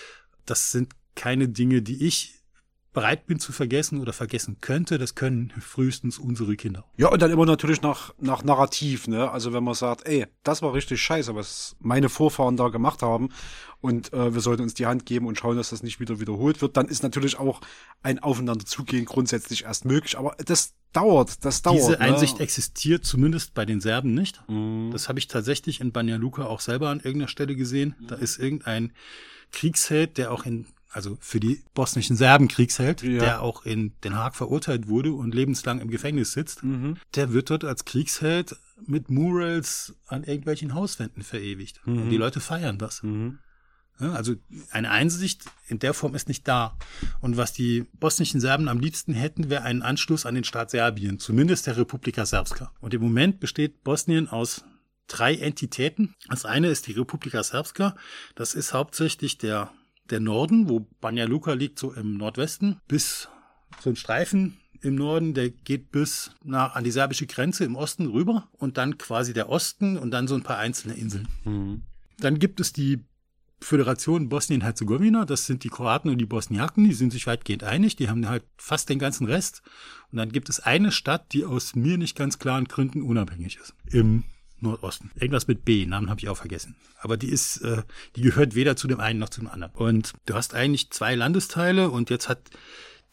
Das sind keine Dinge, die ich bereit bin zu vergessen oder vergessen könnte. Das können frühestens unsere Kinder. Ja, und dann immer natürlich nach, nach Narrativ, ne? Also wenn man sagt, ey, das war richtig scheiße, was meine Vorfahren da gemacht haben, und äh, wir sollten uns die Hand geben und schauen, dass das nicht wieder wiederholt wird, dann ist natürlich auch ein Aufeinanderzugehen grundsätzlich erst möglich. Aber das dauert, das dauert. Diese Einsicht ne? existiert zumindest bei den Serben nicht. Mhm. Das habe ich tatsächlich in Banja Luka auch selber an irgendeiner Stelle gesehen. Mhm. Da ist irgendein Kriegsheld, der auch in also für die bosnischen Serben Kriegsheld, ja. der auch in Den Haag verurteilt wurde und lebenslang im Gefängnis sitzt, mhm. der wird dort als Kriegsheld mit Murals an irgendwelchen Hauswänden verewigt. Mhm. Und die Leute feiern das. Mhm. Ja, also eine Einsicht in der Form ist nicht da. Und was die bosnischen Serben am liebsten hätten, wäre ein Anschluss an den Staat Serbien, zumindest der Republika Srpska. Und im Moment besteht Bosnien aus drei Entitäten. Das eine ist die Republika Srpska. Das ist hauptsächlich der Der Norden, wo Banja Luka liegt, so im Nordwesten, bis so ein Streifen im Norden, der geht bis nach an die serbische Grenze im Osten rüber und dann quasi der Osten und dann so ein paar einzelne Inseln. Mhm. Dann gibt es die Föderation Bosnien-Herzegowina, das sind die Kroaten und die Bosniaken, die sind sich weitgehend einig, die haben halt fast den ganzen Rest. Und dann gibt es eine Stadt, die aus mir nicht ganz klaren Gründen unabhängig ist, im Nordosten. Irgendwas mit B, Namen habe ich auch vergessen. Aber die ist, äh, die gehört weder zu dem einen noch zu dem anderen. Und du hast eigentlich zwei Landesteile und jetzt hat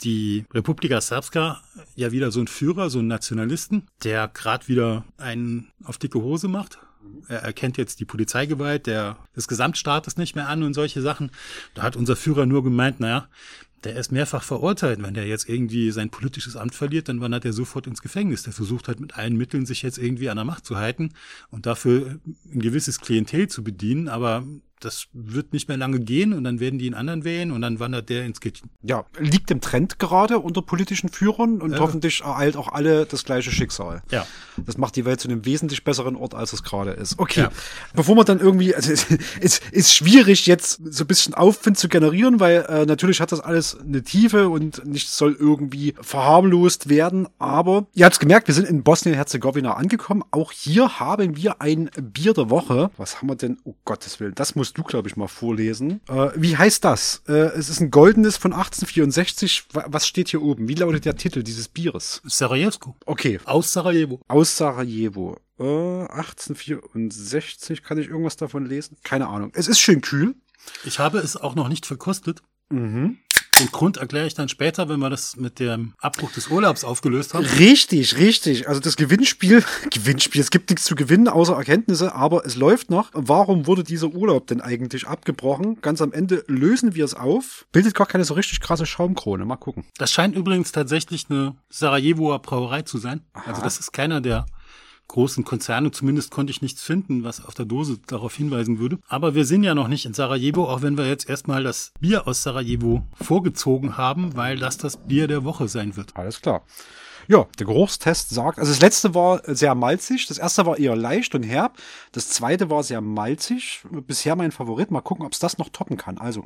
die Republika Srpska ja wieder so ein Führer, so ein Nationalisten, der gerade wieder einen auf dicke Hose macht. Er erkennt jetzt die Polizeigewalt der, des Gesamtstaates nicht mehr an und solche Sachen. Da hat unser Führer nur gemeint, naja, der ist mehrfach verurteilt. Wenn der jetzt irgendwie sein politisches Amt verliert, dann wandert er sofort ins Gefängnis. Der versucht halt mit allen Mitteln, sich jetzt irgendwie an der Macht zu halten und dafür ein gewisses Klientel zu bedienen. Aber das wird nicht mehr lange gehen und dann werden die einen anderen wählen und dann wandert der ins Gittchen. Ja, liegt im Trend gerade unter politischen Führern und äh. hoffentlich ereilt auch alle das gleiche Schicksal. Ja. Das macht die Welt zu einem wesentlich besseren Ort, als es gerade ist. Okay, ja. Bevor man dann irgendwie, also es ist, ist schwierig jetzt so ein bisschen Aufwind zu generieren, weil äh, natürlich hat das alles eine Tiefe und nichts soll irgendwie verharmlost werden, aber ihr habt es gemerkt, wir sind in Bosnien-Herzegowina angekommen. Auch hier haben wir ein Bier der Woche. Was haben wir denn? Oh Gottes Willen, das muss du, glaube ich, mal vorlesen. Äh, wie heißt das? Äh, es ist ein goldenes von achtzehnhundertvierundsechzig. Was steht hier oben? Wie lautet der Titel dieses Bieres? Sarajevsko. Okay. Aus Sarajevo. Aus Sarajevo. Äh, achtzehnhundertvierundsechzig. Kann ich irgendwas davon lesen? Keine Ahnung. Es ist schön kühl. Ich habe es auch noch nicht verkostet. Mhm. Den Grund erkläre ich dann später, wenn wir das mit dem Abbruch des Urlaubs aufgelöst haben. Richtig, richtig. Also das Gewinnspiel, Gewinnspiel, es gibt nichts zu gewinnen, außer Erkenntnisse, aber es läuft noch. Warum wurde dieser Urlaub denn eigentlich abgebrochen? Ganz am Ende lösen wir es auf. Bildet gar keine so richtig krasse Schaumkrone. Mal gucken. Das scheint übrigens tatsächlich eine Sarajevoer Brauerei zu sein. Aha. Also das ist keiner der großen Konzerne. Zumindest konnte ich nichts finden, was auf der Dose darauf hinweisen würde. Aber wir sind ja noch nicht in Sarajevo, auch wenn wir jetzt erstmal das Bier aus Sarajevo vorgezogen haben, weil das das Bier der Woche sein wird. Alles klar. Ja, der Geruchstest sagt, also das letzte war sehr malzig, das erste war eher leicht und herb, das zweite war sehr malzig, bisher mein Favorit. Mal gucken, ob es das noch toppen kann. Also,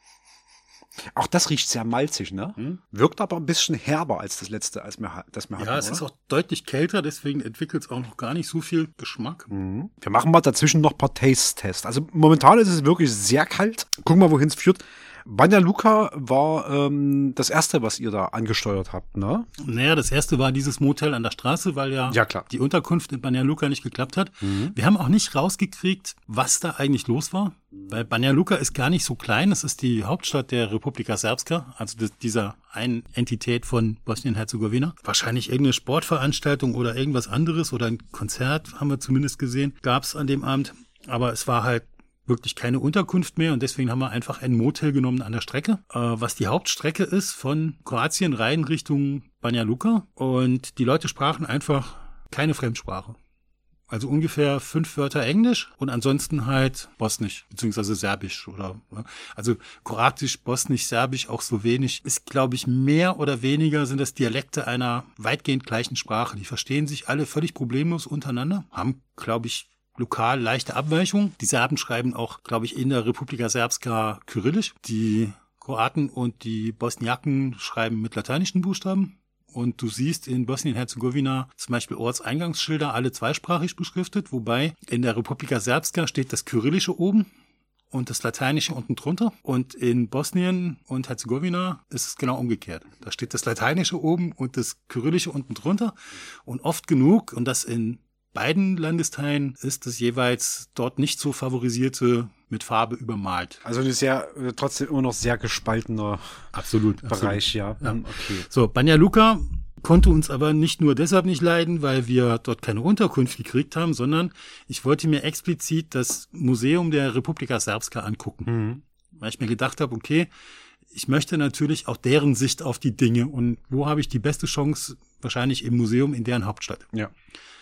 auch das riecht sehr malzig, ne? Hm. Wirkt aber ein bisschen herber als das letzte, als wir, das wir hatten. Ja, es oder? ist auch deutlich kälter, deswegen entwickelt es auch noch gar nicht so viel Geschmack. Mhm. Wir machen mal dazwischen noch ein paar Taste-Tests. Also momentan ist es wirklich sehr kalt. Gucken wir mal, wohin es führt. Banja Luka war ähm, das erste, was ihr da angesteuert habt, ne? Naja, das erste war dieses Motel an der Straße, weil ja, ja klar. die Unterkunft in Banja Luka nicht geklappt hat. Mhm. Wir haben auch nicht rausgekriegt, was da eigentlich los war. Weil Banja Luka ist gar nicht so klein. Es ist die Hauptstadt der Republika Srpska, also dieser einen Entität von Bosnien-Herzegowina. Wahrscheinlich irgendeine Sportveranstaltung oder irgendwas anderes oder ein Konzert, haben wir zumindest gesehen, gab es an dem Abend. Aber es war halt wirklich keine Unterkunft mehr und deswegen haben wir einfach ein Motel genommen an der Strecke, äh, was die Hauptstrecke ist von Kroatien rein Richtung Banja Luka und die Leute sprachen einfach keine Fremdsprache. Also ungefähr fünf Wörter Englisch und ansonsten halt Bosnisch beziehungsweise Serbisch oder also Kroatisch, Bosnisch, Serbisch, auch Slowenisch ist, glaube ich, mehr oder weniger sind das Dialekte einer weitgehend gleichen Sprache. Die verstehen sich alle völlig problemlos untereinander, haben, glaube ich, lokal leichte Abweichungen. Die Serben schreiben auch, glaube ich, in der Republika Srpska Kyrillisch. Die Kroaten und die Bosniaken schreiben mit lateinischen Buchstaben. Und du siehst in Bosnien-Herzegowina zum Beispiel Ortseingangsschilder alle zweisprachig beschriftet, wobei in der Republika Srpska steht das Kyrillische oben und das Lateinische unten drunter. Und in Bosnien und Herzegowina ist es genau umgekehrt. Da steht das Lateinische oben und das Kyrillische unten drunter. Und oft genug, und das in beiden Landesteilen, ist das jeweils dort nicht so favorisierte mit Farbe übermalt. Also eine sehr, trotzdem immer noch sehr gespaltener absolut, Bereich, absolut. ja. ja. Okay. So, Banja Luka konnte uns aber nicht nur deshalb nicht leiden, weil wir dort keine Unterkunft gekriegt haben, sondern ich wollte mir explizit das Museum der Republika Srpska angucken. Mhm. Weil ich mir gedacht habe, okay, ich möchte natürlich auch deren Sicht auf die Dinge und wo habe ich die beste Chance? Wahrscheinlich im Museum in deren Hauptstadt. Ja.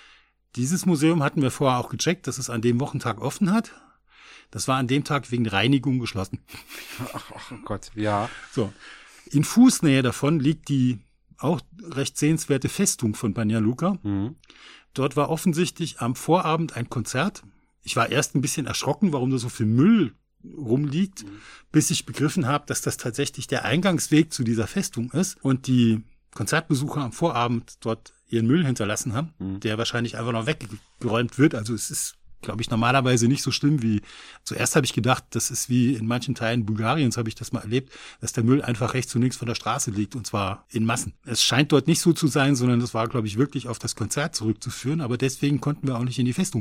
Dieses Museum hatten wir vorher auch gecheckt, dass es an dem Wochentag offen hat. Das war an dem Tag wegen Reinigung geschlossen. Ach, ach Gott, ja. So. In Fußnähe davon liegt die auch recht sehenswerte Festung von Banja Luka. Mhm. Dort war offensichtlich am Vorabend ein Konzert. Ich war erst ein bisschen erschrocken, warum da so viel Müll rumliegt, mhm. bis ich begriffen habe, dass das tatsächlich der Eingangsweg zu dieser Festung ist und die Konzertbesucher am Vorabend dort ihren Müll hinterlassen haben, mhm. der wahrscheinlich einfach noch weggeräumt wird. Also es ist, glaube ich, normalerweise nicht so schlimm wie, zuerst habe ich gedacht, das ist wie in manchen Teilen Bulgariens, habe ich das mal erlebt, dass der Müll einfach rechts und links von der Straße liegt und zwar in Massen. Es scheint dort nicht so zu sein, sondern das war, glaube ich, wirklich auf das Konzert zurückzuführen, aber deswegen konnten wir auch nicht in die Festung rein.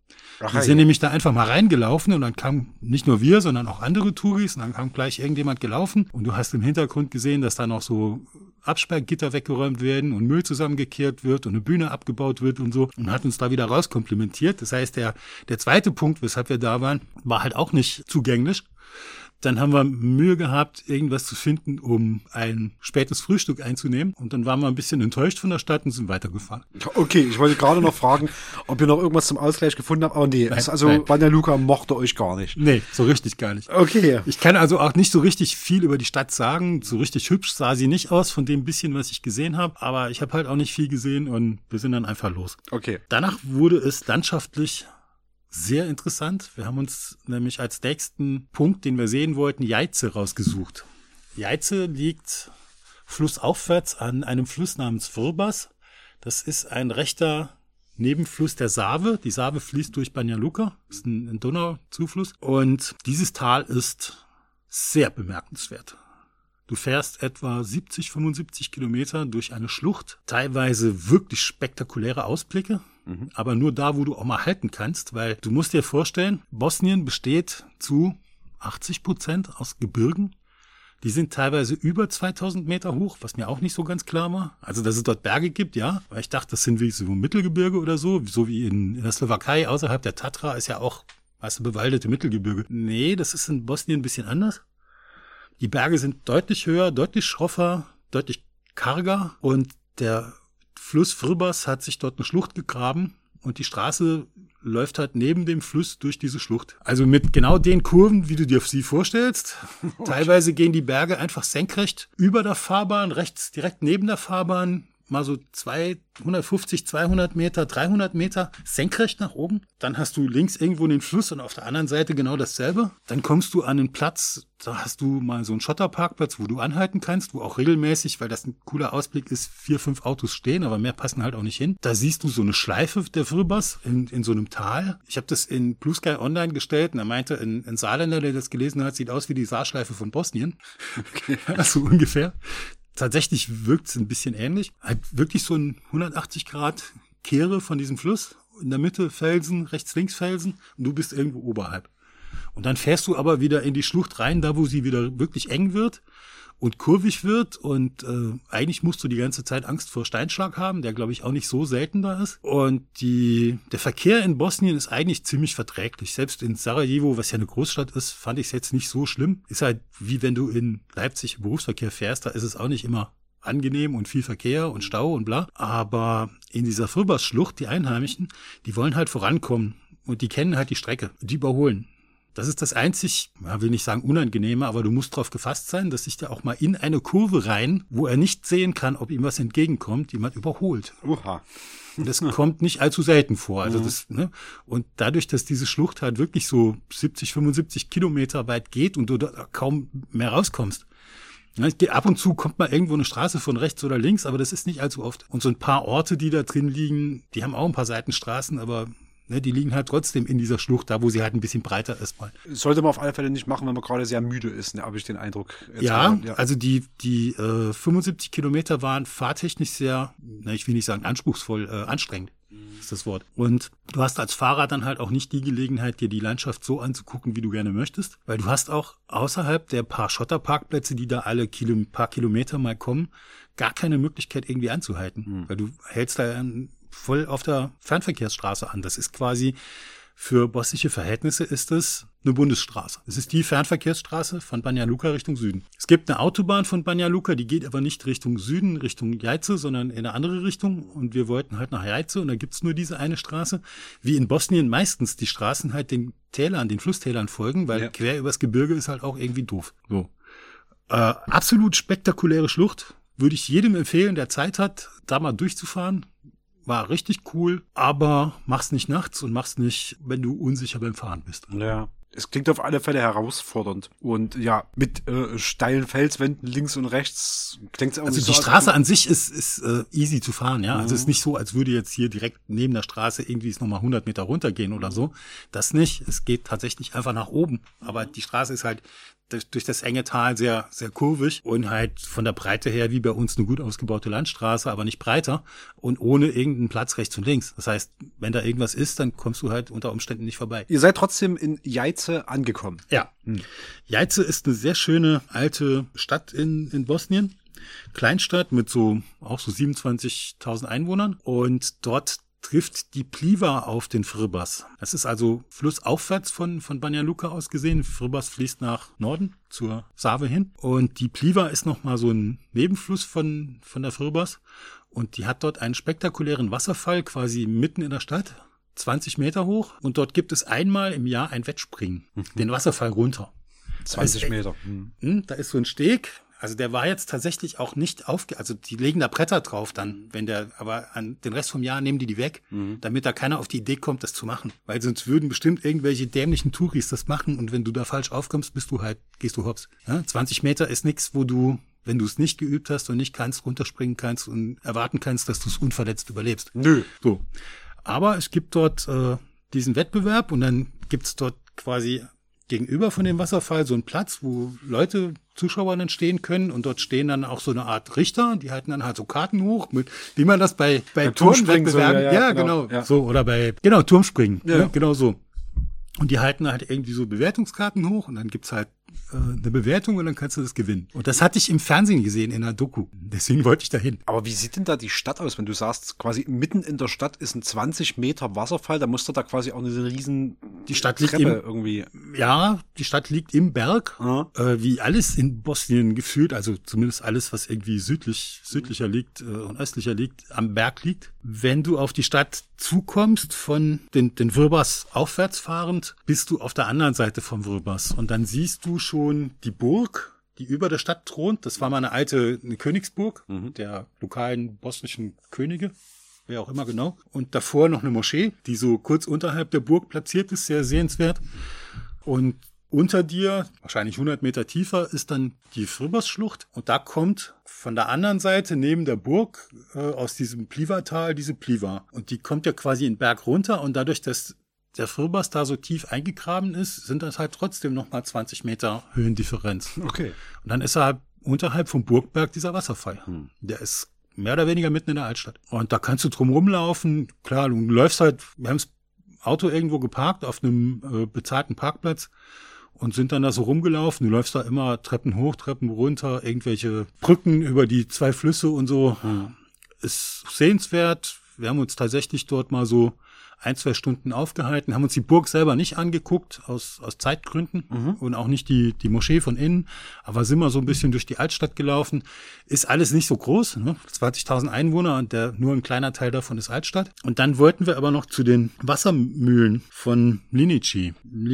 Ach, wir sind ja. nämlich da einfach mal reingelaufen und dann kamen nicht nur wir, sondern auch andere Touris und dann kam gleich irgendjemand gelaufen und du hast im Hintergrund gesehen, dass da noch so Absperrgitter weggeräumt werden und Müll zusammengekehrt wird und eine Bühne abgebaut wird und so und hat uns da wieder rauskomplimentiert. Das heißt, der, der zweite Punkt, weshalb wir da waren, war halt auch nicht zugänglich. Dann haben wir Mühe gehabt, irgendwas zu finden, um ein spätes Frühstück einzunehmen. Und dann waren wir ein bisschen enttäuscht von der Stadt und sind weitergefahren. Okay, ich wollte gerade noch fragen, ob ihr noch irgendwas zum Ausgleich gefunden habt. Aber nee, nein, also Banja Luka mochte euch gar nicht. Nee, so richtig gar nicht. Okay. Ich kann also auch nicht so richtig viel über die Stadt sagen. So richtig hübsch sah sie nicht aus, von dem bisschen, was ich gesehen habe. Aber ich habe halt auch nicht viel gesehen und wir sind dann einfach los. Okay. Danach wurde es landschaftlich sehr interessant. Wir haben uns nämlich als nächsten Punkt, den wir sehen wollten, Jajce rausgesucht. Jajce liegt flussaufwärts an einem Fluss namens Vrbas. Das ist ein rechter Nebenfluss der Save. Die Save fließt durch Banja Luka, ist ein, ein Donauzufluss. Und dieses Tal ist sehr bemerkenswert. Du fährst etwa siebzig, fünfundsiebzig Kilometer durch eine Schlucht, teilweise wirklich spektakuläre Ausblicke, mhm. aber nur da, wo du auch mal halten kannst, weil du musst dir vorstellen, Bosnien besteht zu achtzig Prozent aus Gebirgen. Die sind teilweise über zweitausend Meter hoch, was mir auch nicht so ganz klar war. Also, dass es dort Berge gibt, ja, weil ich dachte, das sind wie so Mittelgebirge oder so, so wie in, in der Slowakei außerhalb der Tatra ist ja auch, weißt du, bewaldete Mittelgebirge. Nee, das ist in Bosnien ein bisschen anders. Die Berge sind deutlich höher, deutlich schroffer, deutlich karger und der Fluss Vrbas hat sich dort eine Schlucht gegraben und die Straße läuft halt neben dem Fluss durch diese Schlucht. Also mit genau den Kurven, wie du dir sie vorstellst. Okay. Teilweise gehen die Berge einfach senkrecht über der Fahrbahn, rechts direkt neben der Fahrbahn, mal so hundertfünfzig, zweihundert Meter, dreihundert Meter senkrecht nach oben. Dann hast du links irgendwo den Fluss und auf der anderen Seite genau dasselbe. Dann kommst du an einen Platz, da hast du mal so einen Schotterparkplatz, wo du anhalten kannst, wo auch regelmäßig, weil das ein cooler Ausblick ist, vier, fünf Autos stehen, aber mehr passen halt auch nicht hin. Da siehst du so eine Schleife der Vrbas in, in so einem Tal. Ich habe das in Blue Sky Online gestellt und er meinte, ein, ein Saarländer, der das gelesen hat, sieht aus wie die Saarschleife von Bosnien. Okay. Also ungefähr. Tatsächlich wirkt es ein bisschen ähnlich. Halt wirklich so ein hundertachtzig Grad Kehre von diesem Fluss. In der Mitte Felsen, rechts, links Felsen und du bist irgendwo oberhalb. Und dann fährst du aber wieder in die Schlucht rein, da wo sie wieder wirklich eng wird und kurvig wird. Und äh, eigentlich musst du die ganze Zeit Angst vor Steinschlag haben, der glaube ich auch nicht so selten da ist. Und die der Verkehr in Bosnien ist eigentlich ziemlich verträglich. Selbst in Sarajevo, was ja eine Großstadt ist, fand ich es jetzt nicht so schlimm. Ist halt wie wenn du in Leipzig im Berufsverkehr fährst, da ist es auch nicht immer angenehm und viel Verkehr und Stau und bla. Aber in dieser Vrbas-Schlucht, die Einheimischen, die wollen halt vorankommen und die kennen halt die Strecke. Die überholen. Das ist das einzig, ja, will nicht sagen unangenehme, aber du musst darauf gefasst sein, dass sich da auch mal in eine Kurve rein, wo er nicht sehen kann, ob ihm was entgegenkommt, jemand überholt. Oha. Und das kommt nicht allzu selten vor. Also das, ne? Und dadurch, dass diese Schlucht halt wirklich so siebzig, fünfundsiebzig Kilometer weit geht und du da kaum mehr rauskommst. Ab und zu kommt mal irgendwo eine Straße von rechts oder links, aber das ist nicht allzu oft. Und so ein paar Orte, die da drin liegen, die haben auch ein paar Seitenstraßen, aber ne, die liegen halt trotzdem in dieser Schlucht, da wo sie halt ein bisschen breiter ist mal. Sollte man auf alle Fälle nicht machen, wenn man gerade sehr müde ist, ne, habe ich den Eindruck. Jetzt ja, ja, also die die äh, fünfundsiebzig Kilometer waren fahrtechnisch sehr, na, ich will nicht sagen anspruchsvoll, äh, anstrengend. Ist das Wort. Und du hast als Fahrer dann halt auch nicht die Gelegenheit, dir die Landschaft so anzugucken, wie du gerne möchtest, weil du hast auch außerhalb der paar Schotterparkplätze, die da alle Kilo, paar Kilometer mal kommen, gar keine Möglichkeit irgendwie anzuhalten, mhm. weil du hältst da voll auf der Fernverkehrsstraße an. Das ist quasi für bosnische Verhältnisse ist es eine Bundesstraße. Es ist die Fernverkehrsstraße von Banja Luka Richtung Süden. Es gibt eine Autobahn von Banja Luka, die geht aber nicht Richtung Süden, Richtung Jajce, sondern in eine andere Richtung. Und wir wollten halt nach Jajce und da gibt's nur diese eine Straße. Wie in Bosnien meistens die Straßen halt den Tälern, den Flusstälern folgen, weil ja. quer übers Gebirge ist halt auch irgendwie doof. So. Äh, absolut spektakuläre Schlucht. Würde ich jedem empfehlen, der Zeit hat, da mal durchzufahren. War richtig cool, aber mach's nicht nachts und mach's nicht, wenn du unsicher beim Fahren bist. Ja. Es klingt auf alle Fälle herausfordernd. Und ja, mit äh, steilen Felswänden links und rechts klingt's auch Also nicht die so Straße an sich ist ist äh, easy zu fahren, ja. Mhm. Also es ist nicht so, als würde jetzt hier direkt neben der Straße irgendwie es nochmal hundert Meter runtergehen oder so. Das nicht. Es geht tatsächlich einfach nach oben. Aber die Straße ist halt durch das enge Tal sehr, sehr kurvig und halt von der Breite her wie bei uns eine gut ausgebaute Landstraße, aber nicht breiter und ohne irgendeinen Platz rechts und links. Das heißt, wenn da irgendwas ist, dann kommst du halt unter Umständen nicht vorbei. Ihr seid trotzdem in Jajce angekommen. Ja. Hm. Jajce ist eine sehr schöne alte Stadt in, in Bosnien. Kleinstadt mit so, auch so siebenundzwanzigtausend Einwohnern und dort trifft die Pliva auf den Vrbas. Das ist also flussaufwärts von, von Banja Luka aus gesehen. Vrbas fließt nach Norden zur Save hin. Und die Pliva ist nochmal so ein Nebenfluss von, von der Vrbas. Und die hat dort einen spektakulären Wasserfall quasi mitten in der Stadt, zwanzig Meter hoch. Und dort gibt es einmal im Jahr ein Wettspringen, mhm. den Wasserfall runter. zwanzig also, Meter. Mhm. Da ist so ein Steg. Also der war jetzt tatsächlich auch nicht aufge... Also die legen da Bretter drauf dann, wenn der... Aber an den Rest vom Jahr nehmen die die weg, mhm. damit da keiner auf die Idee kommt, das zu machen. Weil sonst würden bestimmt irgendwelche dämlichen Touris das machen und wenn du da falsch aufkommst, bist du halt, gehst du hops. Ja? zwanzig Meter ist nix, wo du, wenn du es nicht geübt hast und nicht kannst, runterspringen kannst und erwarten kannst, dass du es unverletzt überlebst. Nö. So. Aber es gibt dort äh, diesen Wettbewerb und dann gibt's dort quasi gegenüber von dem Wasserfall so einen Platz, wo Leute, Zuschauer dann stehen können und dort stehen dann auch so eine Art Richter, die halten dann halt so Karten hoch, mit, wie man das bei, bei Turmwettbewerben, so, ja, ja, ja, genau, genau ja. so, oder bei, genau, Turmspringen, ja. Ne, genau so. Und die halten halt irgendwie so Bewertungskarten hoch und dann gibt's halt äh, eine Bewertung und dann kannst du das gewinnen. Und das hatte ich im Fernsehen gesehen, in einer Doku. Deswegen wollte ich dahin. Aber wie sieht denn da die Stadt aus, wenn du sagst, quasi mitten in der Stadt ist ein zwanzig Meter Wasserfall, da musst du da quasi auch eine riesen die Stadt liegt Treppe im, irgendwie. Ja, die Stadt liegt im Berg, mhm. äh, wie alles in Bosnien gefühlt, also zumindest alles, was irgendwie südlich, südlicher liegt äh, und östlicher liegt, am Berg liegt. Wenn du auf die Stadt zukommst, von den, den Vrbas aufwärts fahrend, bist du auf der anderen Seite vom Vrbas und dann siehst du schon die Burg, die über der Stadt thront. Das war mal eine alte eine Königsburg mhm. der lokalen bosnischen Könige, wer auch immer genau. Und davor noch eine Moschee, die so kurz unterhalb der Burg platziert ist, sehr sehenswert. Und unter dir, wahrscheinlich hundert Meter tiefer, ist dann die Vrbas-Schlucht. Und da kommt von der anderen Seite neben der Burg äh, aus diesem Pliva-Tal diese Pliva. Und die kommt ja quasi in den Berg runter. Und dadurch, dass der Vrbas da so tief eingegraben ist, sind das halt trotzdem nochmal zwanzig Meter Höhendifferenz. Okay. Und dann ist er halt unterhalb vom Burgberg dieser Wasserfall. Hm. Der ist mehr oder weniger mitten in der Altstadt. Und da kannst du drum rumlaufen. Klar, du läufst halt, wir haben das Auto irgendwo geparkt auf einem äh, bezahlten Parkplatz und sind dann da so rumgelaufen. Du läufst da immer Treppen hoch, Treppen runter, irgendwelche Brücken über die zwei Flüsse und so. Hm. Ist sehenswert. Wir haben uns tatsächlich dort mal so ein, zwei Stunden aufgehalten, haben uns die Burg selber nicht angeguckt, aus, aus Zeitgründen mhm. und auch nicht die, die Moschee von innen, aber sind wir so ein bisschen durch die Altstadt gelaufen. Ist alles nicht so groß, ne? zwanzigtausend Einwohner und der, nur ein kleiner Teil davon ist Altstadt. Und dann wollten wir aber noch zu den Wassermühlen von Mlinici.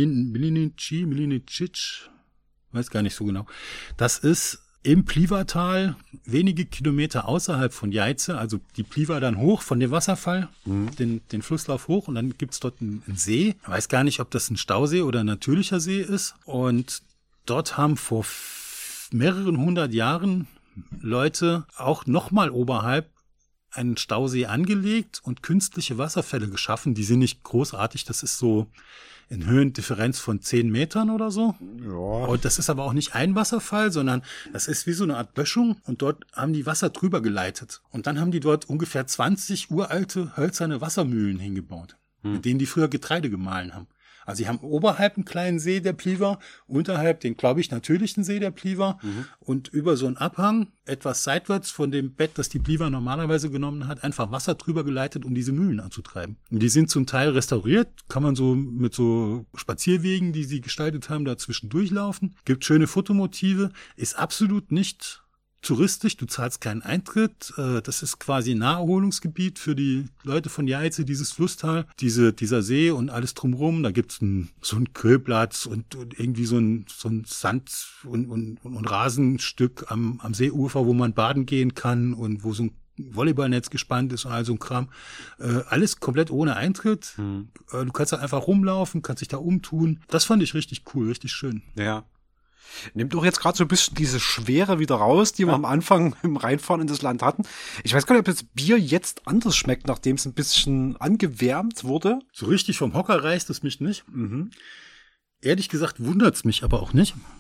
Mlinici, Mlinicic, weiß gar nicht so genau. Das ist im Pliva-Tal, wenige Kilometer außerhalb von Jajce, also die Pliva dann hoch von dem Wasserfall, mhm. den, den Flusslauf hoch und dann gibt's dort einen, einen See. Ich weiß gar nicht, ob das ein Stausee oder ein natürlicher See ist. Und dort haben vor f- mehreren hundert Jahren Leute auch nochmal oberhalb einen Stausee angelegt und künstliche Wasserfälle geschaffen. Die sind nicht großartig, das ist so in Höhendifferenz von zehn Metern oder so. Ja. Und das ist aber auch nicht ein Wasserfall, sondern das ist wie so eine Art Böschung und dort haben die Wasser drüber geleitet. Und dann haben die dort ungefähr zwanzig uralte hölzerne Wassermühlen hingebaut, hm. mit denen die früher Getreide gemahlen haben. Also sie haben oberhalb einen kleinen See der Pliva, unterhalb den, glaube ich, natürlichen See der Pliva mhm. und über so einen Abhang, etwas seitwärts von dem Bett, das die Pliva normalerweise genommen hat, einfach Wasser drüber geleitet, um diese Mühlen anzutreiben. Und die sind zum Teil restauriert, kann man so mit so Spazierwegen, die sie gestaltet haben, dazwischen durchlaufen. Gibt schöne Fotomotive, ist absolut nicht touristisch, du zahlst keinen Eintritt. Das ist quasi ein Naherholungsgebiet für die Leute von Jajce, dieses Flusstal, diese, dieser See und alles drumherum. Da gibt's ein, so ein Grillplatz und, und irgendwie so ein, so ein Sand- und, und, und Rasenstück am, am Seeufer, wo man baden gehen kann und wo so ein Volleyballnetz gespannt ist und all so ein Kram. Äh, alles komplett ohne Eintritt. Hm. Äh, du kannst da einfach rumlaufen, kannst dich da umtun. Das fand ich richtig cool, richtig schön. Ja. Nimmt doch jetzt gerade so ein bisschen diese Schwere wieder raus, die wir ja. am Anfang im Reinfahren in das Land hatten. Ich weiß gar nicht, ob das Bier jetzt anders schmeckt, nachdem es ein bisschen angewärmt wurde. So richtig vom Hocker reißt es mich nicht. Mhm. Ehrlich gesagt wundert's mich aber auch nicht,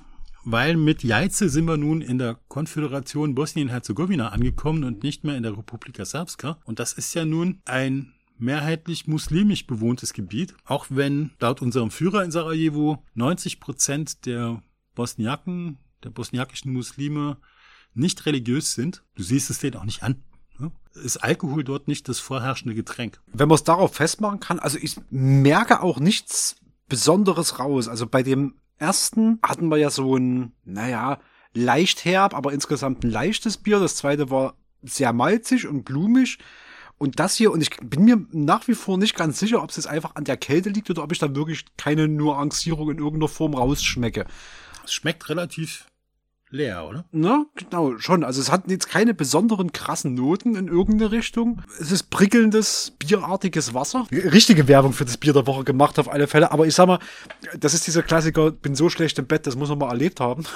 weil mit Jajce sind wir nun in der Konföderation Bosnien-Herzegowina angekommen und nicht mehr in der Republika Srpska. Und das ist ja nun ein mehrheitlich muslimisch bewohntes Gebiet, auch wenn laut unserem Führer in Sarajevo neunzig Prozent der Bosniaken, der bosniakischen Muslime nicht religiös sind. Du siehst es denen auch nicht an. Ist Alkohol dort nicht das vorherrschende Getränk? Wenn man es darauf festmachen kann, also ich merke auch nichts Besonderes raus. Also bei dem ersten hatten wir ja so ein, naja, leicht herb, aber insgesamt ein leichtes Bier. Das zweite war sehr malzig und blumig. Und das hier, und ich bin mir nach wie vor nicht ganz sicher, ob es jetzt einfach an der Kälte liegt oder ob ich da wirklich keine Nuancierung in irgendeiner Form rausschmecke. Es schmeckt relativ leer, oder? Na, genau, schon. Also es hat jetzt keine besonderen krassen Noten in irgendeine Richtung. Es ist prickelndes, bierartiges Wasser. Richtige Werbung für das Bier der Woche gemacht auf alle Fälle. Aber ich sag mal, das ist dieser Klassiker, bin so schlecht im Bett, das muss man mal erlebt haben.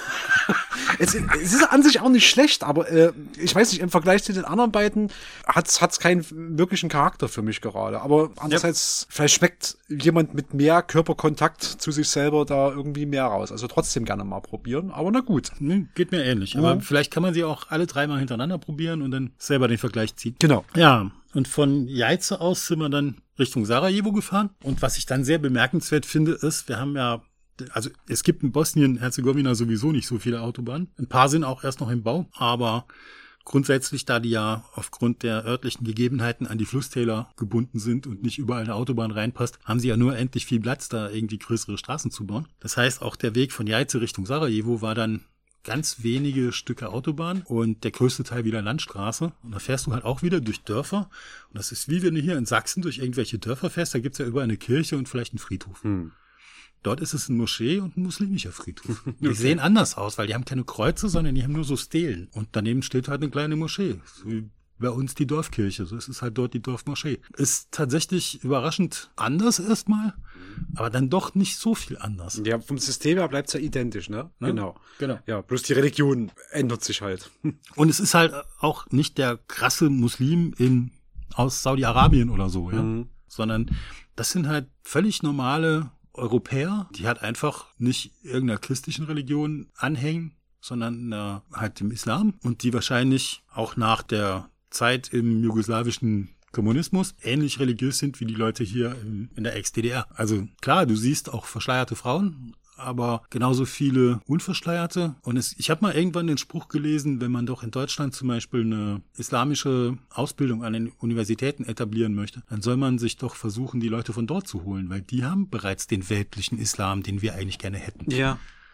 es, es ist an sich auch nicht schlecht, aber äh, ich weiß nicht, im Vergleich zu den anderen beiden hat's hat's keinen wirklichen Charakter für mich gerade. Aber andererseits, ja. Vielleicht schmeckt jemand mit mehr Körperkontakt zu sich selber da irgendwie mehr raus. Also trotzdem gerne mal probieren, aber na gut. Geht mir ähnlich. Aber ja. Vielleicht kann man sie auch alle dreimal hintereinander probieren und dann selber den Vergleich ziehen. Genau. Ja, und von Jajce aus sind wir dann Richtung Sarajevo gefahren. Und was ich dann sehr bemerkenswert finde, ist, wir haben ja, also es gibt in Bosnien-Herzegowina sowieso nicht so viele Autobahnen. Ein paar sind auch erst noch im Bau, aber grundsätzlich, da die ja aufgrund der örtlichen Gegebenheiten an die Flusstäler gebunden sind und nicht überall eine Autobahn reinpasst, haben sie ja nur endlich viel Platz, da irgendwie größere Straßen zu bauen. Das heißt, auch der Weg von Jajce Richtung Sarajevo war dann ganz wenige Stücke Autobahn und der größte Teil wieder Landstraße. Und da fährst du halt auch wieder durch Dörfer. Und das ist wie wenn du hier in Sachsen durch irgendwelche Dörfer fährst, da gibt's ja überall eine Kirche und vielleicht einen Friedhof. Hm. Dort ist es ein Moschee und ein muslimischer Friedhof. Die okay. sehen anders aus, weil die haben keine Kreuze, sondern die haben nur so Stelen. Und daneben steht halt eine kleine Moschee. So wie bei uns die Dorfkirche. So ist es halt dort die Dorfmoschee. Ist tatsächlich überraschend anders erstmal, aber dann doch nicht so viel anders. Ja, vom System her bleibt's ja identisch, ne? ne? Genau. Genau. Ja, bloß die Religion ändert sich halt. Und es ist halt auch nicht der krasse Muslim in, aus Saudi-Arabien oder so, ja. Mhm. Sondern das sind halt völlig normale Europäer, die halt einfach nicht irgendeiner christlichen Religion anhängen, sondern äh, halt dem Islam und die wahrscheinlich auch nach der Zeit im jugoslawischen Kommunismus ähnlich religiös sind wie die Leute hier in, in der Ex-D D R. Also klar, du siehst auch verschleierte Frauen, aber genauso viele unverschleierte. Und es, ich habe mal irgendwann den Spruch gelesen, wenn man doch in Deutschland zum Beispiel eine islamische Ausbildung an den Universitäten etablieren möchte, dann soll man sich doch versuchen, die Leute von dort zu holen, weil die haben bereits den weltlichen Islam, den wir eigentlich gerne hätten. Ja.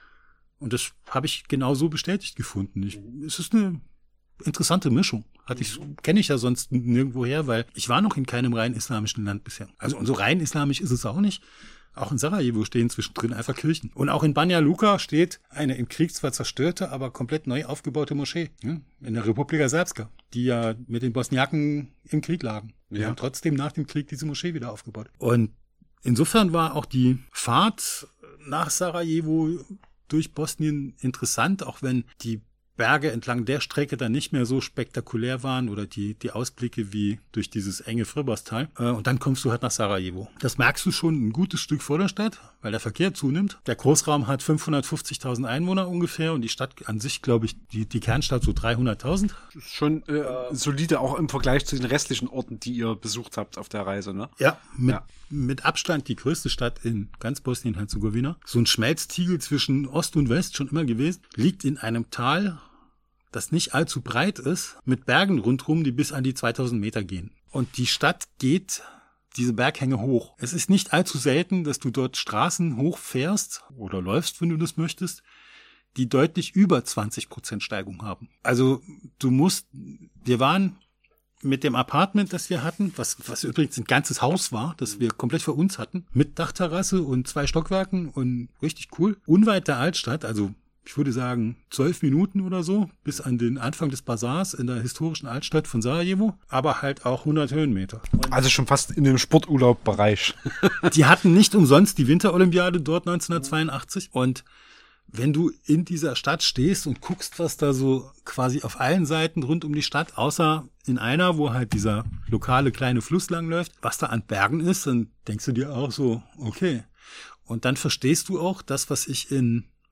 Und das habe ich genau so bestätigt gefunden. Ich, es ist eine interessante Mischung. Hatte ich, kenne ich ja sonst nirgendwo her, weil ich war noch in keinem rein islamischen Land bisher. Also und so rein islamisch ist es auch nicht. Auch in Sarajevo stehen zwischendrin einfach Kirchen. Und auch in Banja Luka steht eine im Krieg zwar zerstörte, aber komplett neu aufgebaute Moschee. Ja, in der Republika Srpska, die ja mit den Bosniaken im Krieg lagen. Die ja. haben trotzdem nach dem Krieg diese Moschee wieder aufgebaut. Und insofern war auch die Fahrt nach Sarajevo durch Bosnien interessant, auch wenn die Berge entlang der Strecke dann nicht mehr so spektakulär waren oder die die Ausblicke wie durch dieses enge Friberstal. Und dann kommst du halt nach Sarajevo. Das merkst du schon ein gutes Stück vor der Stadt, weil der Verkehr zunimmt. Der Großraum hat fünfhundertfünfzigtausend Einwohner ungefähr und die Stadt an sich, glaube ich, die die Kernstadt so dreihunderttausend. Das ist schon äh, solide, auch im Vergleich zu den restlichen Orten, die ihr besucht habt auf der Reise, ne? Ja, mit, ja. mit Abstand die größte Stadt in ganz Bosnien-Herzegowina. So ein Schmelztiegel zwischen Ost und West schon immer gewesen. Liegt in einem Tal, das nicht allzu breit ist, mit Bergen rundherum, die bis an die zweitausend Meter gehen. Und die Stadt geht diese Berghänge hoch. Es ist nicht allzu selten, dass du dort Straßen hochfährst oder läufst, wenn du das möchtest, die deutlich über zwanzig Prozent Steigung haben. Also du musst, wir waren mit dem Apartment, das wir hatten, was, was übrigens ein ganzes Haus war, das wir komplett für uns hatten, mit Dachterrasse und zwei Stockwerken und richtig cool, unweit der Altstadt, also ich würde sagen, zwölf Minuten oder so, bis an den Anfang des Bazars in der historischen Altstadt von Sarajevo, aber halt auch hundert Höhenmeter. Und also schon fast in dem Sporturlaubbereich. Die hatten nicht umsonst die Winterolympiade dort neunzehnhundertzweiundachtzig. Und wenn du in dieser Stadt stehst und guckst, was da so quasi auf allen Seiten rund um die Stadt, außer in einer, wo halt dieser lokale kleine Fluss langläuft, was da an Bergen ist, dann denkst du dir auch so, okay. Und dann verstehst du auch das, was ich in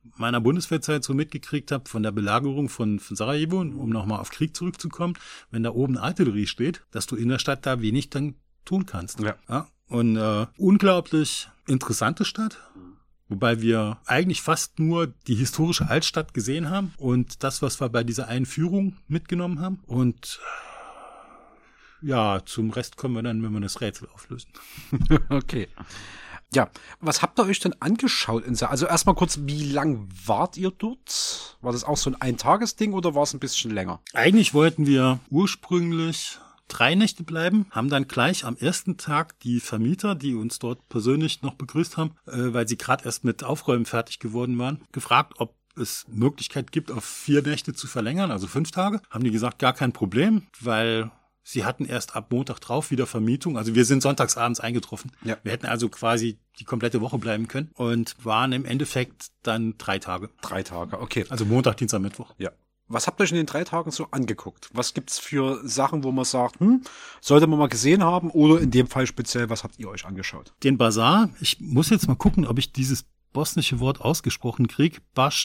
meiner Bundeswehrzeit so mitgekriegt habe, von der Belagerung von, von Sarajevo, um nochmal auf Krieg zurückzukommen, wenn da oben Artillerie steht, dass du in der Stadt da wenig dann tun kannst. Ja. Ja? Und äh, unglaublich interessante Stadt, wobei wir eigentlich fast nur die historische Altstadt gesehen haben und das, was wir bei dieser Einführung mitgenommen haben. Und ja, zum Rest kommen wir dann, wenn wir das Rätsel auflösen. Okay. Ja, was habt ihr euch denn angeschaut? Also erstmal kurz, wie lang wart ihr dort? War das auch so ein Eintagesding oder war es ein bisschen länger? Eigentlich wollten wir ursprünglich drei Nächte bleiben, haben dann gleich am ersten Tag die Vermieter, die uns dort persönlich noch begrüßt haben, äh, weil sie gerade erst mit Aufräumen fertig geworden waren, gefragt, ob es Möglichkeit gibt, auf vier Nächte zu verlängern, also fünf Tage. Haben die gesagt, gar kein Problem, weil sie hatten erst ab Montag drauf wieder Vermietung. Also wir sind sonntagsabends eingetroffen. Ja. Wir hätten also quasi die komplette Woche bleiben können und waren im Endeffekt dann drei Tage. Drei Tage, okay. Also Montag, Dienstag, Mittwoch. Ja. Was habt ihr euch in den drei Tagen so angeguckt? Was gibt's für Sachen, wo man sagt, hm, sollte man mal gesehen haben? Oder in dem Fall speziell, was habt ihr euch angeschaut? Den Bazar, ich muss jetzt mal gucken, ob ich dieses bosnische Wort ausgesprochen kriege.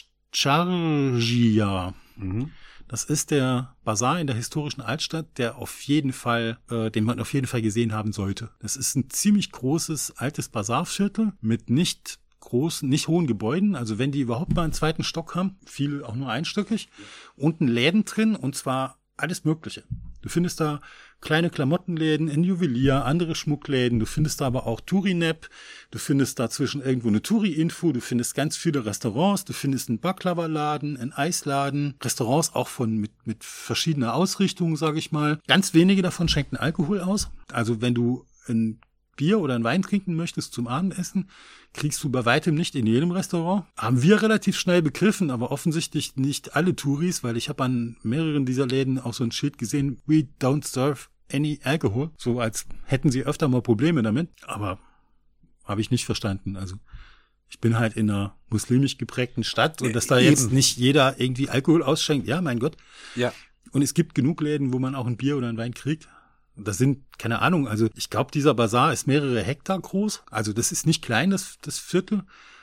Baščaršija. Mhm. Das ist der Bazar in der historischen Altstadt, der auf jeden Fall, äh, den man auf jeden Fall gesehen haben sollte. Das ist ein ziemlich großes, altes Bazarviertel mit nicht großen, nicht hohen Gebäuden. Also wenn die überhaupt mal einen zweiten Stock haben, viele auch nur einstöckig. Unten Läden drin und zwar alles Mögliche. Du findest da kleine Klamottenläden, ein Juwelier, andere Schmuckläden. Du findest da aber auch Turinep. Du findest dazwischen irgendwo eine Touri-Info. Du findest ganz viele Restaurants. Du findest einen Baklava-Laden, einen Eisladen. Restaurants auch von mit mit verschiedener Ausrichtung, sage ich mal. Ganz wenige davon schenken Alkohol aus. Also wenn du ein Bier oder einen Wein trinken möchtest zum Abendessen, kriegst du bei weitem nicht in jedem Restaurant. Haben wir relativ schnell begriffen, aber offensichtlich nicht alle Touris, weil ich habe an mehreren dieser Läden auch so ein Schild gesehen, we don't serve any alcohol. So als hätten sie öfter mal Probleme damit, aber habe ich nicht verstanden. Also ich bin halt in einer muslimisch geprägten Stadt und dass da jetzt Eben. nicht jeder irgendwie Alkohol ausschenkt, ja, mein Gott. Ja. Und es gibt genug Läden, wo man auch ein Bier oder einen Wein kriegt. Das sind, keine Ahnung, also ich glaube, dieser Bazar ist mehrere Hektar groß. Also das ist nicht klein, das, das Viertel.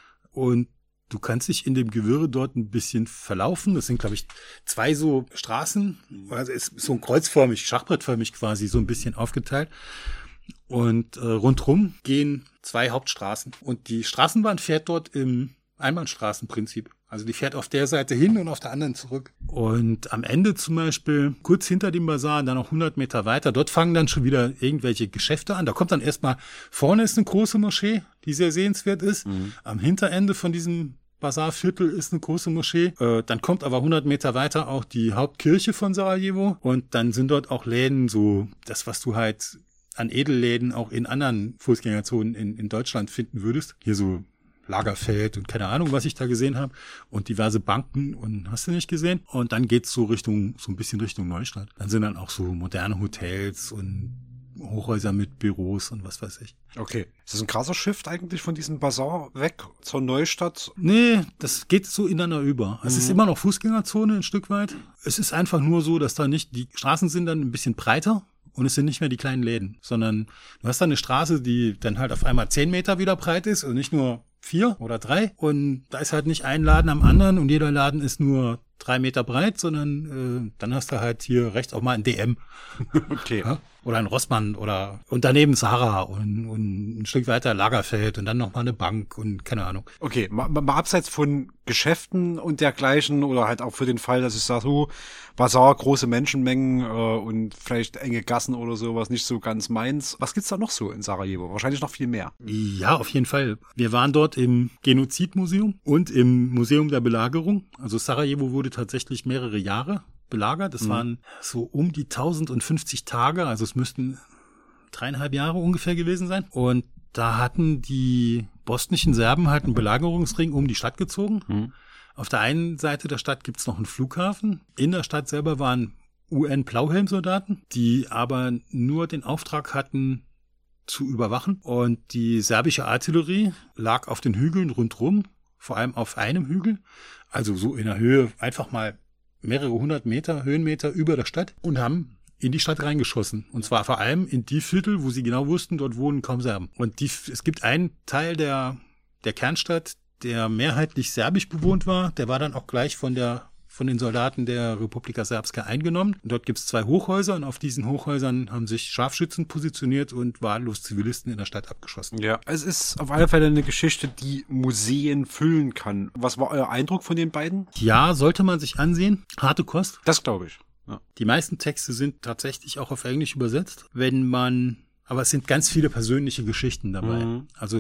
Und du kannst dich in dem Gewirre dort ein bisschen verlaufen. Das sind, glaube ich, zwei so Straßen. Also es ist so ein kreuzförmig, schachbrettförmig quasi, so ein bisschen aufgeteilt. Und äh, rundrum gehen zwei Hauptstraßen. Und die Straßenbahn fährt dort im Einbahnstraßenprinzip. Also die fährt auf der Seite hin und auf der anderen zurück. Und am Ende zum Beispiel, kurz hinter dem Bazar, dann noch hundert Meter weiter, dort fangen dann schon wieder irgendwelche Geschäfte an. Da kommt dann erstmal, vorne ist eine große Moschee, die sehr sehenswert ist. Mhm. Am Hinterende von diesem Bazarviertel ist eine große Moschee. Äh, dann kommt aber hundert Meter weiter auch die Hauptkirche von Sarajevo. Und dann sind dort auch Läden, so das, was du halt an Edelläden auch in anderen Fußgängerzonen in, in Deutschland finden würdest. Hier so Lagerfeld und keine Ahnung, was ich da gesehen habe. Und diverse Banken und hast du nicht gesehen. Und dann geht's so Richtung, so ein bisschen Richtung Neustadt. Dann sind dann auch so moderne Hotels und Hochhäuser mit Büros und was weiß ich. Okay. Ist das ein krasser Shift eigentlich von diesem Bazar weg zur Neustadt? Nee, das geht so ineinander über. Es mhm. ist immer noch Fußgängerzone ein Stück weit. Es ist einfach nur so, dass da nicht, die Straßen sind dann ein bisschen breiter. Und es sind nicht mehr die kleinen Läden, sondern du hast da eine Straße, die dann halt auf einmal zehn Meter wieder breit ist und nicht nur vier oder drei. Und da ist halt nicht ein Laden am anderen und jeder Laden ist nur drei Meter breit, sondern äh, dann hast du halt hier rechts auch mal ein D M. Okay. Ja? Oder ein Rossmann oder und daneben Zara und, und ein Stück weiter Lagerfeld und dann noch mal eine Bank und keine Ahnung. Okay, mal, mal abseits von Geschäften und dergleichen oder halt auch für den Fall, dass ich sage, so Bazar, große Menschenmengen äh, und vielleicht enge Gassen oder sowas, nicht so ganz meins. Was gibt's da noch so in Sarajevo? Wahrscheinlich noch viel mehr. Ja, auf jeden Fall. Wir waren dort im Genozidmuseum und im Museum der Belagerung. Also Sarajevo wurde tatsächlich mehrere Jahre belagert. Das mhm. waren so um die tausendfünfzig Tage, also es müssten dreieinhalb Jahre ungefähr gewesen sein. Und da hatten die bosnischen Serben halt einen Belagerungsring um die Stadt gezogen. Mhm. Auf der einen Seite der Stadt gibt's noch einen Flughafen. In der Stadt selber waren U N-Blauhelmsoldaten, die aber nur den Auftrag hatten, zu überwachen. Und die serbische Artillerie lag auf den Hügeln rundherum, vor allem auf einem Hügel, also so in der Höhe einfach mal mehrere hundert Meter, Höhenmeter über der Stadt und haben in die Stadt reingeschossen. Und zwar vor allem in die Viertel, wo sie genau wussten, dort wohnen kaum Serben. Und die, es gibt einen Teil der, der Kernstadt, der mehrheitlich serbisch bewohnt war. Der war dann auch gleich von der von den Soldaten der Republika Srpska eingenommen. Und dort gibt es zwei Hochhäuser und auf diesen Hochhäusern haben sich Scharfschützen positioniert und wahllos Zivilisten in der Stadt abgeschossen. Ja, es ist auf alle Fälle eine Geschichte, die Museen füllen kann. Was war euer Eindruck von den beiden? Ja, sollte man sich ansehen. Harte Kost. Das glaube ich. Ja. Die meisten Texte sind tatsächlich auch auf Englisch übersetzt. Wenn man, aber es sind ganz viele persönliche Geschichten dabei. Mhm. Also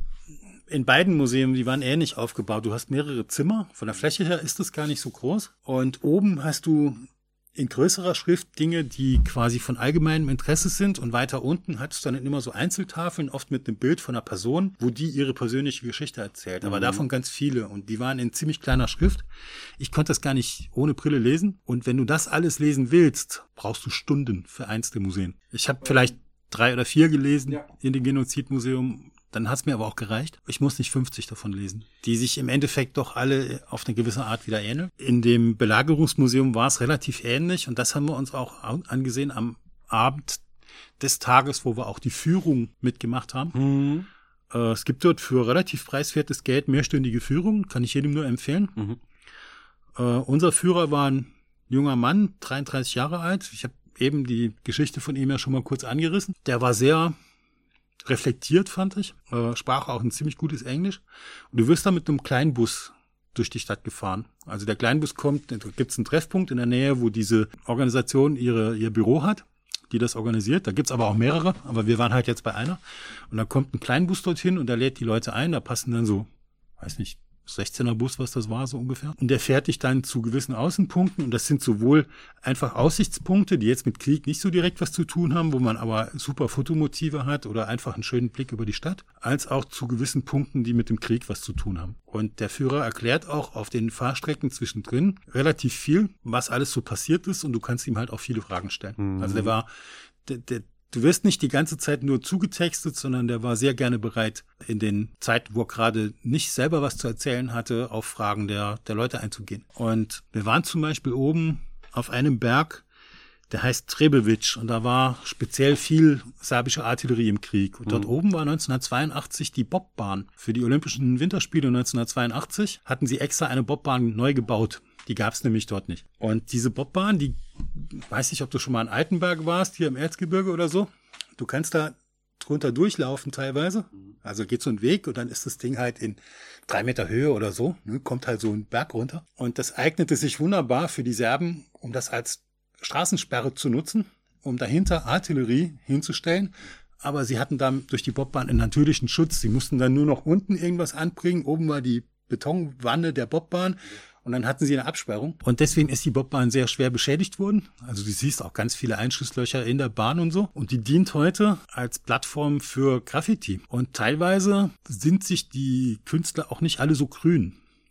in beiden Museen, die waren ähnlich aufgebaut. Du hast mehrere Zimmer. Von der Fläche her ist das gar nicht so groß. Und oben hast du in größerer Schrift Dinge, die quasi von allgemeinem Interesse sind. Und weiter unten hattest du dann immer so Einzeltafeln, oft mit einem Bild von einer Person, wo die ihre persönliche Geschichte erzählt. Aber mhm. davon ganz viele. Und die waren in ziemlich kleiner Schrift. Ich konnte das gar nicht ohne Brille lesen. Und wenn du das alles lesen willst, brauchst du Stunden für eins der Museen. Ich habe vielleicht drei oder vier gelesen ja. in dem Genozidmuseum. Dann hat es mir aber auch gereicht. Ich muss nicht fünfzig davon lesen, die sich im Endeffekt doch alle auf eine gewisse Art wieder ähneln. In dem Belagerungsmuseum war es relativ ähnlich und das haben wir uns auch angesehen am Abend des Tages, wo wir auch die Führung mitgemacht haben. Mhm. Äh, es gibt dort für relativ preiswertes Geld mehrstündige Führungen, kann ich jedem nur empfehlen. Mhm. Äh, unser Führer war ein junger Mann, dreiunddreißig Jahre alt. Ich habe eben die Geschichte von ihm ja schon mal kurz angerissen. Der war sehr reflektiert, fand ich, äh, sprach auch ein ziemlich gutes Englisch. Und du wirst da mit einem Kleinbus durch die Stadt gefahren. Also der Kleinbus kommt, da gibt's einen Treffpunkt in der Nähe, wo diese Organisation ihre ihr Büro hat, die das organisiert. Da gibt's aber auch mehrere, aber wir waren halt jetzt bei einer. Und da kommt ein Kleinbus dorthin und der lädt die Leute ein, da passen dann so, weiß nicht, sechzehner Bus, was das war, so ungefähr. Und der fährt dich dann zu gewissen Außenpunkten. Und das sind sowohl einfach Aussichtspunkte, die jetzt mit Krieg nicht so direkt was zu tun haben, wo man aber super Fotomotive hat oder einfach einen schönen Blick über die Stadt, als auch zu gewissen Punkten, die mit dem Krieg was zu tun haben. Und der Führer erklärt auch auf den Fahrstrecken zwischendrin relativ viel, was alles so passiert ist. Und du kannst ihm halt auch viele Fragen stellen. Mhm. Also der war, der, der Du wirst nicht die ganze Zeit nur zugetextet, sondern der war sehr gerne bereit, in den Zeiten, wo er gerade nicht selber was zu erzählen hatte, auf Fragen der, der Leute einzugehen. Und wir waren zum Beispiel oben auf einem Berg, der heißt Trebević, und da war speziell viel serbische Artillerie im Krieg. Und dort mhm. oben war neunzehnhundertzweiundachtzig die Bobbahn. Für die Olympischen Winterspiele neunzehnhundertzweiundachtzig hatten sie extra eine Bobbahn neu gebaut. Die gab es nämlich dort nicht. Und diese Bobbahn, die, weiß nicht, ob du schon mal in Altenberg warst, hier im Erzgebirge oder so. Du kannst da drunter durchlaufen teilweise. Also geht so ein Weg und dann ist das Ding halt in drei Meter Höhe oder so. Ne, kommt halt so ein Berg runter. Und das eignete sich wunderbar für die Serben, um das als Straßensperre zu nutzen, um dahinter Artillerie hinzustellen. Aber sie hatten dann durch die Bobbahn einen natürlichen Schutz. Sie mussten dann nur noch unten irgendwas anbringen. Oben war die Betonwanne der Bobbahn. Und dann hatten sie eine Absperrung. Und deswegen ist die Bobbahn sehr schwer beschädigt worden. Also du siehst auch ganz viele Einschusslöcher in der Bahn und so. Und die dient heute als Plattform für Graffiti. Und teilweise sind sich die Künstler auch nicht alle so grün.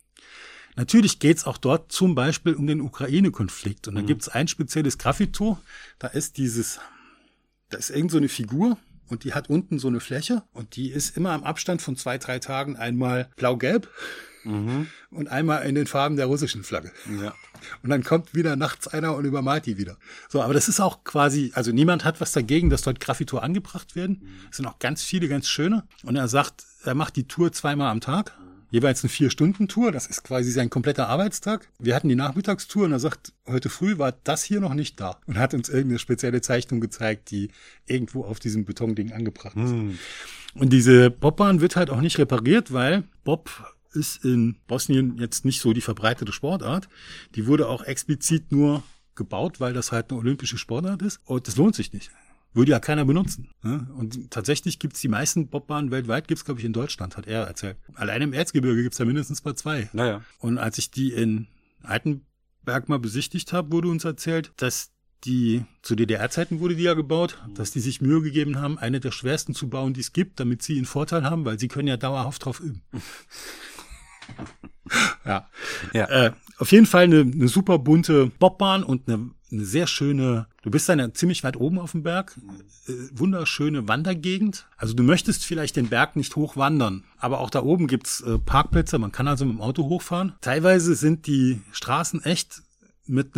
Natürlich geht's auch dort zum Beispiel um den Ukraine-Konflikt. Und da mhm. gibt's ein spezielles Graffito. Da ist dieses, da ist irgend so eine Figur. Und die hat unten so eine Fläche. Und die ist immer am Abstand von zwei, drei Tagen einmal blau-gelb. Mhm. Und einmal in den Farben der russischen Flagge. Ja. Und dann kommt wieder nachts einer und übermalt die wieder. So, aber das ist auch quasi, also niemand hat was dagegen, dass dort Graffito angebracht werden. Mhm. Es sind auch ganz viele, ganz schöne. Und er sagt, er macht die Tour zweimal am Tag. Jeweils eine Vier-Stunden-Tour. Das ist quasi sein kompletter Arbeitstag. Wir hatten die Nachmittagstour und er sagt, heute früh war das hier noch nicht da. Und hat uns irgendeine spezielle Zeichnung gezeigt, die irgendwo auf diesem Betonding angebracht ist. Mhm. Und diese Bobbahn wird halt auch nicht repariert, weil Bob ist in Bosnien jetzt nicht so die verbreitete Sportart. Die wurde auch explizit nur gebaut, weil das halt eine olympische Sportart ist. Und das lohnt sich nicht. Würde ja keiner benutzen. Und tatsächlich gibt's die meisten Bobbahnen weltweit, gibt's glaube ich in Deutschland, hat er erzählt. Allein im Erzgebirge gibt's da mindestens mal zwei. Naja. Und als ich die in Altenberg mal besichtigt habe, wurde uns erzählt, dass die, zu D D R-Zeiten wurde die ja gebaut, dass die sich Mühe gegeben haben, eine der schwersten zu bauen, die es gibt, damit sie einen Vorteil haben, weil sie können ja dauerhaft drauf üben. Ja, ja. Äh, auf jeden Fall eine, eine super bunte Bobbahn und eine, eine sehr schöne, du bist dann ja ziemlich weit oben auf dem Berg, äh, wunderschöne Wandergegend. Also du möchtest vielleicht den Berg nicht hochwandern, aber auch da oben gibt's äh, Parkplätze, man kann also mit dem Auto hochfahren. Teilweise sind die Straßen echt mit einem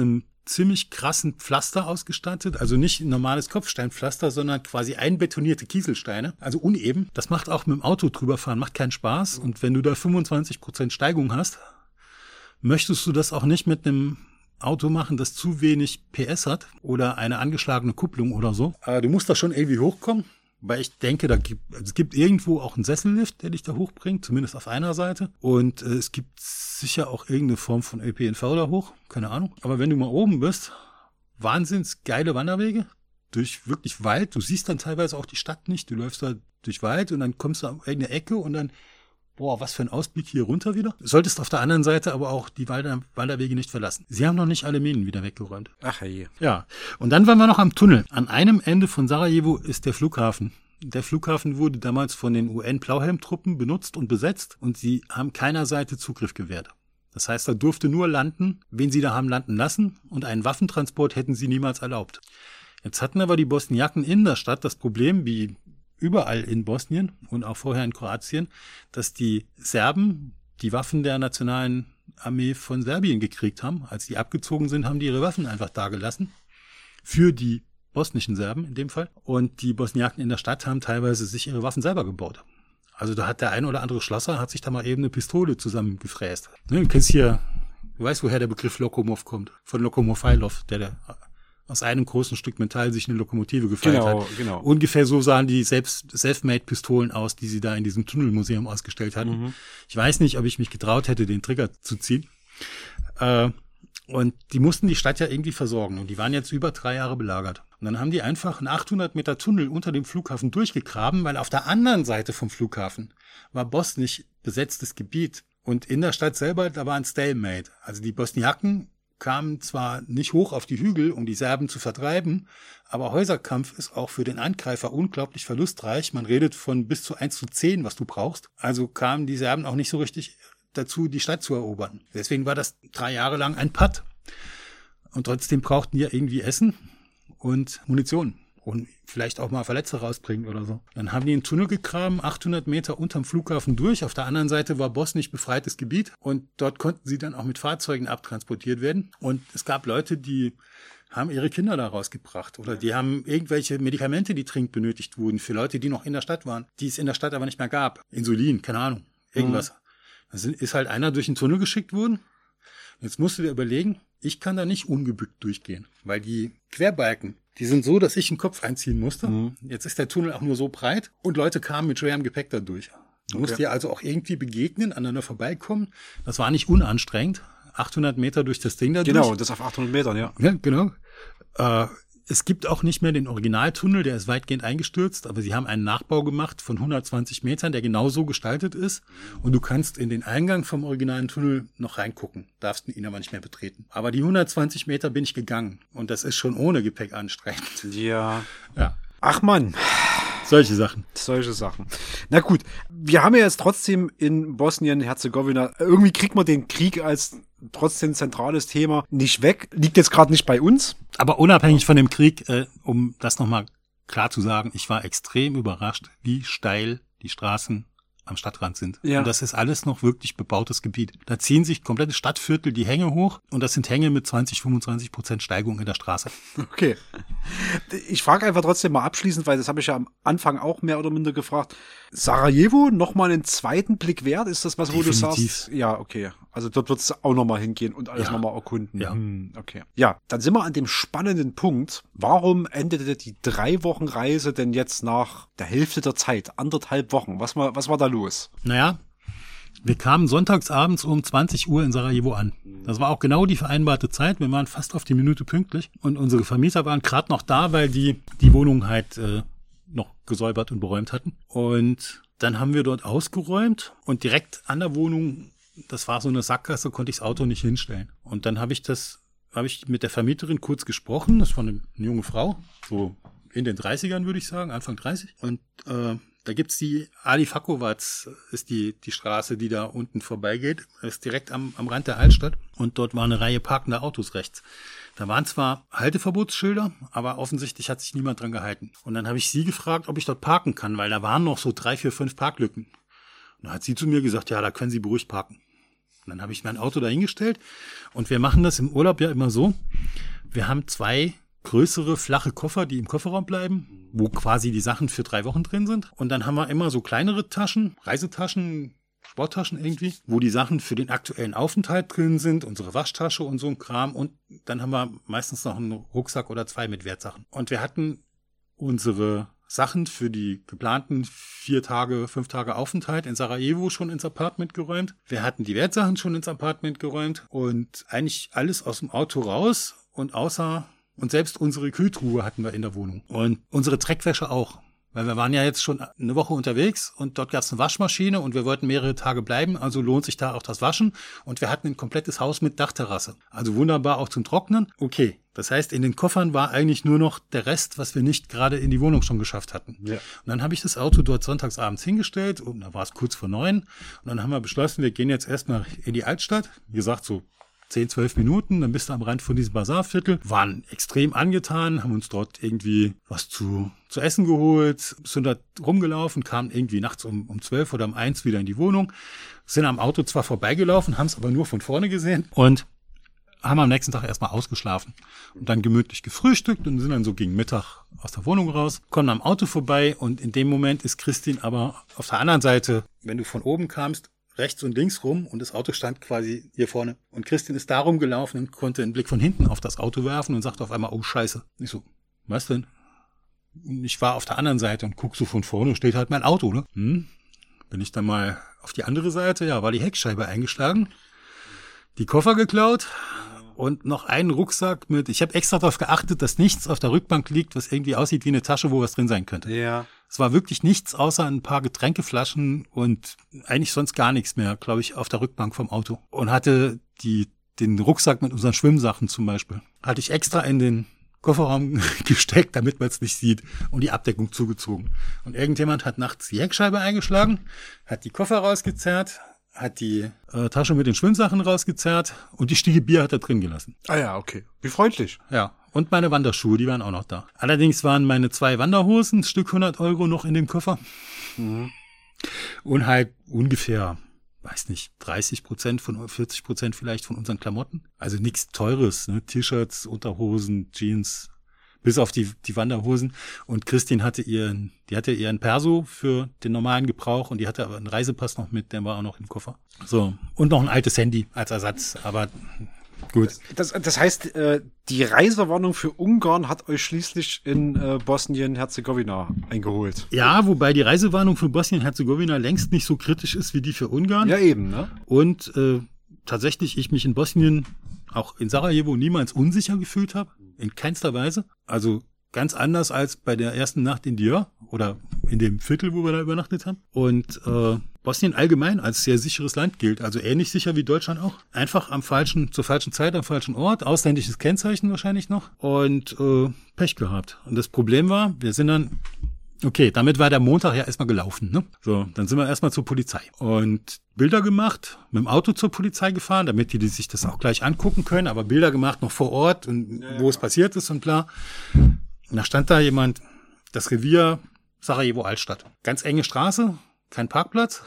ziemlich krassen Pflaster ausgestattet. Also nicht ein normales Kopfsteinpflaster, sondern quasi einbetonierte Kieselsteine. Also uneben. Das macht auch mit dem Auto drüber fahren, macht keinen Spaß. Und wenn du da fünfundzwanzig Prozent Steigung hast, möchtest du das auch nicht mit einem Auto machen, das zu wenig P S hat oder eine angeschlagene Kupplung oder so. Aber du musst da schon irgendwie hochkommen. Weil ich denke, da gibt, also es gibt irgendwo auch einen Sessellift, der dich da hochbringt, zumindest auf einer Seite. Und äh, es gibt sicher auch irgendeine Form von Ö P N V da hoch, keine Ahnung. Aber wenn du mal oben bist, wahnsinns geile Wanderwege durch wirklich Wald. Du siehst dann teilweise auch die Stadt nicht. Du läufst da durch Wald und dann kommst du an irgendeine Ecke und dann, boah, was für ein Ausblick hier runter wieder. Du solltest auf der anderen Seite aber auch die Wander- Wanderwege nicht verlassen. Sie haben noch nicht alle Minen wieder weggeräumt. Ach je. Ja, und dann waren wir noch am Tunnel. An einem Ende von Sarajevo ist der Flughafen. Der Flughafen wurde damals von den U N-Blauhelmtruppen benutzt und besetzt und sie haben keiner Seite Zugriff gewährt. Das heißt, da durfte nur landen, wen sie da haben landen lassen, und einen Waffentransport hätten sie niemals erlaubt. Jetzt hatten aber die Bosniaken in der Stadt das Problem, wie überall in Bosnien und auch vorher in Kroatien, dass die Serben die Waffen der nationalen Armee von Serbien gekriegt haben. Als die abgezogen sind, haben die ihre Waffen einfach dagelassen. Für die bosnischen Serben in dem Fall. Und die Bosniaken in der Stadt haben teilweise sich ihre Waffen selber gebaut. Also da hat der ein oder andere Schlosser, hat sich da mal eben eine Pistole zusammengefräst. Ne, du kennst hier, du weißt, woher der Begriff Lokomov kommt. Von Lokomofailov, der, der aus einem großen Stück Metall sich eine Lokomotive gefeilt Genau, hat. genau. Ungefähr so sahen die selbst Selfmade-Pistolen aus, die sie da in diesem Tunnelmuseum ausgestellt hatten. Mhm. Ich weiß nicht, ob ich mich getraut hätte, den Trigger zu ziehen. Äh, und die mussten die Stadt ja irgendwie versorgen. Und die waren jetzt über drei Jahre belagert. Und dann haben die einfach einen achthundert Meter Tunnel unter dem Flughafen durchgegraben, weil auf der anderen Seite vom Flughafen war bosnisch besetztes Gebiet. Und in der Stadt selber, da war ein Stalemate. Also die Bosniaken kamen zwar nicht hoch auf die Hügel, um die Serben zu vertreiben, aber Häuserkampf ist auch für den Angreifer unglaublich verlustreich. Man redet von bis zu eins zu zehn, was du brauchst. Also kamen die Serben auch nicht so richtig dazu, die Stadt zu erobern. Deswegen war das drei Jahre lang ein Patt. Und trotzdem brauchten die ja irgendwie Essen und Munition und vielleicht auch mal Verletzte rausbringen oder so. Dann haben die einen Tunnel gegraben, achthundert Meter unterm Flughafen durch. Auf der anderen Seite war bosnisch befreites Gebiet und dort konnten sie dann auch mit Fahrzeugen abtransportiert werden. Und es gab Leute, die haben ihre Kinder da rausgebracht oder die haben irgendwelche Medikamente, die dringend benötigt wurden für Leute, die noch in der Stadt waren, die es in der Stadt aber nicht mehr gab. Insulin, keine Ahnung, irgendwas. Mhm. Da ist halt einer durch den Tunnel geschickt worden. Jetzt musst du dir überlegen, ich kann da nicht ungebückt durchgehen, weil die Querbalken, die sind so, dass ich den Kopf einziehen musste. Mhm. Jetzt ist der Tunnel auch nur so breit und Leute kamen mit schwerem Gepäck da durch. Du musst okay. dir also auch irgendwie begegnen, aneinander vorbeikommen. Das war nicht unanstrengend. achthundert Meter durch das Ding da durch. Genau, das auf achthundert Metern, ja. Ja, genau. Äh, es gibt auch nicht mehr den Originaltunnel, der ist weitgehend eingestürzt, aber sie haben einen Nachbau gemacht von hundertzwanzig Metern, der genauso gestaltet ist. Und du kannst in den Eingang vom originalen Tunnel noch reingucken, darfst ihn aber nicht mehr betreten. Aber die hundertzwanzig Meter bin ich gegangen und das ist schon ohne Gepäck anstrengend. Ja. Ja. Ach Mann. Solche Sachen. Solche Sachen. Na gut, wir haben ja jetzt trotzdem in Bosnien-Herzegowina, irgendwie kriegt man den Krieg als trotzdem zentrales Thema nicht weg. Liegt jetzt gerade nicht bei uns. Aber unabhängig von dem Krieg, äh, um das nochmal klar zu sagen, ich war extrem überrascht, wie steil die Straßen am Stadtrand sind. Ja. Und das ist alles noch wirklich bebautes Gebiet. Da ziehen sich komplette Stadtviertel die Hänge hoch und das sind Hänge mit zwanzig, fünfundzwanzig Prozent Steigung in der Straße. Okay. Ich frage einfach trotzdem mal abschließend, weil das habe ich ja am Anfang auch mehr oder minder gefragt. Sarajevo, nochmal einen zweiten Blick wert? Ist das was, wo Definitiv. Du sagst? Ja, okay. Also dort wird es auch nochmal hingehen und alles ja. nochmal erkunden. Ja. Hm, okay. Ja, dann sind wir an dem spannenden Punkt. Warum endete die drei Wochen Reise denn jetzt nach der Hälfte der Zeit? Anderthalb Wochen. Was war, was war da los? Naja, wir kamen sonntagsabends um zwanzig Uhr in Sarajevo an. Das war auch genau die vereinbarte Zeit. Wir waren fast auf die Minute pünktlich. Und unsere Vermieter waren gerade noch da, weil die die Wohnung halt äh, noch gesäubert und beräumt hatten. Und dann haben wir dort ausgeräumt und direkt an der Wohnung, das war so eine Sackgasse, konnte ich das Auto nicht hinstellen. Und dann habe ich das, habe ich mit der Vermieterin kurz gesprochen. Das war eine, eine junge Frau, so in den dreißigern würde ich sagen, Anfang dreißig. Und äh, da gibt's die Ali Fakovac, ist die die Straße, die da unten vorbeigeht. Das ist direkt am, am Rand der Altstadt. Und dort war eine Reihe parkender Autos rechts. Da waren zwar Halteverbotsschilder, aber offensichtlich hat sich niemand dran gehalten. Und dann habe ich sie gefragt, ob ich dort parken kann, weil da waren noch so drei, vier, fünf Parklücken. Und dann hat sie zu mir gesagt, ja, da können Sie beruhigt parken. Und dann habe ich mein Auto dahingestellt. Und wir machen das im Urlaub ja immer so. Wir haben zwei größere, flache Koffer, die im Kofferraum bleiben, wo quasi die Sachen für drei Wochen drin sind. Und dann haben wir immer so kleinere Taschen, Reisetaschen, Sporttaschen irgendwie, wo die Sachen für den aktuellen Aufenthalt drin sind, unsere Waschtasche und so ein Kram. Und dann haben wir meistens noch einen Rucksack oder zwei mit Wertsachen. Und wir hatten unsere Sachen für die geplanten vier Tage, fünf Tage Aufenthalt in Sarajevo schon ins Apartment geräumt. Wir hatten die Wertsachen schon ins Apartment geräumt und eigentlich alles aus dem Auto raus und außer und selbst unsere Kühltruhe hatten wir in der Wohnung und unsere Dreckwäsche auch. Weil wir waren ja jetzt schon eine Woche unterwegs und dort gab es eine Waschmaschine und wir wollten mehrere Tage bleiben, also lohnt sich da auch das Waschen. Und wir hatten ein komplettes Haus mit Dachterrasse. Also wunderbar auch zum Trocknen. Okay, das heißt, in den Koffern war eigentlich nur noch der Rest, was wir nicht gerade in die Wohnung schon geschafft hatten. Ja. Und dann habe ich das Auto dort sonntagsabends hingestellt und da war es kurz vor neun. Und dann haben wir beschlossen, wir gehen jetzt erstmal in die Altstadt. Wie gesagt, so zehn, zwölf Minuten, dann bist du am Rand von diesem Bazarviertel, waren extrem angetan, haben uns dort irgendwie was zu zu essen geholt, sind da rumgelaufen, kamen irgendwie nachts um um zwölf oder um eins wieder in die Wohnung, sind am Auto zwar vorbeigelaufen, haben es aber nur von vorne gesehen und haben am nächsten Tag erstmal ausgeschlafen und dann gemütlich gefrühstückt und sind dann so gegen Mittag aus der Wohnung raus, kommen am Auto vorbei und in dem Moment ist Christine aber auf der anderen Seite, wenn du von oben kamst, rechts und links rum und das Auto stand quasi hier vorne. Und Christine ist da rumgelaufen und konnte einen Blick von hinten auf das Auto werfen und sagte auf einmal, oh Scheiße. Ich so, was denn? Ich war auf der anderen Seite und guck so von vorne, steht halt mein Auto, ne? Hm. Bin ich dann mal auf die andere Seite, ja, war die Heckscheibe eingeschlagen, die Koffer geklaut und noch einen Rucksack mit, ich habe extra darauf geachtet, dass nichts auf der Rückbank liegt, was irgendwie aussieht wie eine Tasche, wo was drin sein könnte. Ja. Es war wirklich nichts außer ein paar Getränkeflaschen und eigentlich sonst gar nichts mehr, glaube ich, auf der Rückbank vom Auto. Und hatte die den Rucksack mit unseren Schwimmsachen zum Beispiel, hatte ich extra in den Kofferraum gesteckt, damit man es nicht sieht und die Abdeckung zugezogen. Und irgendjemand hat nachts die Heckscheibe eingeschlagen, hat die Koffer rausgezerrt, hat die äh, Tasche mit den Schwimmsachen rausgezerrt und die Stiege Bier hat er drin gelassen. Ah ja, okay. Wie freundlich. Ja. Und meine Wanderschuhe, die waren auch noch da. Allerdings waren meine zwei Wanderhosen, Stück hundert Euro noch in dem Koffer. Mhm. Und halt ungefähr, weiß nicht, dreißig Prozent von, vierzig Prozent vielleicht von unseren Klamotten. Also nichts Teures, ne? T-Shirts, Unterhosen, Jeans, bis auf die, die Wanderhosen. Und Christine hatte ihren, die hatte ihren Perso für den normalen Gebrauch und die hatte aber einen Reisepass noch mit, der war auch noch im Koffer. So. Und noch ein altes Handy als Ersatz, aber gut. Das, das heißt, äh, die Reisewarnung für Ungarn hat euch schließlich in äh, Bosnien-Herzegowina eingeholt. Ja, wobei die Reisewarnung für Bosnien-Herzegowina längst nicht so kritisch ist wie die für Ungarn. Ja, eben, ne? Und äh, tatsächlich ich mich in Bosnien, auch in Sarajevo, niemals unsicher gefühlt habe. In keinster Weise. Also ganz anders als bei der ersten Nacht in Diyar oder in dem Viertel, wo wir da übernachtet haben. Und äh, Bosnien allgemein als sehr sicheres Land gilt. Also ähnlich sicher wie Deutschland auch. Einfach am falschen, zur falschen Zeit, am falschen Ort. Ausländisches Kennzeichen wahrscheinlich noch. Und äh, Pech gehabt. Und das Problem war, wir sind dann, okay, damit war der Montag ja erstmal gelaufen, ne? So, dann sind wir erstmal zur Polizei. Und Bilder gemacht, mit dem Auto zur Polizei gefahren, damit die, die sich das auch gleich angucken können. Aber Bilder gemacht noch vor Ort und ja, wo ja. es passiert ist und bla. Und da stand da jemand, das Revier Sarajevo Altstadt. Ganz enge Straße, kein Parkplatz.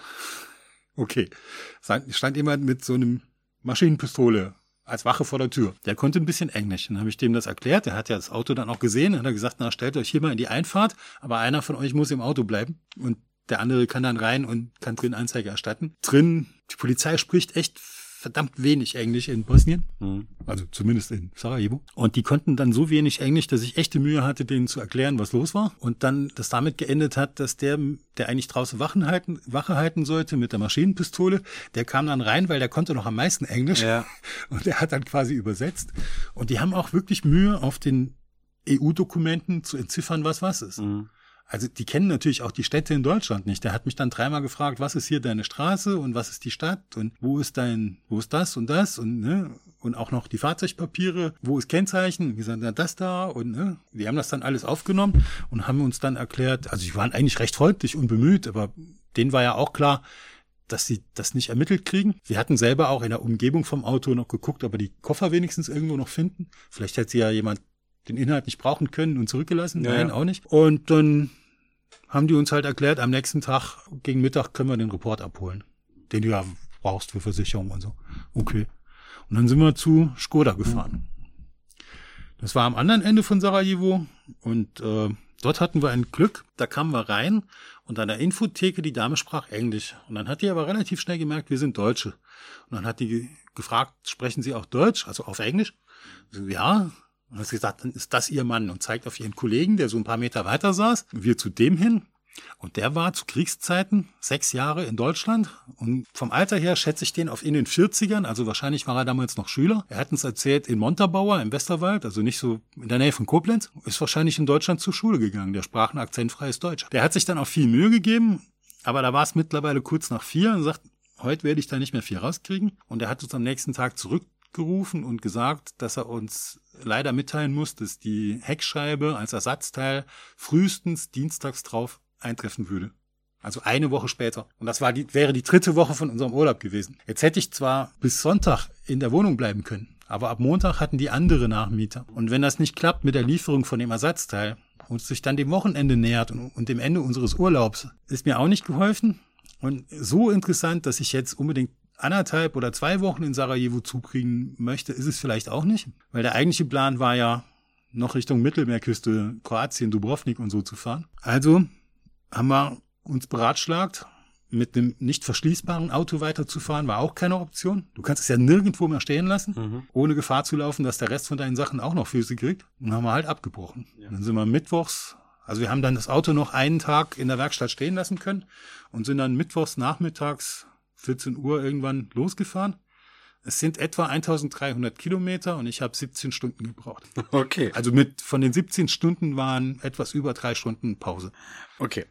Okay. Stand jemand mit so einem Maschinenpistole als Wache vor der Tür. Der konnte ein bisschen Englisch. Dann habe ich dem das erklärt. Der hat ja das Auto dann auch gesehen. Dann hat er gesagt, na, stellt euch hier mal in die Einfahrt, aber einer von euch muss im Auto bleiben. Und der andere kann dann rein und kann drin Anzeige erstatten. Drin, die Polizei spricht echt verdammt wenig Englisch in Bosnien. Mhm. Also zumindest in Sarajevo. Und die konnten dann so wenig Englisch, dass ich echte Mühe hatte, denen zu erklären, was los war. Und dann das damit geendet hat, dass der, der eigentlich draußen Wachen halten, Wache halten sollte mit der Maschinenpistole, der kam dann rein, weil der konnte noch am meisten Englisch. Ja. Und der hat dann quasi übersetzt. Und die haben auch wirklich Mühe, auf den E U-Dokumenten zu entziffern, was was ist. Mhm. Also die kennen natürlich auch die Städte in Deutschland nicht. Der hat mich dann dreimal gefragt, was ist hier deine Straße und was ist die Stadt und wo ist dein, wo ist das und das und ne und auch noch die Fahrzeugpapiere, wo ist Kennzeichen? Wir sagen, das da und ne. Die haben das dann alles aufgenommen und haben uns dann erklärt, also die waren eigentlich recht freundlich und bemüht, aber denen war ja auch klar, dass sie das nicht ermittelt kriegen. Sie hatten selber auch in der Umgebung vom Auto noch geguckt, ob wir die Koffer wenigstens irgendwo noch finden. Vielleicht hätte sie ja jemand den Inhalt nicht brauchen können und zurückgelassen. Ja, Nein, ja. auch nicht. Und dann haben die uns halt erklärt, am nächsten Tag gegen Mittag können wir den Report abholen, den du ja brauchst für Versicherung und so. Okay. Und dann sind wir zu Skoda gefahren. Das war am anderen Ende von Sarajevo und äh, dort hatten wir ein Glück, da kamen wir rein und an der Infotheke, die Dame sprach Englisch. Und dann hat die aber relativ schnell gemerkt, wir sind Deutsche. Und dann hat die gefragt, sprechen Sie auch Deutsch, also auf Englisch? So, ja. Und dann hat sie gesagt, dann ist das Ihr Mann und zeigt auf ihren Kollegen, der so ein paar Meter weiter saß. Wir zu dem hin. Und der war zu Kriegszeiten sechs Jahre in Deutschland. Und vom Alter her schätze ich den auf in den vierzigern, also wahrscheinlich war er damals noch Schüler. Er hat uns erzählt, in Montabaur im Westerwald, also nicht so in der Nähe von Koblenz, ist wahrscheinlich in Deutschland zur Schule gegangen. Der sprach ein akzentfreies Deutsch. Der hat sich dann auch viel Mühe gegeben, aber da war es mittlerweile kurz nach vier und sagt, heute werde ich da nicht mehr viel rauskriegen. Und er hat uns am nächsten Tag zurückgerufen und gesagt, dass er uns leider mitteilen muss, dass die Heckscheibe als Ersatzteil frühestens dienstags drauf eintreffen würde. Also eine Woche später. Und das war die, wäre die dritte Woche von unserem Urlaub gewesen. Jetzt hätte ich zwar bis Sonntag in der Wohnung bleiben können, aber ab Montag hatten die andere Nachmieter. Und wenn das nicht klappt mit der Lieferung von dem Ersatzteil und sich dann dem Wochenende nähert und, und dem Ende unseres Urlaubs, ist mir auch nicht geholfen. Und so interessant, dass ich jetzt unbedingt anderthalb oder zwei Wochen in Sarajevo zukriegen möchte, ist es vielleicht auch nicht. Weil der eigentliche Plan war ja, noch Richtung Mittelmeerküste, Kroatien, Dubrovnik und so zu fahren. Also haben wir uns beratschlagt, mit einem nicht verschließbaren Auto weiterzufahren, war auch keine Option. Du kannst es ja nirgendwo mehr stehen lassen, mhm. ohne Gefahr zu laufen, dass der Rest von deinen Sachen auch noch Füße kriegt. Und dann haben wir halt abgebrochen. Ja. Dann sind wir mittwochs, also wir haben dann das Auto noch einen Tag in der Werkstatt stehen lassen können und sind dann mittwochs nachmittags vierzehn Uhr irgendwann losgefahren. Es sind etwa eintausenddreihundert Kilometer und ich habe siebzehn Stunden gebraucht. Okay. Also mit von den siebzehn Stunden waren etwas über drei Stunden Pause. Okay.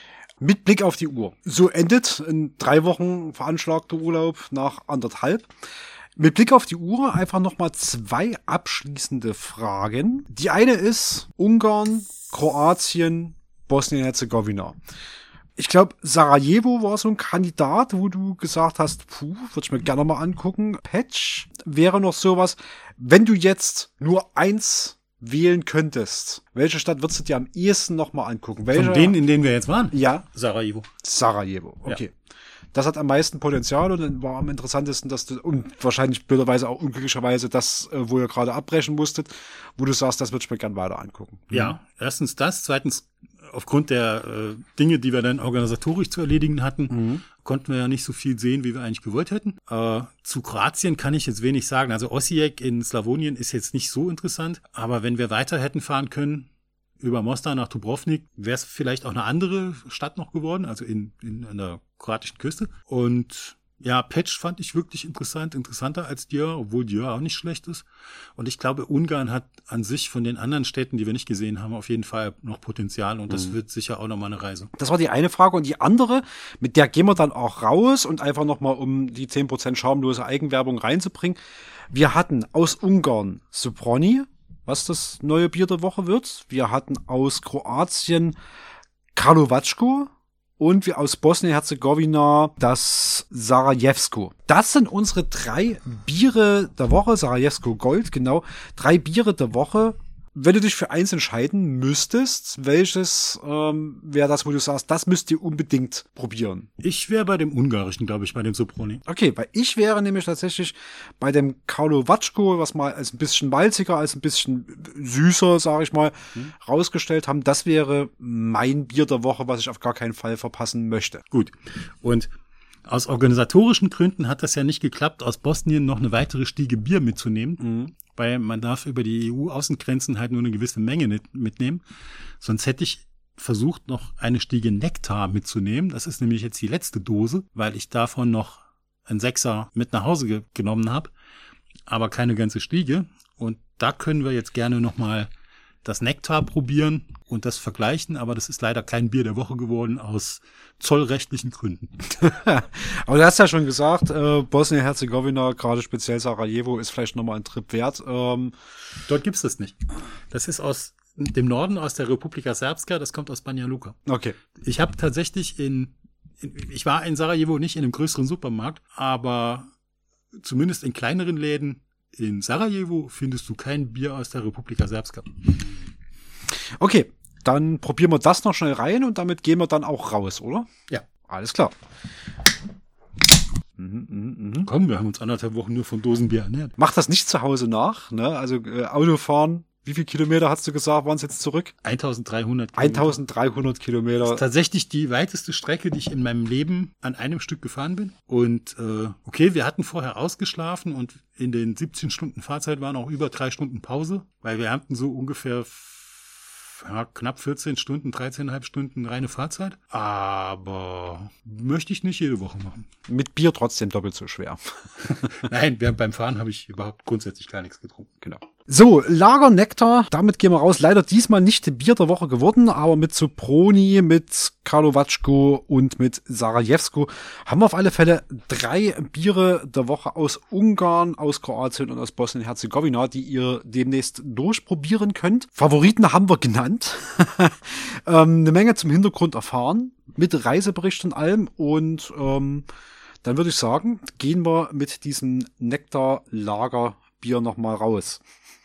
Mit Blick auf die Uhr. So endet ein drei Wochen veranschlagter Urlaub nach anderthalb. Mit Blick auf die Uhr einfach nochmal zwei abschließende Fragen. Die eine ist Ungarn, Kroatien, Bosnien-Herzegowina. Ich glaube, Sarajevo war so ein Kandidat, wo du gesagt hast, puh, würde ich mir gerne mal angucken. Peć wäre noch sowas. Wenn du jetzt nur eins wählen könntest, welche Stadt würdest du dir am ehesten noch mal angucken? Welche? Von denen, in denen wir jetzt waren? Ja. Sarajevo. Sarajevo, okay. Ja. Das hat am meisten Potenzial und war am interessantesten, dass du, und wahrscheinlich blöderweise auch unglücklicherweise das, wo ihr gerade abbrechen musstet, wo du sagst, das würde ich mir gern weiter angucken. Ja, erstens das, zweitens aufgrund der äh, Dinge, die wir dann organisatorisch zu erledigen hatten, mhm. konnten wir ja nicht so viel sehen, wie wir eigentlich gewollt hätten. Äh, zu Kroatien kann ich jetzt wenig sagen. Also Osijek in Slawonien ist jetzt nicht so interessant, aber wenn wir weiter hätten fahren können, über Mostar nach Dubrovnik, wäre es vielleicht auch eine andere Stadt noch geworden, also in, in an der kroatischen Küste. Und ja, Peć fand ich wirklich interessant, interessanter als Győr, obwohl Győr auch nicht schlecht ist. Und ich glaube, Ungarn hat an sich von den anderen Städten, die wir nicht gesehen haben, auf jeden Fall noch Potenzial und das mhm. wird sicher auch nochmal eine Reise. Das war die eine Frage und die andere, mit der gehen wir dann auch raus und einfach nochmal, um die zehn Prozent schamlose Eigenwerbung reinzubringen. Wir hatten aus Ungarn Soproni, was das neue Bier der Woche wird. Wir hatten aus Kroatien Karlovačko. Und wir aus Bosnien-Herzegowina das Sarajevsko. Das sind unsere drei Biere der Woche. Sarajevsko Gold, genau. Drei Biere der Woche. Wenn du dich für eins entscheiden müsstest, welches ähm, wäre das, wo du sagst, das müsst ihr unbedingt probieren? Ich wäre bei dem Ungarischen, glaube ich, bei dem Soproni. Okay, weil ich wäre nämlich tatsächlich bei dem Karlovačko, was mal als ein bisschen malziger, als ein bisschen süßer, sage ich mal, hm. rausgestellt haben. Das wäre mein Bier der Woche, was ich auf gar keinen Fall verpassen möchte. Gut. Und aus organisatorischen Gründen hat das ja nicht geklappt, aus Bosnien noch eine weitere Stiege Bier mitzunehmen. Mhm. Weil man darf über die E U-Außengrenzen halt nur eine gewisse Menge mitnehmen. Sonst hätte ich versucht, noch eine Stiege Nektar mitzunehmen. Das ist nämlich jetzt die letzte Dose, weil ich davon noch einen Sechser mit nach Hause ge- genommen habe. Aber keine ganze Stiege. Und da können wir jetzt gerne nochmal das Nektar probieren und das vergleichen, aber das ist leider kein Bier der Woche geworden aus zollrechtlichen Gründen. Aber du hast ja schon gesagt, äh, Bosnien-Herzegowina, gerade speziell Sarajevo, ist vielleicht nochmal ein Trip wert. Ähm Dort gibt's das nicht. Das ist aus dem Norden, aus der Republika Srpska, das kommt aus Banja Luka. Okay. Ich habe tatsächlich in, in, ich war in Sarajevo nicht in einem größeren Supermarkt, aber zumindest in kleineren Läden in Sarajevo findest du kein Bier aus der Republika Srpska. Okay, dann probieren wir das noch schnell rein und damit gehen wir dann auch raus, oder? Ja. Alles klar. Mhm, mh, mh. Komm, wir haben uns anderthalb Wochen nur von Dosenbier ernährt. Mach das nicht zu Hause nach, ne? Also äh, Autofahren, Wie viele Kilometer hast du gesagt, waren es jetzt zurück? eintausenddreihundert Kilometer. eintausenddreihundert Kilometer. Das ist tatsächlich die weiteste Strecke, die ich in meinem Leben an einem Stück gefahren bin. Und äh, okay, wir hatten vorher ausgeschlafen und in den siebzehn Stunden Fahrzeit waren auch über drei Stunden Pause, weil wir hatten so ungefähr ja, knapp vierzehn Stunden, dreizehneinhalb Stunden reine Fahrzeit. Aber möchte ich nicht jede Woche machen. Mit Bier trotzdem doppelt so schwer. Nein, während beim Fahren habe ich überhaupt grundsätzlich gar nichts getrunken. Genau. So, Lager Nektar, damit gehen wir raus. Leider diesmal nicht Bier der Woche geworden, aber mit Soproni, mit Karlovatschko und mit Sarajewsko haben wir auf alle Fälle drei Biere der Woche aus Ungarn, aus Kroatien und aus Bosnien-Herzegowina, die ihr demnächst durchprobieren könnt. Favoriten haben wir genannt. ähm, eine Menge zum Hintergrund erfahren, mit Reisebericht und allem. Und ähm, dann würde ich sagen, gehen wir mit diesem Nektar-Lagerbier nochmal raus.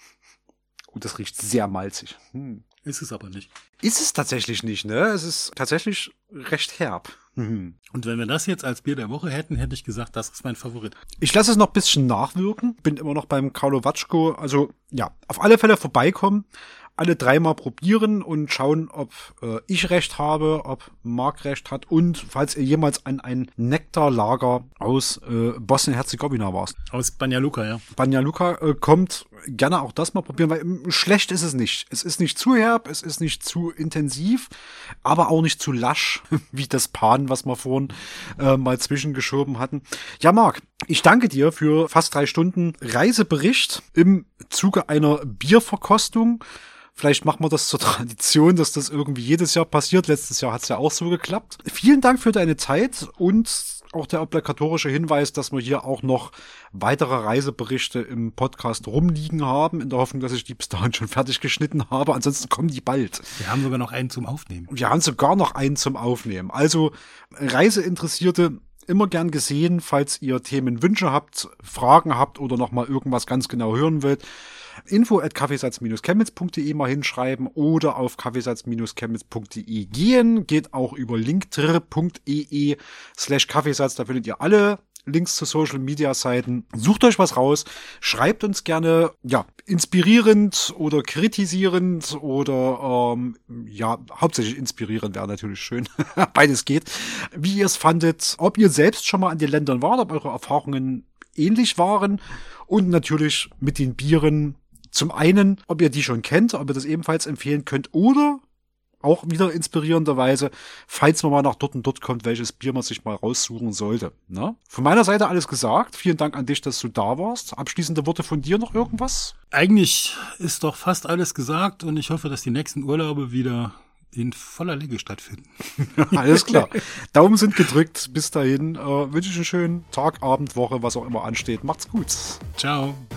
Und das riecht sehr malzig. Hm. Ist es aber nicht. Ist es tatsächlich nicht, ne? Es ist tatsächlich recht herb. Mhm. Und wenn wir das jetzt als Bier der Woche hätten, hätte ich gesagt, das ist mein Favorit. Ich lasse es noch ein bisschen nachwirken. Bin immer noch beim Karlovatschko. Also ja, auf alle Fälle vorbeikommen. Alle dreimal probieren und schauen, ob äh, ich recht habe, ob Marc recht hat und falls ihr jemals an ein Nektarlager aus äh, Bosnien-Herzegowina warst. Aus Banja Luka, ja. Banja Luka äh, kommt, gerne auch das mal probieren, weil ähm, schlecht ist es nicht. Es ist nicht zu herb, es ist nicht zu intensiv, aber auch nicht zu lasch, wie das Pan, was wir vorhin äh, mal zwischengeschoben hatten. Ja, Marc, ich danke dir für fast drei Stunden Reisebericht im Zuge einer Bierverkostung. Vielleicht machen wir das zur Tradition, dass das irgendwie jedes Jahr passiert. Letztes Jahr hat es ja auch so geklappt. Vielen Dank für deine Zeit und auch der obligatorische Hinweis, dass wir hier auch noch weitere Reiseberichte im Podcast rumliegen haben, in der Hoffnung, dass ich die bis dahin schon fertig geschnitten habe. Ansonsten kommen die bald. Wir haben sogar noch einen zum Aufnehmen. Wir haben sogar noch einen zum Aufnehmen. Also Reiseinteressierte, immer gern gesehen, falls ihr Themenwünsche habt, Fragen habt oder noch mal irgendwas ganz genau hören wollt. info at kaffeesatz Bindestrich chemnitz Punkt de mal hinschreiben oder auf kaffeesatz Bindestrich chemnitz Punkt de gehen. Geht auch über linktr Punkt ee slash Kaffeesatz. Da findet ihr alle Links zu Social Media Seiten. Sucht euch was raus. Schreibt uns gerne, ja, inspirierend oder kritisierend oder, ähm, ja, hauptsächlich inspirierend wäre natürlich schön. Beides geht. Wie ihr es fandet, ob ihr selbst schon mal an den Ländern wart, ob eure Erfahrungen ähnlich waren und natürlich mit den Bieren. Zum einen, ob ihr die schon kennt, ob ihr das ebenfalls empfehlen könnt oder auch wieder inspirierenderweise, falls man mal nach dort und dort kommt, welches Bier man sich mal raussuchen sollte. Na? Von meiner Seite alles gesagt. Vielen Dank an dich, dass du da warst. Abschließende Worte von dir noch irgendwas? Eigentlich ist doch fast alles gesagt und ich hoffe, dass die nächsten Urlaube wieder in voller Länge stattfinden. Alles klar. Daumen sind gedrückt. Bis dahin äh, wünsche ich einen schönen Tag, Abend, Woche, was auch immer ansteht. Macht's gut. Ciao.